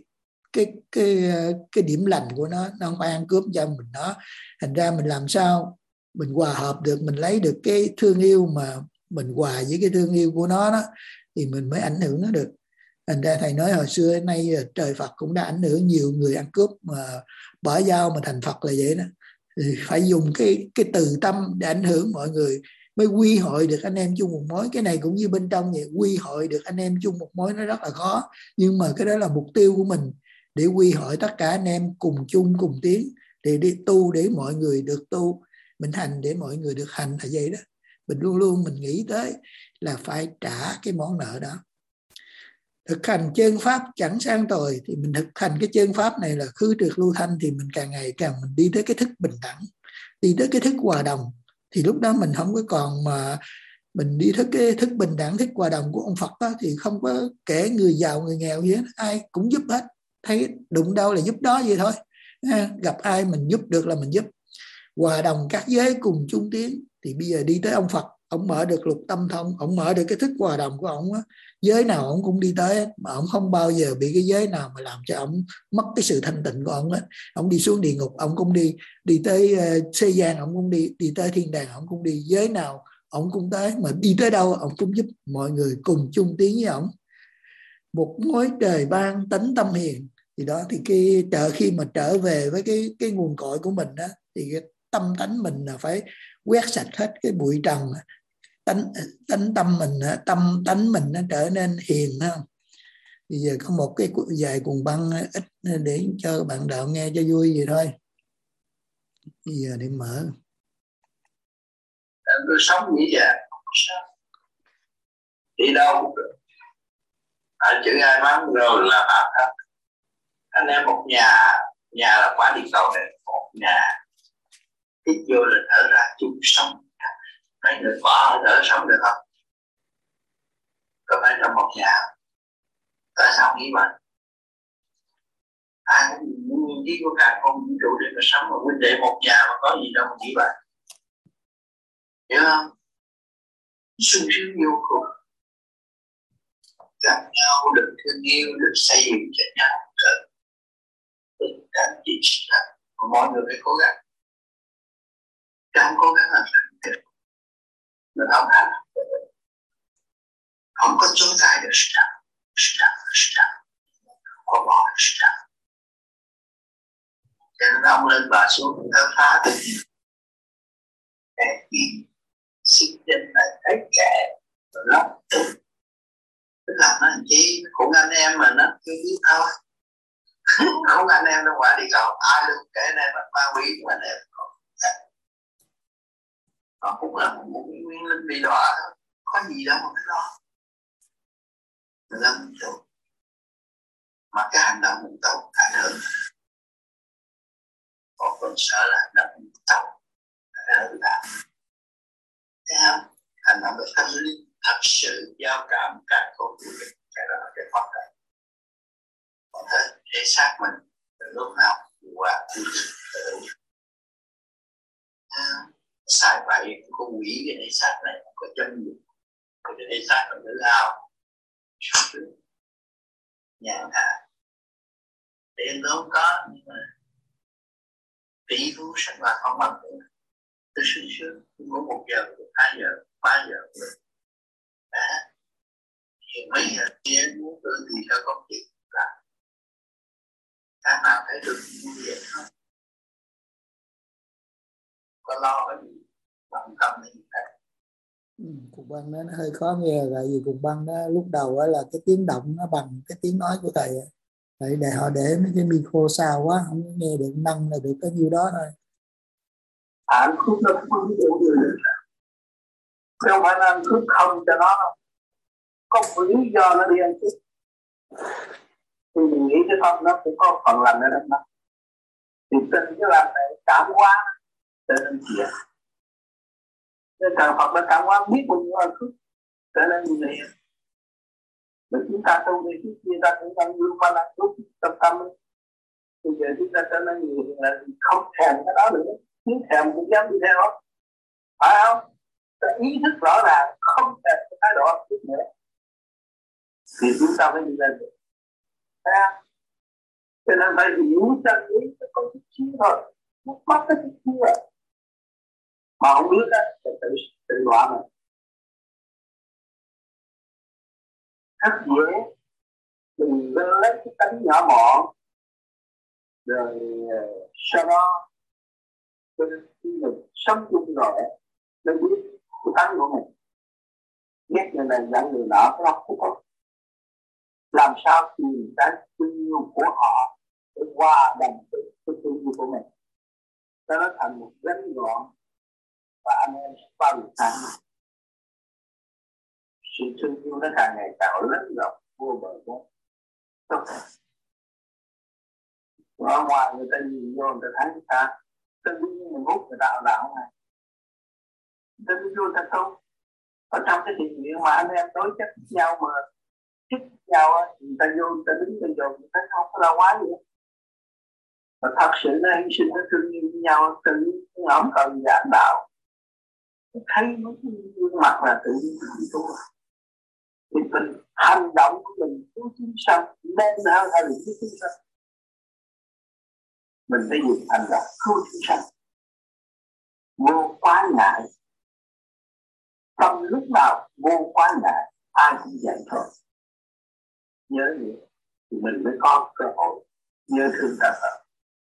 cái điểm lành của nó không phải ăn cướp cho mình nó. Thành ra mình làm sao mình hòa hợp được, mình lấy được cái thương yêu mà mình hòa với cái thương yêu của nó đó, thì mình mới ảnh hưởng nó được. Thành ra thầy nói hồi xưa đến nay trời Phật cũng đã ảnh hưởng nhiều người ăn cướp mà bỏ dao mà thành Phật là vậy đó. Thì phải dùng cái từ tâm để ảnh hưởng mọi người, mới quy hội được anh em chung một mối. Cái này cũng như bên trong vậy, quy hội được anh em chung một mối nó rất là khó, nhưng mà cái đó là mục tiêu của mình, để quy hội tất cả anh em cùng chung cùng tiến, để đi tu để mọi người được tu, mình hành để mọi người được hành là vậy đó. Mình luôn luôn mình nghĩ tới là phải trả cái món nợ đó. Thực hành chân pháp chẳng sang tồi, thì mình thực hành cái chân pháp này là khứ trượt lưu thanh, thì mình càng ngày càng mình đi tới cái thức bình đẳng, đi tới cái thức hòa đồng. Thì lúc đó mình không có còn mà mình đi tới cái thức bình đẳng, thức hòa đồng của ông Phật đó, thì không có kể người giàu người nghèo gì hết, ai cũng giúp hết. Thấy đụng đâu là giúp đó vậy thôi. Gặp ai mình giúp được là mình giúp. Hòa đồng các giới cùng chung tiến. Thì bây giờ đi tới ông Phật, ông mở được lục tâm thông, ông mở được cái thức hòa đồng của ông á, giới nào ông cũng đi tới, mà ông không bao giờ bị cái giới nào mà làm cho ông mất cái sự thanh tịnh của ông á. Ông đi xuống địa ngục ông cũng đi tới thế gian ông cũng đi tới thiên đàng ông cũng đi, giới nào ông cũng tới, mà đi tới đâu ông cũng giúp mọi người cùng chung tiến với ông. Một mối trời ban tánh tâm hiền. Thì đó, thì khi mà trở về với cái nguồn cội của mình đó, thì cái tâm tánh mình là phải quét sạch hết cái bụi trần, tâm tánh mình nó trở nên hiền không. Bây giờ có một cái vài cuồng băng ít để cho bạn đạo nghe cho vui vậy thôi. Bây giờ để mở. Tôi sống như vậy, đi đâu cũng được. Chữ ai mắng rồi là bạn thân. Anh em một nhà là quả địa cầu này, một nhà. Hít vô là thở ra chung sống. Mấy người bỏ thở sống được không? Có phải trong một nhà? Tại sao nghĩ vậy? Ai cũng muốn đi của cả con vũ trụ để mà sống, mà huynh đệ một nhà mà có gì đâu mà nghĩ vậy. Hiểu không? Sung sướng vô cùng. Gặp nhau được thương yêu, được xây dựng cho nhau. Tình cảm chỉ sự thật. Còn mọi người phải cố gắng. Chẳng cố gắng là thành được. Mình không hành. Không có chối cãi được sự thật. Sự thật là sự thật. Không có bỏ được sự thật. Cho nên ông lên bà xuống thơ phá tình. Để khi sinh tinh là thấy trẻ rồi lắm. Tức là nó làm chi cũng anh em mà nó chưa biết thôi. Không anh em nó quả đi cầu, ai được cái anh em nó ma quỷ của anh em. Nó cũng là một nguyên linh bị đọa thôi, có gì đâu mà phải lo. Mình làm mình tốt, mà cái hành động mình tốt ảnh hưởng. Còn con sợ là hành động mình tốt ảnh hưởng là. Thấy không? Hành động về tâm linh thật sự giao cảm cả con người, cái đó là cái quan trọng. Còn thế thể xác mình lúc nào qua sai vậy có quỷ cái thể xác này có chân dụng, cái thể xác là tự hào nhàn hạ Tiền tôi không có, nhưng mà tỷ phú sẵn là không bằng nữa. Tôi sướng sướng, tôi ngủ 1 giờ, 2 giờ, 3 giờ rồi. Thì mấy giờ kia muốn tôi thì sao có chuyện làm. Tháng nào thấy được như vậy thôi. Có lo ở gì, bận tâm như thế. Cục băng đó nó hơi khó nghe, tại vì cục băng đó lúc đầu đó là cái tiếng động nó bằng cái tiếng nói của thầy. Tại để họ để mấy cái micro xa quá, không nghe được, nâng là được có nhiêu đó thôi. Ăn thuốc nó không có đủ được. Không phải là ăn thuốc không cho nó đâu. Có một lý do nó đi ăn thuốc. Thì mình nghĩ cái thân nó cũng có phần lành ở đó. Thì tin cái làm này cảm quá trở nên chuyện. Nên thằng Phật đã cảm quá biết bao nhiêu ăn thuốc trở nên như vậy. Mà chúng ta tu đi trước kia ta cũng đang vươn qua ăn thuốc tâm tâm. Bây giờ chúng ta trở nên người là không thèm cái đó nữa. Nếu thèm cũng dám đi theo. Phải không? Ta ý thức rõ ràng không thèm cái thái độ ăn thuốc nữa. Thì chúng ta mới đi lên được. Thấy không? Cho nên phải hiểu chân lý nó có chút xíu thôi. Nó mất cái chút xíu rồi. Mà không biết á, thì tự loạn rồi. Rất dễ. Đừng lấy cái tánh nhỏ mọn. Rồi sau đó khi mình sống chung rồi nó biết cái tánh của mình. Ghét người này giận người nọ, cái đó không có. Làm sao tìm cái thương yêu của họ để hòa đồng với cái thương yêu của mình. Nó thành một gánh gọn và anh em sẽ bao nhiêu tháng. Sự thương yêu nó càng ngày càng lớn rộng vô bờ vô. Tốt. Ở ngoài người ta nhìn vô người ta thấy người ta tự nhiên mình hút người ta ảo đạo này. Người ta vô người ta tu. Ở trong cái thiện nguyện mà anh em đối chất nhau mà chúc nhau á, người ta vô người ta đứng trên đường người ta không có đâu quá gì hết. Và thật sự nó hy sinh nó thương yêu với nhau tự nhiên không cần giảng đạo. Thấy mấy cái gương mặt là tự nhiên mình tu. Thì mình hành động của mình cứu chúng sanh nên nào là được cứu chúng sanh. Mình phải dùng hành động cứu chúng sanh. Vô quá ngại. Trong lúc nào vô quá ngại ai cũng vậy thôi. Nhớ vậy thì mình mới có cơ hội nhớ thương ta Phật.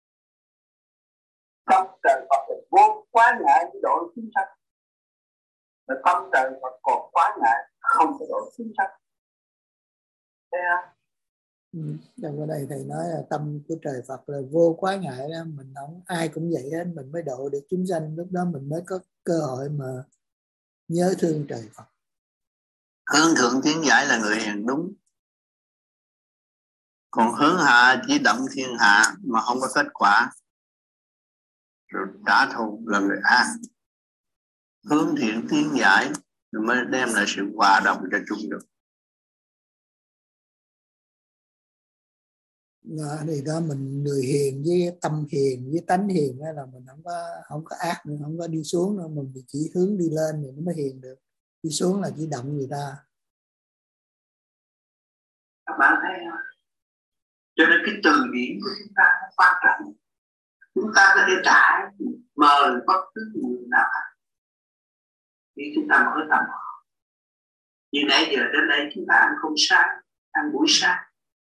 Tâm trời Phật là vô quá ngại với độ chúng sanh. Mà tâm trời Phật còn quá ngại không có độ chúng sanh. Thấy không? Trong cái đây thầy nói là tâm của trời Phật là vô quá ngại đó. Mình không, ai cũng vậy hết, mình mới độ được chúng sanh. Lúc đó mình mới có cơ hội mà nhớ thương trời Phật. Hướng thượng tiến giải là người hiền đúng. Còn hướng hạ chỉ động thiên hạ mà không có kết quả, rồi trả thù là người ác. Hướng thiện tiến giải rồi mới đem lại sự hòa đồng cho chung được. Thì đó mình người hiền với tâm hiền với tánh hiền đó là mình không có ác nữa, không có đi xuống nữa, mình chỉ hướng đi lên thì nó mới hiền được. Đi xuống là chỉ động người ta. Các bạn thấy không? Cho nên cái từ điển của chúng ta nó quan trọng. Chúng ta có thể trải mời bất cứ người nào khi chúng ta mở tâm họ. Như nãy giờ đến đây chúng ta ăn không sáng, ăn buổi sáng,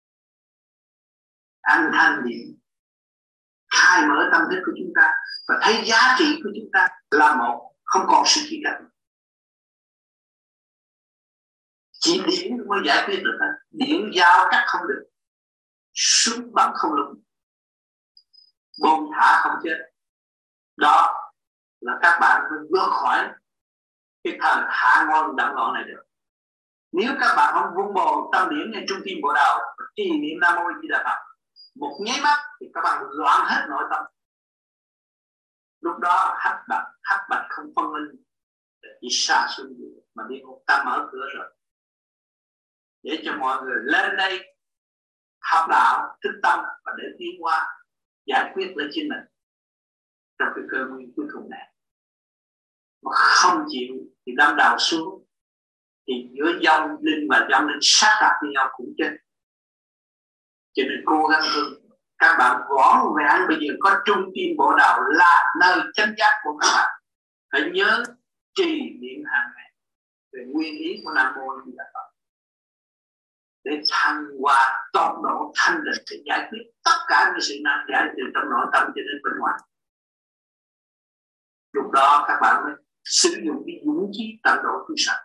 ăn thanh nhẹ, khai mở tâm thức của chúng ta và thấy giá trị của chúng ta là một, không còn sự kỳ cạnh. Chỉ điển mới giải quyết được. Điển giao cắt không được, súng bắn không lũng, bom thả không chết. Đó là các bạn mới vượt khỏi cái thời hạ ngon đẳng loạn này được. Nếu các bạn không vun bồi tâm điển ngay trung tim bộ đầu, trì niệm Nam Mô Di Đà Phật, một nháy mắt thì các bạn loạn hết nội tâm. Lúc đó hắc bạch không phân minh, chỉ xa xuống mà địa ngục ta mở cửa rồi. Để cho mọi người lên đây học đạo, thức tâm và để tiến hóa giải quyết lấy chính mình trong cái cơ nguyên cuối cùng này. Mà không chịu thì đâm đầu xuống, thì giữa vong linh và vong linh sát hại với nhau cũng chết. Cho nên cố gắng hơn Các bạn võ vẹn bây giờ có trung tâm bộ đạo là nơi chánh giác của các bạn. Phải nhớ trì niệm hàng ngày về nguyên lý của Nam Mô Di Đà Phật để thăng hoa tột độ thanh định để giải quyết tất cả những sự nan giải từ trong nội tâm cho đến bên ngoài. Lúc đó các bạn mới sử dụng cái dũng khí tận độ tu sạch.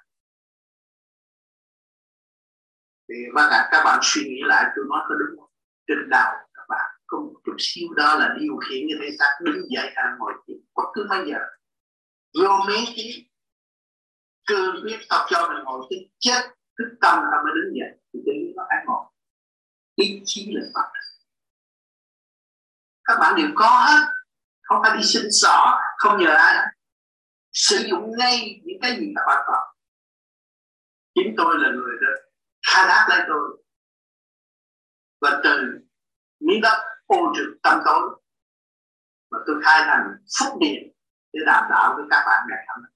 Thì các bạn suy nghĩ lại tôi nói có đúng không? Trên đạo các bạn có một chút xíu đó là điều khiển như thế xác đứng dậy hay ngồi chuyện bất cứ bao giờ. Vô mấy cái cương quyết tập cho mình ngồi cái chết thức tâm ta mới đứng dậy thì tự nhiên nó phải ngồi. Ý chí là Phật. Các bạn đều có hết, không phải đi xin xỏ, không nhờ ai. Sử dụng ngay những cái gì các bạn có. Chính tôi là người đó khai thác lấy tôi, và từ miếng đất ô trực tâm tối mà tôi khai thành phúc điện để đảm đạo với các bạn ngày hôm nay,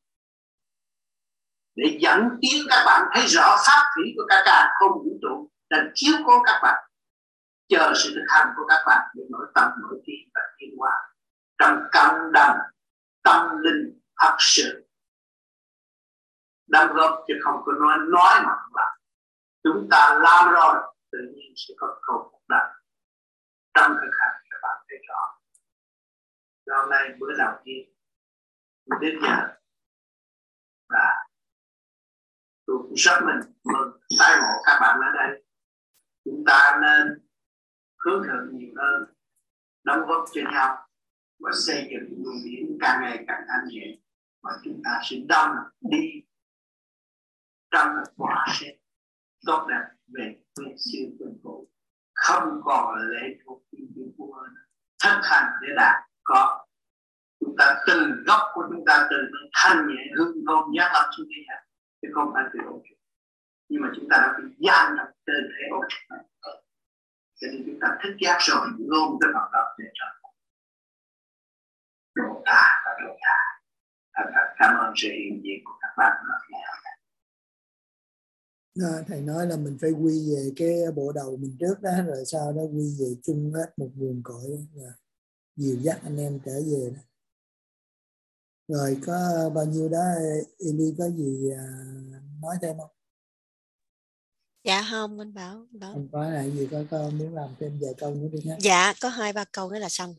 để dẫn tiến các bạn thấy rõ pháp thủy của cả càn không vũ trụ, đang chiếu cố các bạn, chờ sự thực hành của các bạn để nội tâm nội trí và tiến hóa trong cộng đồng tâm linh thật sự đóng góp, chứ không có nói mà không làm. Chúng ta làm rồi tự nhiên sẽ có cầu phục đắc trong thực hành. Các bạn thấy rõ. Hôm nay bữa đầu tiên đến giờ và tôi cũng rất mừng tái ngộ các bạn ở đây. Chúng ta nên hướng thượng nhiều hơn, đóng góp cho nhau và xây dựng luồng điển càng ngày càng thanh nhẹ, và chúng ta sẽ đông đi trong một quả sẽ tốt đẹp về nguyên siêu tuần phụ, không còn lệ thuộc thiên vua nữa. Thực hành để đạt có. Chúng ta từ gốc của chúng ta từ thanh nhẹ hương thơm giác lập xuống thế này, chứ không phải từ ô trục. Nhưng mà chúng ta đã bị gian trong trên thế ô trục này, cho nên chúng ta thức giác rồi ngôn cái hoạt động để trở thành độ tha và độ tha. Thật cảm ơn sự hiện diện của các bạn ngày hôm nay. Thầy nói là mình phải quy về cái bộ đầu mình trước đó, rồi sau đó quy về chung hết một nguồn cội và dìu dắt anh em trở về đó. Rồi có bao nhiêu đó Eli có gì nói thêm không? Dạ không, anh Bảo. Không có lại gì, có muốn làm thêm vài câu nữa đi nhé. Dạ, có 2-3 câu nữa là xong.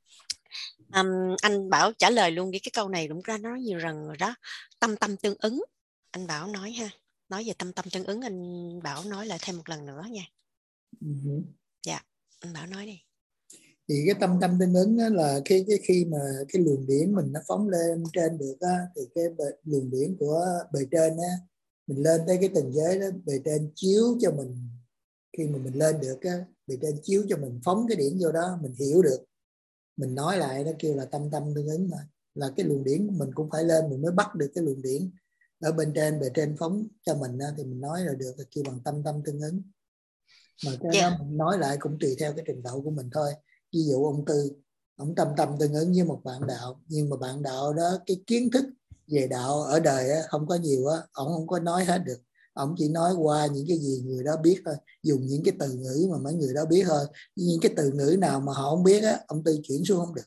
Anh Bảo trả lời luôn cái câu này, đúng ra nói nhiều lần rồi đó. Tâm tâm tương ứng, anh Bảo nói ha. Nói về tâm tâm tương ứng, anh Bảo nói lại thêm một lần nữa nha. Dạ, anh Bảo nói đi. Thì cái tâm tâm tương ứng đó là khi mà cái luồng điển mình nó phóng lên trên được á, thì cái luồng điển của bề trên á, mình lên tới cái tầng giới đó, bề trên chiếu cho mình. Khi mà mình lên được á, bề trên chiếu cho mình phóng cái điển vô đó, mình hiểu được, mình nói lại, nó kêu là tâm tâm tương ứng mà. Là cái luồng điển mình cũng phải lên mình mới bắt được cái luồng điển ở bên trên, bề trên phóng cho mình á, thì mình nói là được, là kêu bằng tâm tâm tương ứng. Mà cái đó mình nói lại cũng tùy theo cái trình độ của mình thôi. Ví dụ ông Tư, ông tâm tâm tương ứng với một bạn đạo, nhưng mà bạn đạo đó cái kiến thức về đạo ở đời á, không có nhiều á, ông không có nói hết được. Ông chỉ nói qua những cái gì người đó biết thôi, dùng những cái từ ngữ mà mấy người đó biết thôi. Những cái từ ngữ nào mà họ không biết á, ông Tư chuyển xuống không được.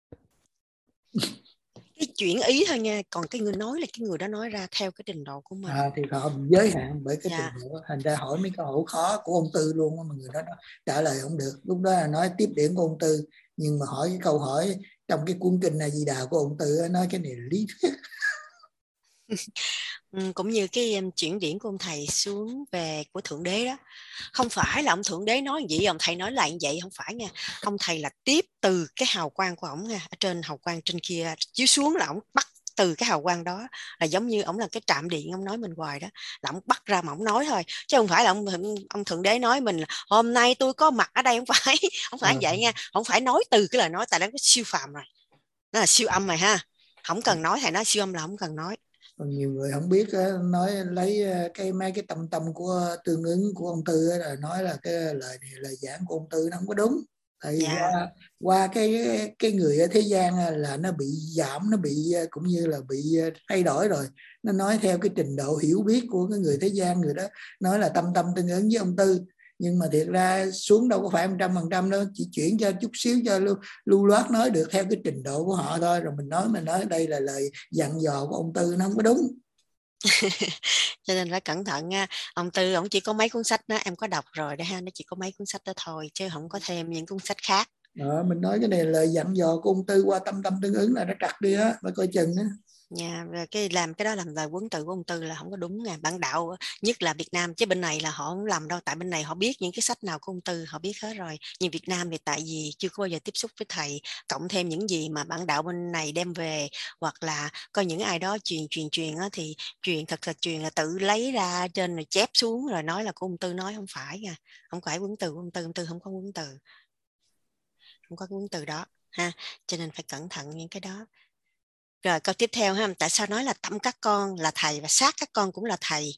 Cái chuyển ý thôi nha, còn cái người nói là cái người đó nói ra theo cái trình độ của mình. Thì họ giới hạn bởi cái trình độ, thành ra hỏi mấy câu hỏi khó của ông Tư luôn mà người đó trả lời không được. Lúc đó là nói tiếp điển của ông Tư, nhưng mà hỏi cái câu hỏi trong cái cuốn kinh A Di Đà của ông Tư, nói cái này là lý thuyết. Cũng như cái chuyển điển của ông thầy xuống về của Thượng Đế đó, không phải là ông Thượng Đế nói gì ông thầy nói lại như vậy, không phải nha. Ông thầy là tiếp từ cái hào quang của ổng nha, ở trên hào quang trên kia chiếu xuống là ổng bắt từ cái hào quang đó, là giống như ổng là cái trạm điện, ông nói mình hoài đó, là ổng bắt ra mà ổng nói thôi, chứ không phải là ông Thượng Đế nói mình là hôm nay tôi có mặt ở đây, không phải vậy nha, không phải nói từ cái lời nói, tại đó có siêu phàm rồi, nó là siêu âm rồi ha, không cần nói, thầy nói siêu âm là không cần nói. Còn nhiều người không biết nói lấy mấy cái tâm tâm của tương ứng của ông Tư là nói là cái lời này, lời giảng của ông Tư nó không có đúng. Tại vì qua cái người ở thế gian là nó bị giảm, nó bị cũng như là bị thay đổi rồi. Nó nói theo cái trình độ hiểu biết của cái người thế gian, người đó nói là tâm tâm tương ứng với ông Tư. nhưng mà thiệt ra xuống đâu có phải 100% đâu, chỉ chuyển cho chút xíu cho lưu loát nói được theo cái trình độ của họ thôi, rồi mình nói đây là lời dặn dò của ông Tư, nó không có đúng. Cho nên phải cẩn thận nha. Ông Tư ông chỉ có mấy cuốn sách đó, em có đọc rồi đó ha, nó chỉ có mấy cuốn sách đó thôi chứ không có thêm những cuốn sách khác. Mình nói cái này là lời dặn dò của ông Tư qua tâm tương ứng là nó trật đi á, phải coi chừng á. Nha, cái đó làm lời huấn từ của ông Tư là không có đúng nha. Bản đạo nhất là Việt Nam, chứ bên này là họ không làm đâu, tại bên này họ biết những cái sách nào của ông Tư họ biết hết rồi. Nhưng Việt Nam thì tại vì chưa có bao giờ tiếp xúc với thầy, cộng thêm những gì mà bản đạo bên này đem về, hoặc là có những ai đó truyền á, thì truyền thật truyền là tự lấy ra trên rồi chép xuống rồi nói là của ông Tư, nói không phải nha, không phải huấn từ của ông Tư không có huấn từ, không có huấn từ đó ha, cho nên phải cẩn thận những cái đó. Rồi câu tiếp theo ha, tại sao nói là tâm các con là thầy và xác các con cũng là thầy?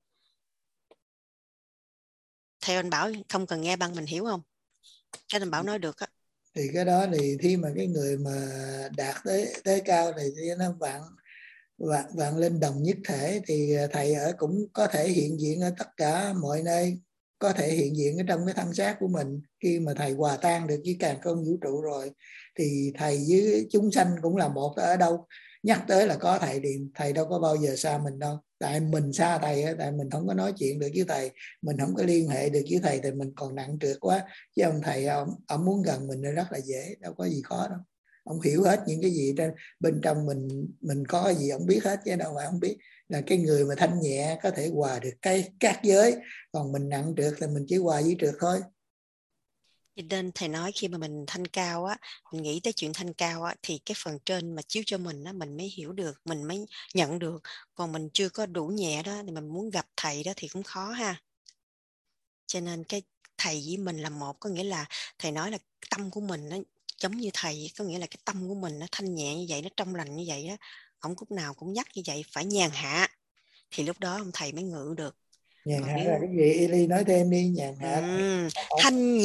Theo anh Bảo không cần nghe băng mình hiểu không? Cái anh Bảo nói được á. Thì cái đó thì khi mà cái người mà đạt tới cao thì nó vạn linh đồng nhất thể, thì thầy ở cũng có thể hiện diện ở tất cả mọi nơi, có thể hiện diện ở trong cái thân xác của mình. Khi mà thầy hòa tan được với càn khôn vũ trụ rồi thì thầy với chúng sanh cũng là một. Ở đâu nhắc tới là có thầy, thì thầy đâu có bao giờ xa mình đâu. Tại mình xa thầy, tại mình không có nói chuyện được với thầy, mình không có liên hệ được với thầy, thì mình còn nặng trược quá. Chứ ông thầy ông muốn gần mình rất là dễ, đâu có gì khó đâu. Ông hiểu hết những cái gì bên trong mình có cái gì ông biết hết, chứ đâu phải ông biết. Là cái người mà thanh nhẹ có thể hòa được các giới, còn mình nặng trược thì mình chỉ hòa với trược thôi. Cho nên thầy nói khi mà mình thanh cao á, mình nghĩ tới chuyện thanh cao á, thì cái phần trên mà chiếu cho mình á, mình mới hiểu được, mình mới nhận được. Còn mình chưa có đủ nhẹ đó, thì mình muốn gặp thầy đó thì cũng khó ha. Cho nên cái thầy với mình là một, có nghĩa là thầy nói là tâm của mình nó giống như thầy, có nghĩa là cái tâm của mình nó thanh nhẹ như vậy, nó trong lành như vậy đó. Ông lúc nào cũng nhắc như vậy, phải nhàn hạ, thì lúc đó ông thầy mới ngự được. Nhàn hạ là cái gì? Ili nói thêm đi. Nhàn hạ thanh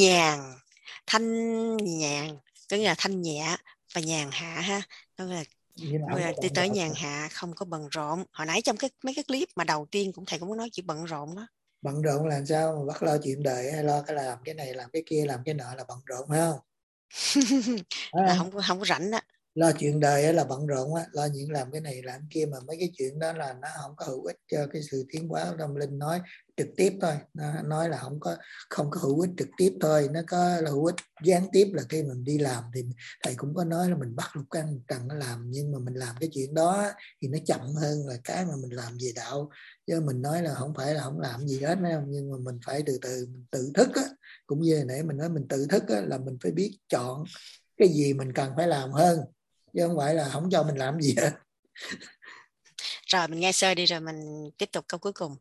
nhàn có nghĩa là thanh nhẹ và nhàn hạ ha, có nghĩa là đi tới nhàn hạ, không có bận rộn. Hồi nãy trong mấy cái clip mà đầu tiên cũng thầy cũng có nói chuyện bận rộn đó. Bận rộn là sao mà bắt lo chuyện đời, hay lo cái làm cái này làm cái kia làm cái nọ là bận rộn, phải không? Là không có rảnh đó. Lo chuyện đời là bận rộn á, lo những làm cái này làm kia, mà mấy cái chuyện đó là nó không có hữu ích cho cái sự tiến hóa. Tâm linh nói trực tiếp thôi, nó nói là không có hữu ích trực tiếp thôi, nó có là hữu ích gián tiếp là khi mình đi làm. Thì thầy cũng có nói là mình bắt lục căn cần nó làm, nhưng mà mình làm cái chuyện đó thì nó chậm hơn là cái mà mình làm về đạo. Chứ mình nói là không phải là không làm gì hết, nhưng mà mình phải từ từ mình tự thức á. Cũng như nãy mình nói mình tự thức á, là mình phải biết chọn cái gì mình cần phải làm hơn, chứ không phải là không cho mình làm gì hết. Rồi mình nghe sơ đi rồi mình tiếp tục câu cuối cùng.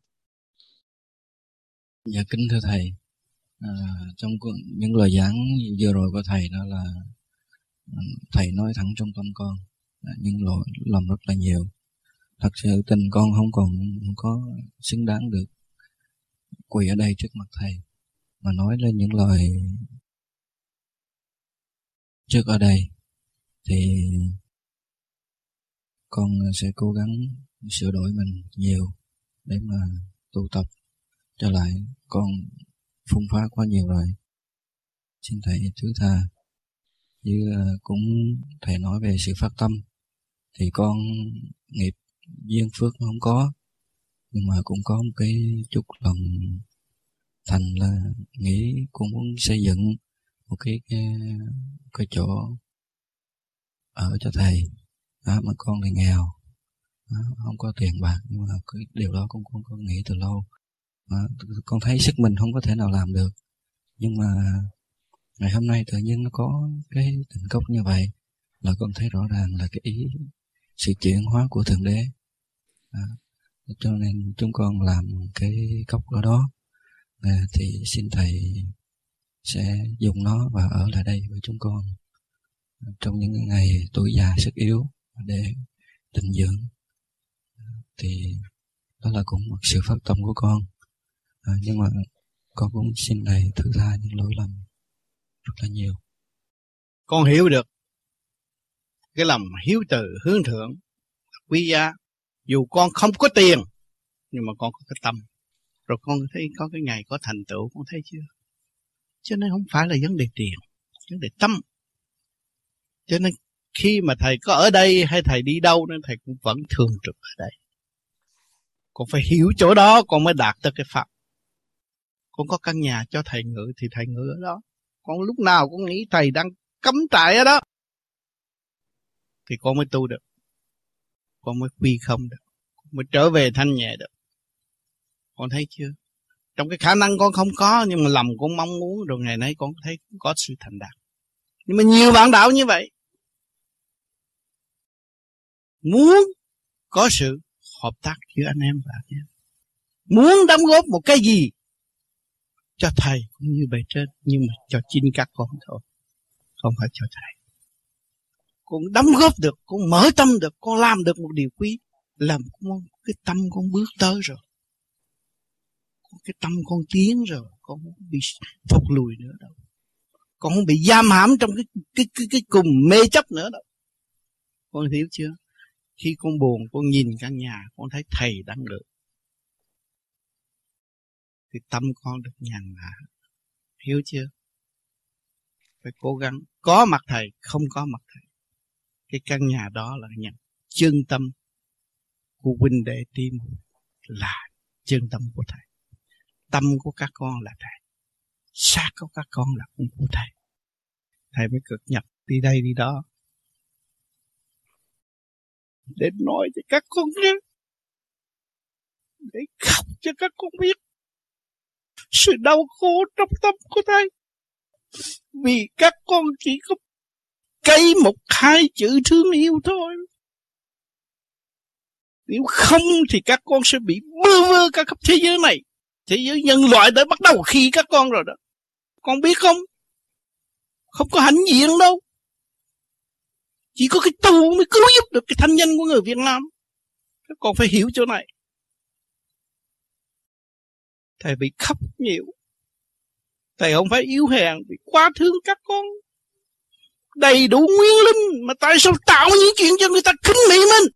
Dạ kính thưa thầy, trong những lời giảng vừa rồi của thầy đó là thầy nói thẳng trong tâm con những lỗi lầm rất là nhiều. Thật sự tình con không có xứng đáng được quỳ ở đây trước mặt thầy mà nói lên những lời trước ở đây. Thì con sẽ cố gắng sửa đổi mình nhiều để mà tu tập trở lại. Con phung phá quá nhiều rồi, xin thầy thứ tha. Như cũng thầy nói về sự phát tâm, thì con nghiệp duyên phước nó không có, nhưng mà cũng có một cái chút lòng thành là nghĩ cũng muốn xây dựng một cái chỗ ở cho thầy. Mà con thì nghèo, không có tiền bạc, nhưng mà cái điều đó cũng con có nghĩ từ lâu. Con thấy sức mình không có thể nào làm được, nhưng mà ngày hôm nay tự nhiên nó có cái tình cốc như vậy là con thấy rõ ràng là cái ý sự chuyển hóa của Thượng Đế. Cho nên chúng con làm cái cốc ở đó, thì xin thầy sẽ dùng nó và ở lại đây với chúng con trong những ngày tuổi già sức yếu để tịnh dưỡng. Thì đó là cũng một sự phát tâm của con, nhưng mà con cũng xin thầy thứ tha những lỗi lầm rất là nhiều. Con hiểu được cái lòng hiếu từ hướng thượng quý giá. Dù con không có tiền, nhưng mà con có cái tâm rồi con thấy có cái ngày có thành tựu, con thấy chưa? Cho nên không phải là vấn đề tiền, vấn đề tâm. Cho nên khi mà thầy có ở đây hay thầy đi đâu nên thầy cũng vẫn thường trực ở đây. Con phải hiểu chỗ đó con mới đạt tới cái pháp. Con có căn nhà cho thầy ngự thì thầy ngự ở đó. Con lúc nào con nghĩ thầy đang cắm trại ở đó thì con mới tu được, con mới quy không được, con mới trở về thanh nhẹ được. Con thấy chưa? Trong cái khả năng con không có, nhưng mà lòng con mong muốn, rồi ngày nay con thấy có sự thành đạt. Nhưng mà nhiều bạn đạo như vậy, muốn có sự hợp tác giữa anh em và anh em, muốn đóng góp một cái gì cho thầy cũng như bề trên, nhưng mà cho chính các con thôi, không phải cho thầy. Con đóng góp được, con mở tâm được, con làm được một điều quý, làm cái tâm con bước tới rồi, cái tâm con tiến rồi, con không bị phục lùi nữa đâu, con không bị giam hãm trong cái cùng mê chấp nữa đâu. Con hiểu chưa? Khi con buồn, con nhìn căn nhà, con thấy thầy đang được, thì tâm con được nhàn hạ. Hiểu chưa? Phải cố gắng có mặt thầy, không có mặt thầy, cái căn nhà đó là nhận chân tâm của huynh đệ tim, là chân tâm của thầy. Tâm của các con là thầy, xác của các con là cũng của thầy. Thầy mới cực nhập đi đây đi đó để nói cho các con nghe, để khóc cho các con biết sự đau khổ trong tâm của thầy. Vì các con chỉ có cây một hai chữ thương yêu thôi. Nếu không thì các con sẽ bị bơ vơ cả khắp thế giới này. Thế giới nhân loại đã bắt đầu khi các con rồi đó. Con biết không? Không có hãnh diện đâu. Chỉ có cái tu mới cứu giúp được cái thanh danh của người Việt Nam. Các con phải hiểu chỗ này. Thầy bị khóc nhiều. Thầy không phải yếu hèn, vì quá thương các con. Đầy đủ nguyên linh, mà tại sao tạo những chuyện cho người ta khinh mị mình?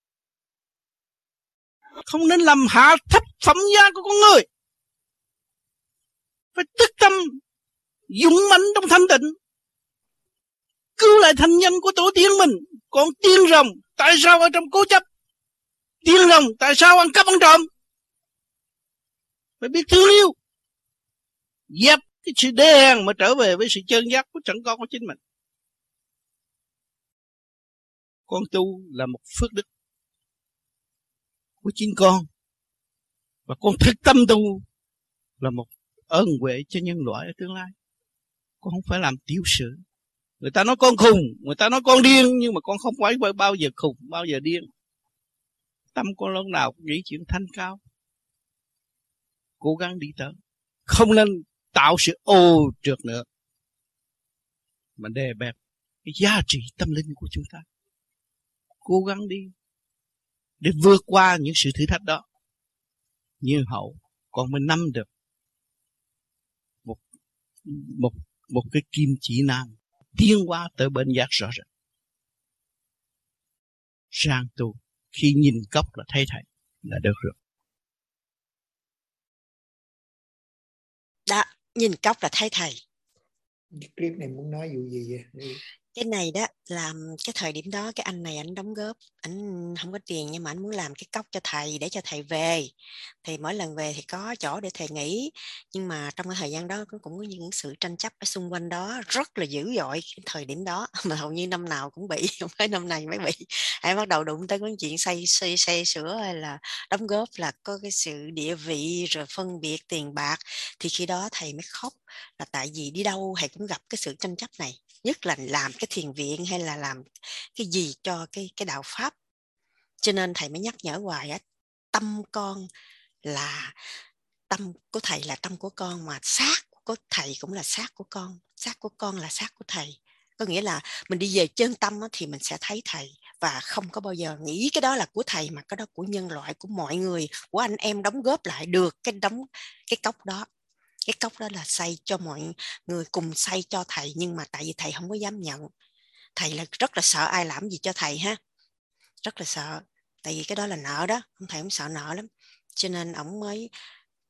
Không nên làm hạ thấp phẩm giá của con người. Phải tức tâm, dũng mãnh trong thanh tịnh, cứu lại thanh danh của tổ tiên mình. Còn tiên rồng, tại sao ở trong cố chấp? Tiên rồng, tại sao ăn cắp ăn trộm? Phải biết thương yêu, dẹp cái sự đê hèn mà trở về với sự chân giác của trận con của chính mình. Con tu là một phước đức của chính con, và con thực tâm tu là một ơn huệ cho nhân loại ở tương lai. Con không phải làm tiểu sự. Người ta nói con khùng, người ta nói con điên, nhưng mà con không phải bao giờ khùng, bao giờ điên. Tâm con lúc nào cũng nghĩ chuyện thanh cao, cố gắng đi tới, không nên tạo sự ô trượt nữa, mà đè bẹp cái giá trị tâm linh của chúng ta. Cố gắng đi để vượt qua những sự thử thách đó. Như hậu con mới nắm được một cái kim chỉ nam tiến qua tới bên giác rõ rệt. Sang tu, khi nhìn cốc là thấy thầy là được rồi. Đó, nhìn cốc là thấy thầy. Clip này muốn nói vụ gì vậy? Cái này đó, làm cái thời điểm đó cái anh này anh đóng góp, anh không có tiền nhưng mà anh muốn làm cái cốc cho thầy để cho thầy về. Thì mỗi lần về thì có chỗ để thầy nghỉ, nhưng mà trong cái thời gian đó cũng có những sự tranh chấp ở xung quanh đó rất là dữ dội cái thời điểm đó, mà hầu như năm nào cũng bị, không phải năm này mới bị. Anh bắt đầu đụng tới cái chuyện xây sửa hay là đóng góp là có cái sự địa vị rồi phân biệt tiền bạc, thì khi đó thầy mới khóc, là tại vì đi đâu thầy cũng gặp cái sự tranh chấp này, nhất là làm cái thiền viện hay là làm cái gì cho cái đạo pháp. Cho nên thầy mới nhắc nhở hoài á, tâm con là tâm của thầy là tâm của con, mà xác của thầy cũng là xác của con, xác của con là xác của thầy. Có nghĩa là mình đi về chân tâm thì mình sẽ thấy thầy, và không có bao giờ nghĩ cái đó là của thầy, mà cái đó của nhân loại, của mọi người, của anh em đóng góp lại được cái cốc đó. Cái cốc đó là xây cho mọi người cùng xây cho thầy, nhưng mà tại vì thầy không có dám nhận. Thầy là rất là sợ ai làm gì cho thầy ha, rất là sợ, tại vì cái đó là nợ đó, thầy cũng sợ nợ lắm, cho nên ổng mới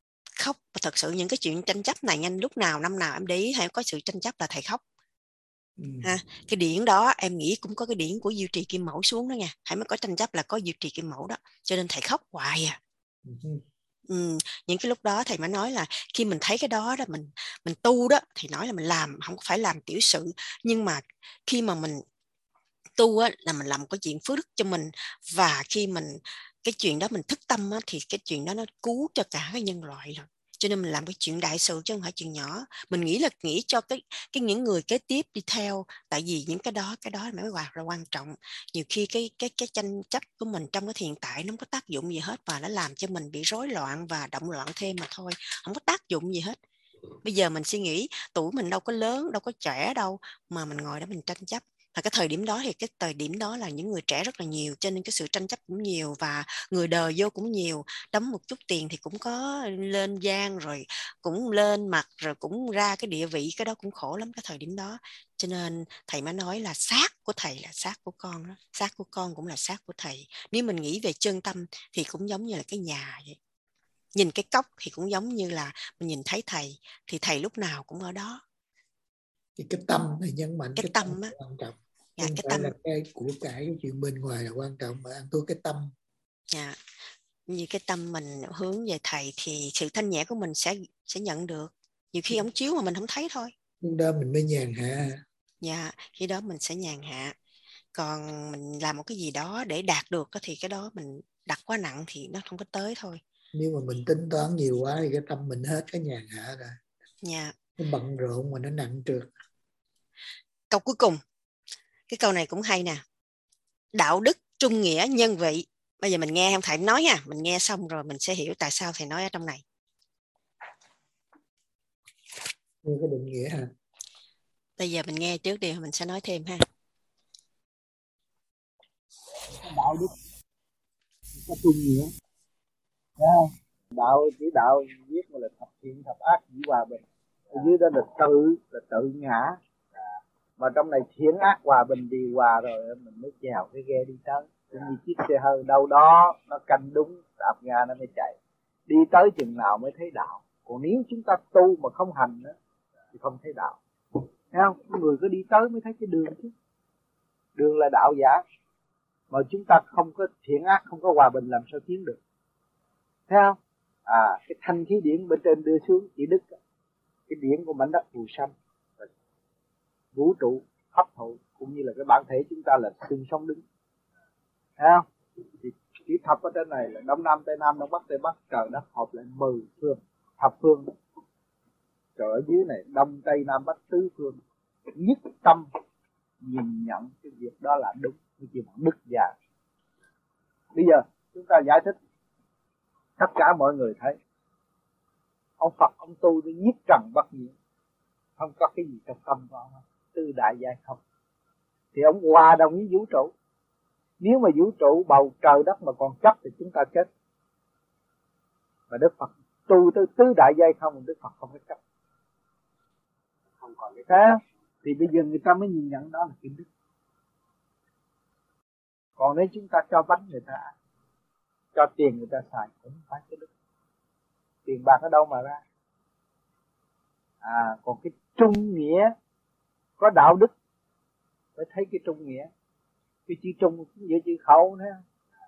khóc. Và thật sự những cái chuyện tranh chấp này nhanh lúc nào năm nào em để ý hay có sự tranh chấp là thầy khóc. Ha, cái điển đó em nghĩ cũng có cái điển của Diệu Trì Kim Mẫu xuống đó nha. Hãy mới có tranh chấp là có Diệu Trì Kim Mẫu đó, cho nên thầy khóc hoài à. Những cái lúc đó thầy mới nói là khi mình thấy cái đó đó, mình tu đó thì nói là mình làm không phải làm tiểu sự, nhưng mà khi mà mình tu á, là mình làm một cái chuyện phước đức cho mình, và khi mình cái chuyện đó mình thức tâm á, thì cái chuyện đó nó cứu cho cả cái nhân loại rồi. Cho nên mình làm cái chuyện đại sự chứ không phải chuyện nhỏ. Mình nghĩ cho cái những người kế tiếp đi theo, tại vì những cái đó mới là quan trọng. Nhiều khi cái tranh chấp của mình trong cái hiện tại nó không có tác dụng gì hết, và nó làm cho mình bị rối loạn và động loạn thêm mà thôi, không có tác dụng gì hết. Bây giờ mình suy nghĩ tuổi mình đâu có lớn, đâu có trẻ đâu mà mình ngồi đó mình tranh chấp. Và cái thời điểm đó thì cái thời điểm đó là những người trẻ rất là nhiều, cho nên cái sự tranh chấp cũng nhiều, và người đời vô cũng nhiều, đóng một chút tiền thì cũng có lên gian, rồi cũng lên mặt, rồi cũng ra cái địa vị, cái đó cũng khổ lắm cái thời điểm đó. Cho nên thầy mới nói là xác của thầy là xác của con đó, xác của con cũng là xác của thầy. Nếu mình nghĩ về chân tâm thì cũng giống như là cái nhà vậy. Nhìn cái cốc thì cũng giống như là mình nhìn thấy thầy, thì thầy lúc nào cũng ở đó. Cái tâm này nhấn mạnh cái tâm á, quan trọng. Dạ, Không cái phải tâm là cái của cải, cái chuyện bên ngoài là quan trọng, mà ăn thua cái tâm. Dạ. Như cái tâm mình hướng về thầy thì sự thanh nhẹ của mình sẽ nhận được. Nhiều khi ông chiếu mà mình không thấy thôi. Lúc đó mình mới nhàn hạ. Dạ, khi đó mình sẽ nhàn hạ. Còn mình làm một cái gì đó để đạt được thì cái đó mình đặt quá nặng thì nó không có tới thôi. Nếu mà mình tính toán nhiều quá thì cái tâm mình hết cái nhàn hạ rồi. Dạ. Nó bận rộn mà nó nặng trược. Câu cuối cùng, cái câu này cũng hay nè. Đạo đức, trung nghĩa, nhân vị. Bây giờ mình nghe không thầy nói nha, mình nghe xong rồi mình sẽ hiểu tại sao thầy nói ở trong này. Như cái định nghĩa hả? Bây giờ mình nghe trước đi, mình sẽ nói thêm ha. Đạo đức, có trung nghĩa. Thấy không? Đạo viết mà là thập thiện thập ác dĩ hòa bình. Ở dưới đó là tự ngã. Mà trong này thiện ác hòa bình điều hòa rồi mình mới chèo cái ghe đi tới. Như chiếc xe hơi đâu đó nó canh đúng, đạp ga nó mới chạy. Đi tới chừng nào mới thấy đạo. Còn nếu chúng ta tu mà không hành nữa thì không thấy đạo. Thấy không? Người cứ đi tới mới thấy cái đường chứ. Đường là đạo giả. Mà chúng ta không có thiện ác, không có hòa bình làm sao tiến được. Thấy không? Cái thanh khí điển bên trên đưa xuống chỉ đức. Cái điển của mảnh đất phù sanh, vũ trụ hấp thụ, cũng như là cái bản thể chúng ta là xương sống đứng. Thấy không? Thì chỉ thập ở trên này là đông nam tây nam đông bắc tây bắc, trời đất hợp lại 10 phương, thập phương. Trời ở dưới này đông tây nam bắc tứ phương, nhất tâm nhìn nhận cái việc đó là đúng, cái chuyện đức già. Bây giờ chúng ta giải thích, tất cả mọi người thấy ông Phật ông tu để nhất trần bất nhiễm, không có cái gì trong tâm của ông, tư đại giải không, thì ông hòa đồng với vũ trụ. Nếu mà vũ trụ bầu trời đất mà còn chấp thì chúng ta chết. Và Đức Phật tu tới tứ đại giai không, Đức Phật không có chấp, không còn cái thế. Thì bây giờ người ta mới nhìn nhận đó là cái đức. Còn nếu chúng ta cho bánh người ta ăn, cho tiền người ta xài cũng phải cái đức. Tiền bạc ở đâu mà ra? Còn cái trung nghĩa, có đạo đức mới thấy cái trung nghĩa. Cái chữ trung với chữ khẩu nữa.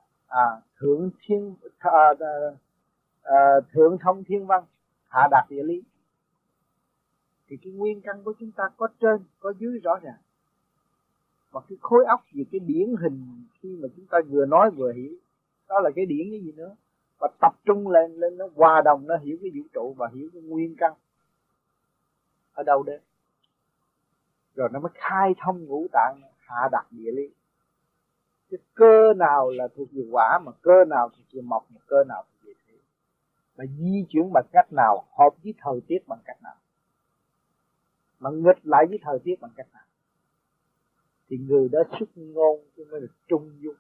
Thượng thông thiên văn, hạ đạt địa lý. Thì cái nguyên căn của chúng ta có trên, có dưới rõ ràng. Mà cái khối óc về cái điển hình khi mà chúng ta vừa nói vừa hiểu, đó là cái điển cái gì nữa. Và tập trung lên nó hòa đồng, nó hiểu cái vũ trụ và hiểu cái nguyên căn ở đâu đến. Rồi nó mới khai thông ngũ tạng, hạ đạt địa lý. Cái cơ nào là thuộc về quả, mà cơ nào thuộc về mộc, mà cơ nào thuộc về thủy. Mà di chuyển bằng cách nào, hợp với thời tiết bằng cách nào, mà nghịch lại với thời tiết bằng cách nào, thì người đó xuất ngôn chứ mới được trung dung,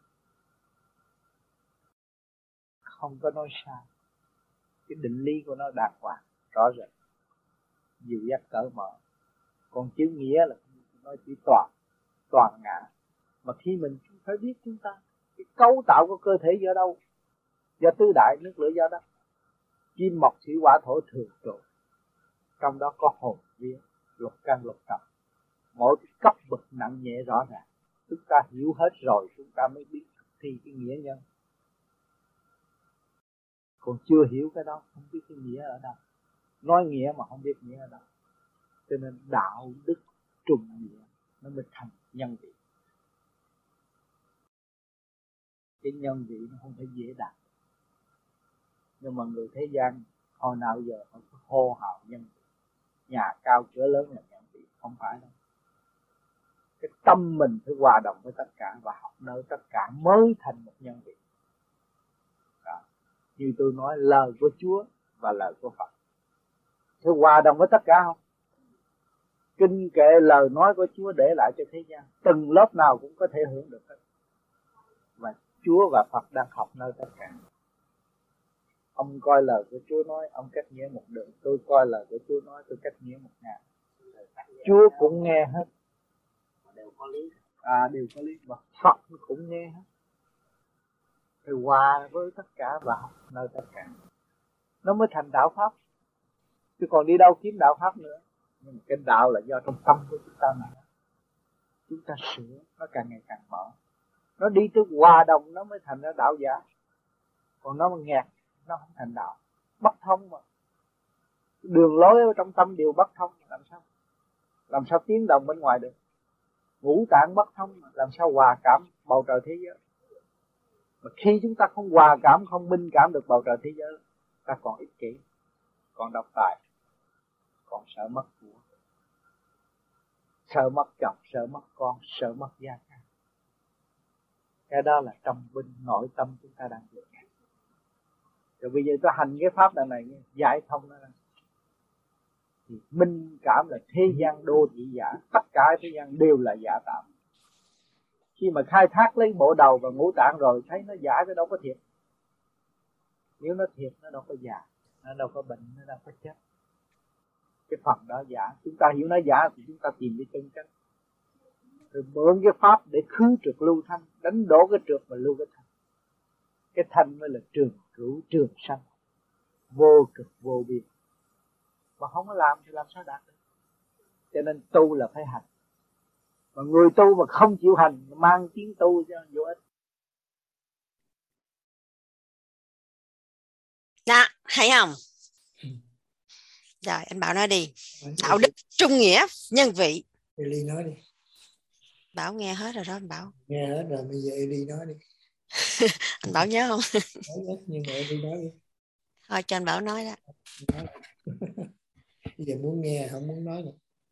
không có nói sai. Cái định lý của nó đàng hoàng, rõ ràng, dịu dắt cởi mở. Còn chữ nghĩa là nói chỉ toàn ngã. Mà khi mình phải biết chúng ta cái cấu tạo của cơ thể do đâu, do tứ đại nước lửa gió đất. kim mộc thủy hỏa thổ thường trụ, trong đó có hồn vía, lục căn lục trần, mỗi cái cấp bậc nặng nhẹ rõ ràng. Chúng ta hiểu hết rồi chúng ta mới biết thi cái nghĩa nhân. Còn chưa hiểu cái đó không biết cái nghĩa ở đâu, nói nghĩa mà không biết nghĩa ở đâu. Cho nên đạo đức trùng nghĩa nó mới thành nhân vị. Cái nhân vị nó không phải dễ đạt, nhưng mà người thế gian hồi nào giờ họ hô hào nhân vị, nhà cao cửa lớn là nhân vị. Không phải đâu. Cái tâm mình phải hòa đồng với tất cả và học nơi tất cả mới thành một nhân vị. Đó. Như tôi nói, lời của Chúa và lời của Phật phải hòa đồng với tất cả không? Kinh kệ lời nói của Chúa để lại cho thế gian, từng lớp nào cũng có thể hưởng được hết. Và Chúa và Phật đang học nơi tất cả. Ông coi lời của Chúa nói, ông cách nghĩa một đường. Tôi coi lời của Chúa nói, tôi cách nghĩa 1000. Chúa cũng nghe hết, đều có lý. Đều có lý. Và Phật cũng nghe hết. Thì hòa với tất cả và học nơi tất cả, nó mới thành đạo pháp. Chứ còn đi đâu kiếm đạo pháp nữa. Nhưng mà cái đạo là do trong tâm của chúng ta mà chúng ta sửa, nó càng ngày càng mở. Nó đi tới hòa đồng nó mới thành ra đạo giả. Còn nó mà nghẹt, nó không thành đạo. Bất thông mà. Đường lối ở trong tâm đều bất thông, làm sao tiến động bên ngoài được. Ngũ tạng bất thông, làm sao hòa cảm bầu trời thế giới. Mà khi chúng ta không hòa cảm, không minh cảm được bầu trời thế giới, ta còn ích kỷ, còn độc tài, còn sợ mất của, sợ mất chồng, sợ mất con, sợ mất gia can. Cái đó là trong bên nội tâm chúng ta đang được. Rồi bây giờ ta hành cái pháp đằng này giải thông nó, thì minh cảm là thế gian đô thị giả, tất cả thế gian đều là giả tạm. Khi mà khai thác lấy bộ đầu và ngũ tạng rồi thấy nó giả, nó đâu có thiệt. Nếu nó thiệt nó đâu có giả, nó đâu có bệnh, nó đâu có chết. Cái phần đó giả, chúng ta hiểu nó giả thì chúng ta tìm cái chân chất. Rồi mượn cái pháp để khứ trượt lưu thanh, đánh đổ cái trượt và lưu cái thanh. Cái thanh mới là trường cửu trường sanh, vô cực vô biên. Mà không có làm thì làm sao đạt được. Cho nên tu là phải hành. Mà người tu mà không chịu hành, mang tiếng tu cho vô ích. Đó, hay không? Rồi, anh Bảo nói đi. Đạo đức trung nghĩa, nhân vị. Eli nói đi. Bảo nghe hết rồi đó anh Bảo. Nghe hết rồi, bây giờ Eli nói đi. Anh Bảo nhớ không? Nhớ, nhưng mà Eli nói đi. Thôi cho anh Bảo nói đó. Bây giờ muốn nghe, không muốn nói nữa.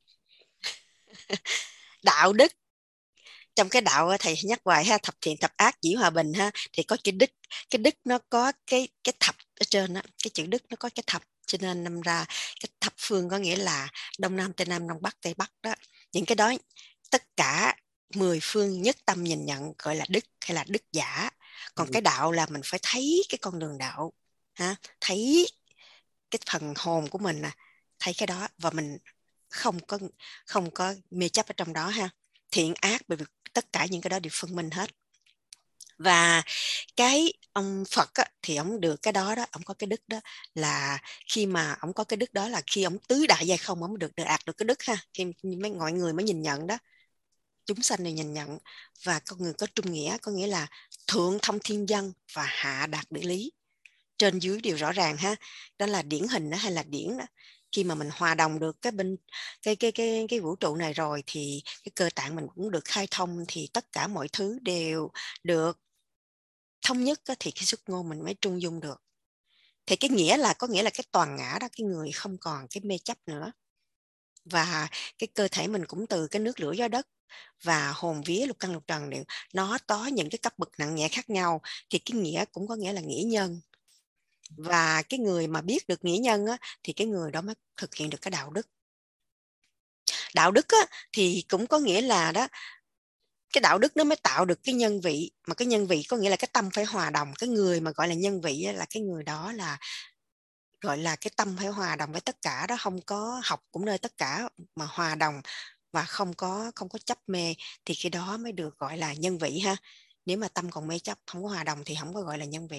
Đạo đức. Trong cái đạo thầy nhắc hoài ha, thập thiện thập ác dĩ hòa bình ha, thì có cái đức. Cái đức nó có cái thập ở trên á, cái chữ đức nó có cái thập, cho nên nằm ra cái thập phương có nghĩa là đông nam tây nam đông bắc tây bắc đó. Những cái đó tất cả 10 phương nhất tâm nhìn nhận gọi là đức hay là đức giả. Còn cái đạo là mình phải thấy cái con đường đạo ha, thấy cái phần hồn của mình nè, thấy cái đó và mình không có mê chấp ở trong đó ha. Thiện ác, bởi vì tất cả những cái đó đều phân minh hết. Và cái ông Phật á, thì ông được cái đó đó, ông có cái đức đó là khi mà ông có cái đức đó là khi ông tứ đại giai không, ông được đạt được cái đức ha. Khi mọi người mới nhìn nhận đó, chúng sanh này nhìn nhận. Và con người có trung nghĩa, có nghĩa là thượng thông thiên dân và hạ đạt địa lý, trên dưới đều rõ ràng ha. Đó là điển hình đó hay là điển đó. Khi mà mình hòa đồng được cái bên cái vũ trụ này rồi thì cái cơ tạng mình cũng được khai thông, thì tất cả mọi thứ đều được thống nhất đó, thì cái xuất ngôn mình mới trung dung được. Thì cái nghĩa là có nghĩa là cái toàn ngã đó, cái người không còn cái mê chấp nữa. Và cái cơ thể mình cũng từ cái nước lửa gió đất và hồn vía lục căn lục trần đều nó có những cái cấp bậc nặng nhẹ khác nhau, thì cái nghĩa cũng có nghĩa là nghĩa nhân. Và cái người mà biết được nghĩa nhân á, thì cái người đó mới thực hiện được cái đạo đức. Đạo đức á, thì cũng có nghĩa là đó, cái đạo đức nó mới tạo được cái nhân vị. Mà cái nhân vị có nghĩa là cái tâm phải hòa đồng. Cái người mà gọi là nhân vị á, là cái người đó là gọi là cái tâm phải hòa đồng với tất cả đó, không có học cũng nơi tất cả mà hòa đồng và không có chấp mê, thì cái đó mới được gọi là nhân vị ha. Nếu mà tâm còn mê chấp, không có hòa đồng thì không có gọi là nhân vị.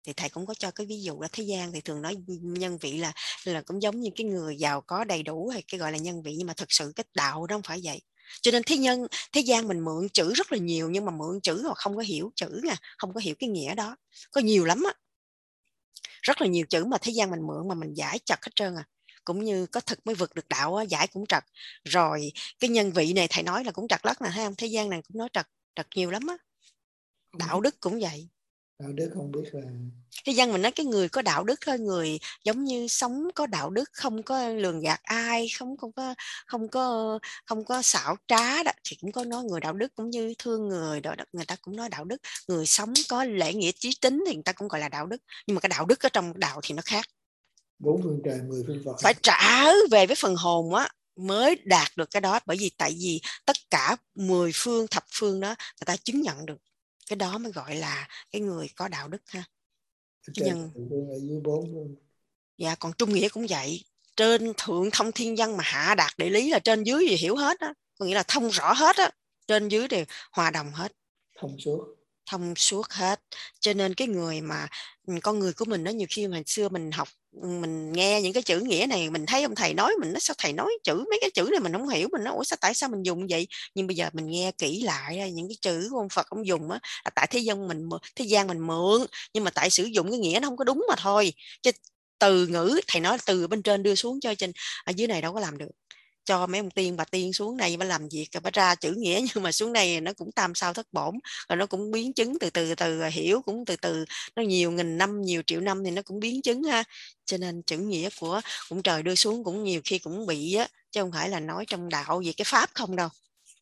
Thì thầy cũng có cho cái ví dụ là thế gian thì thường nói nhân vị là cũng giống như cái người giàu có đầy đủ, hay cái gọi là nhân vị, nhưng mà thực sự cái đạo đó không phải vậy. Cho nên thế gian mình mượn chữ rất là nhiều, nhưng mà mượn chữ mà không có hiểu chữ nha, không có hiểu cái nghĩa đó. Có nhiều lắm á, rất là nhiều chữ mà thế gian mình mượn mà mình giải chật hết trơn à. Cũng như có thực mới vượt được đạo á, giải cũng trật. Rồi cái nhân vị này thầy nói là cũng trật lắm nè, thấy không? Thế gian này cũng nói trật nhiều lắm á. Đạo đức cũng vậy. Đạo đức không biết là thế gian mình nói cái người có đạo đức thôi, người giống như sống có đạo đức, không có lường gạt ai, không có xảo trá đó, thì cũng có nói người đạo đức. Cũng như thương người đó, người ta cũng nói đạo đức. Người sống có lễ nghĩa chí tín thì người ta cũng gọi là đạo đức. Nhưng mà cái đạo đức ở trong đạo thì nó khác. 4 phương trời 10 phương Phật, phải trả về với phần hồn á mới đạt được cái đó. Bởi vì tại vì tất cả 10 phương thập phương đó người ta chứng nhận được cái đó mới gọi là cái người có đạo đức ha. trên ở dưới 4 phương. Dạ, còn trung nghĩa cũng vậy. Trên thượng thông thiên văn mà hạ đạt địa lý, là trên dưới gì hiểu hết á, có nghĩa là thông rõ hết á, trên dưới đều hòa đồng hết, thông suốt hết. Cho nên cái người mà con người của mình đó, nhiều khi mà xưa mình học, mình nghe những cái chữ nghĩa này, mình thấy ông thầy nói mình nó sao thầy nói chữ mấy cái chữ này mình không hiểu, mình nói ủa sao, tại sao mình dùng vậy. Nhưng bây giờ mình nghe kỹ lại những cái chữ của ông Phật ông dùng á, là tại thế gian mình mượn, nhưng mà tại sử dụng cái nghĩa nó không có đúng mà thôi. Chứ từ ngữ thầy nói từ bên trên đưa xuống cho trên ở dưới này đâu có làm được. Cho mấy ông tiên bà tiên xuống đây mới làm việc, bà ra chữ nghĩa, nhưng mà xuống đây nó cũng tam sao thất bổn, rồi nó cũng biến chứng từ từ hiểu, cũng từ nó nhiều nghìn năm, nhiều triệu năm thì nó cũng biến chứng ha. Cho nên chữ nghĩa của cũng trời đưa xuống cũng nhiều khi cũng bị á, chứ không phải là nói trong đạo về cái pháp không đâu.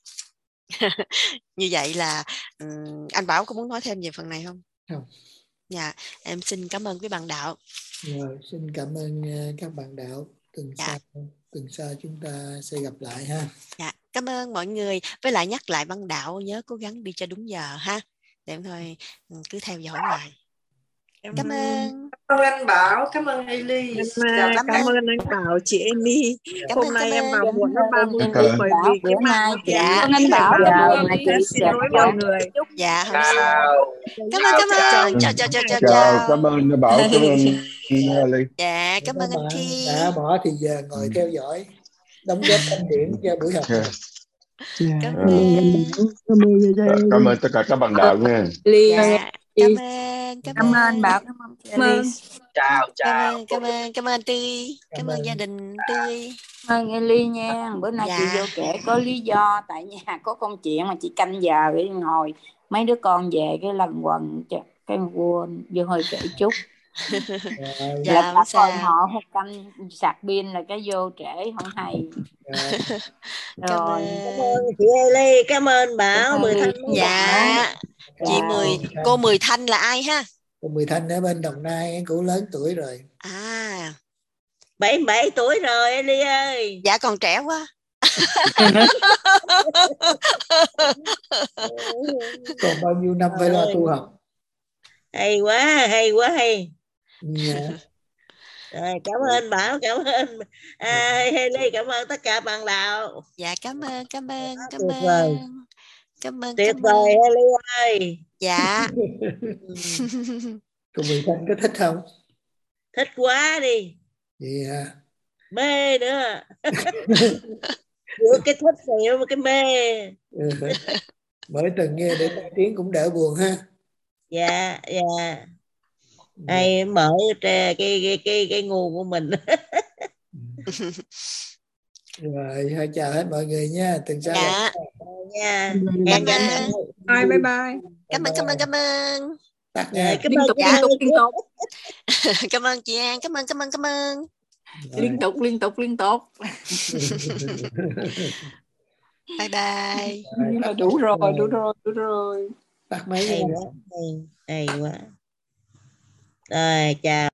Như vậy là anh Bảo có muốn nói thêm về phần này không? Không. Dạ, em xin cảm ơn quý bạn đạo. Rồi, xin cảm ơn các bạn đạo. Tuần sau chúng ta sẽ gặp lại ha. Dạ, cảm ơn mọi người. Với lại nhắc lại ban đạo nhớ cố gắng đi cho đúng giờ ha. Để thôi cứ theo dõi hoài. Cảm ơn. Cảm ơn anh Bảo, cảm ơn Eli. Cảm ơn anh Bảo, chị Amy. Hôm nay em vào muộn nó 30 phút bởi vì cái mạng nó dạ. Cảm ơn anh Bảo. Xin lỗi mọi người. Dạ, không sao. Cảm ơn. Chào. Cảm ơn anh Bảo, cảm ơn Eli. Dạ, cảm ơn anh Thi. Đã bỏ thì giờ ngồi theo dõi, đóng góp kinh điển cho buổi học. Cảm ơn tất cả các bạn đạo nha. Cảm ơn Bảo, cảm ơn. Chào. Cảm ơn Tươi, cảm ơn gia đình Tươi. Cảm ơn Eli nha. Bữa nay chị vô trễ có lý do, tại nhà có công chuyện mà chị canh giờ để ngồi mấy đứa con về cái lần quần cái quên vô hơi trễ chút. Dạ, là cả con họ một canh sạc pin là cái vô trễ không hay. Rồi. Cảm ơn chị Eli, cảm ơn Bảo, Mười Thanh. Dạ. Chị cô Mười Thanh là ai ha? Cô Mười Thanh ở bên Đồng Nai, cô lớn tuổi rồi. 77 tuổi rồi Eli ơi. Dạ còn trẻ quá. Còn bao nhiêu năm phải lo tu học. Hay quá. Yeah. Rồi, cảm ơn Bảo, cảm ơn Eli, cảm ơn tất cả bạn đạo. Dạ, cảm ơn. Tuyệt vời Eli ơi. Dạ. Cô Mười Thanh có thích không? Thích quá đi. Yeah. Mê nữa. Giữa cái thích này với cái mê. Mỗi tuần nghe để tăng tiếng cũng đỡ buồn ha. Dạ. Hay mở cái nguồn của mình. Rồi, chào hết mọi người nha. Tuần sau nha. Hẹn gặp lại. Bye bye. Cảm ơn. Tắt nha. Cảm ơn. Cảm ơn chị An, cảm ơn. Liên tục. Bye bye. Đủ rồi. Tắt máy. Hay quá. Rồi, chào.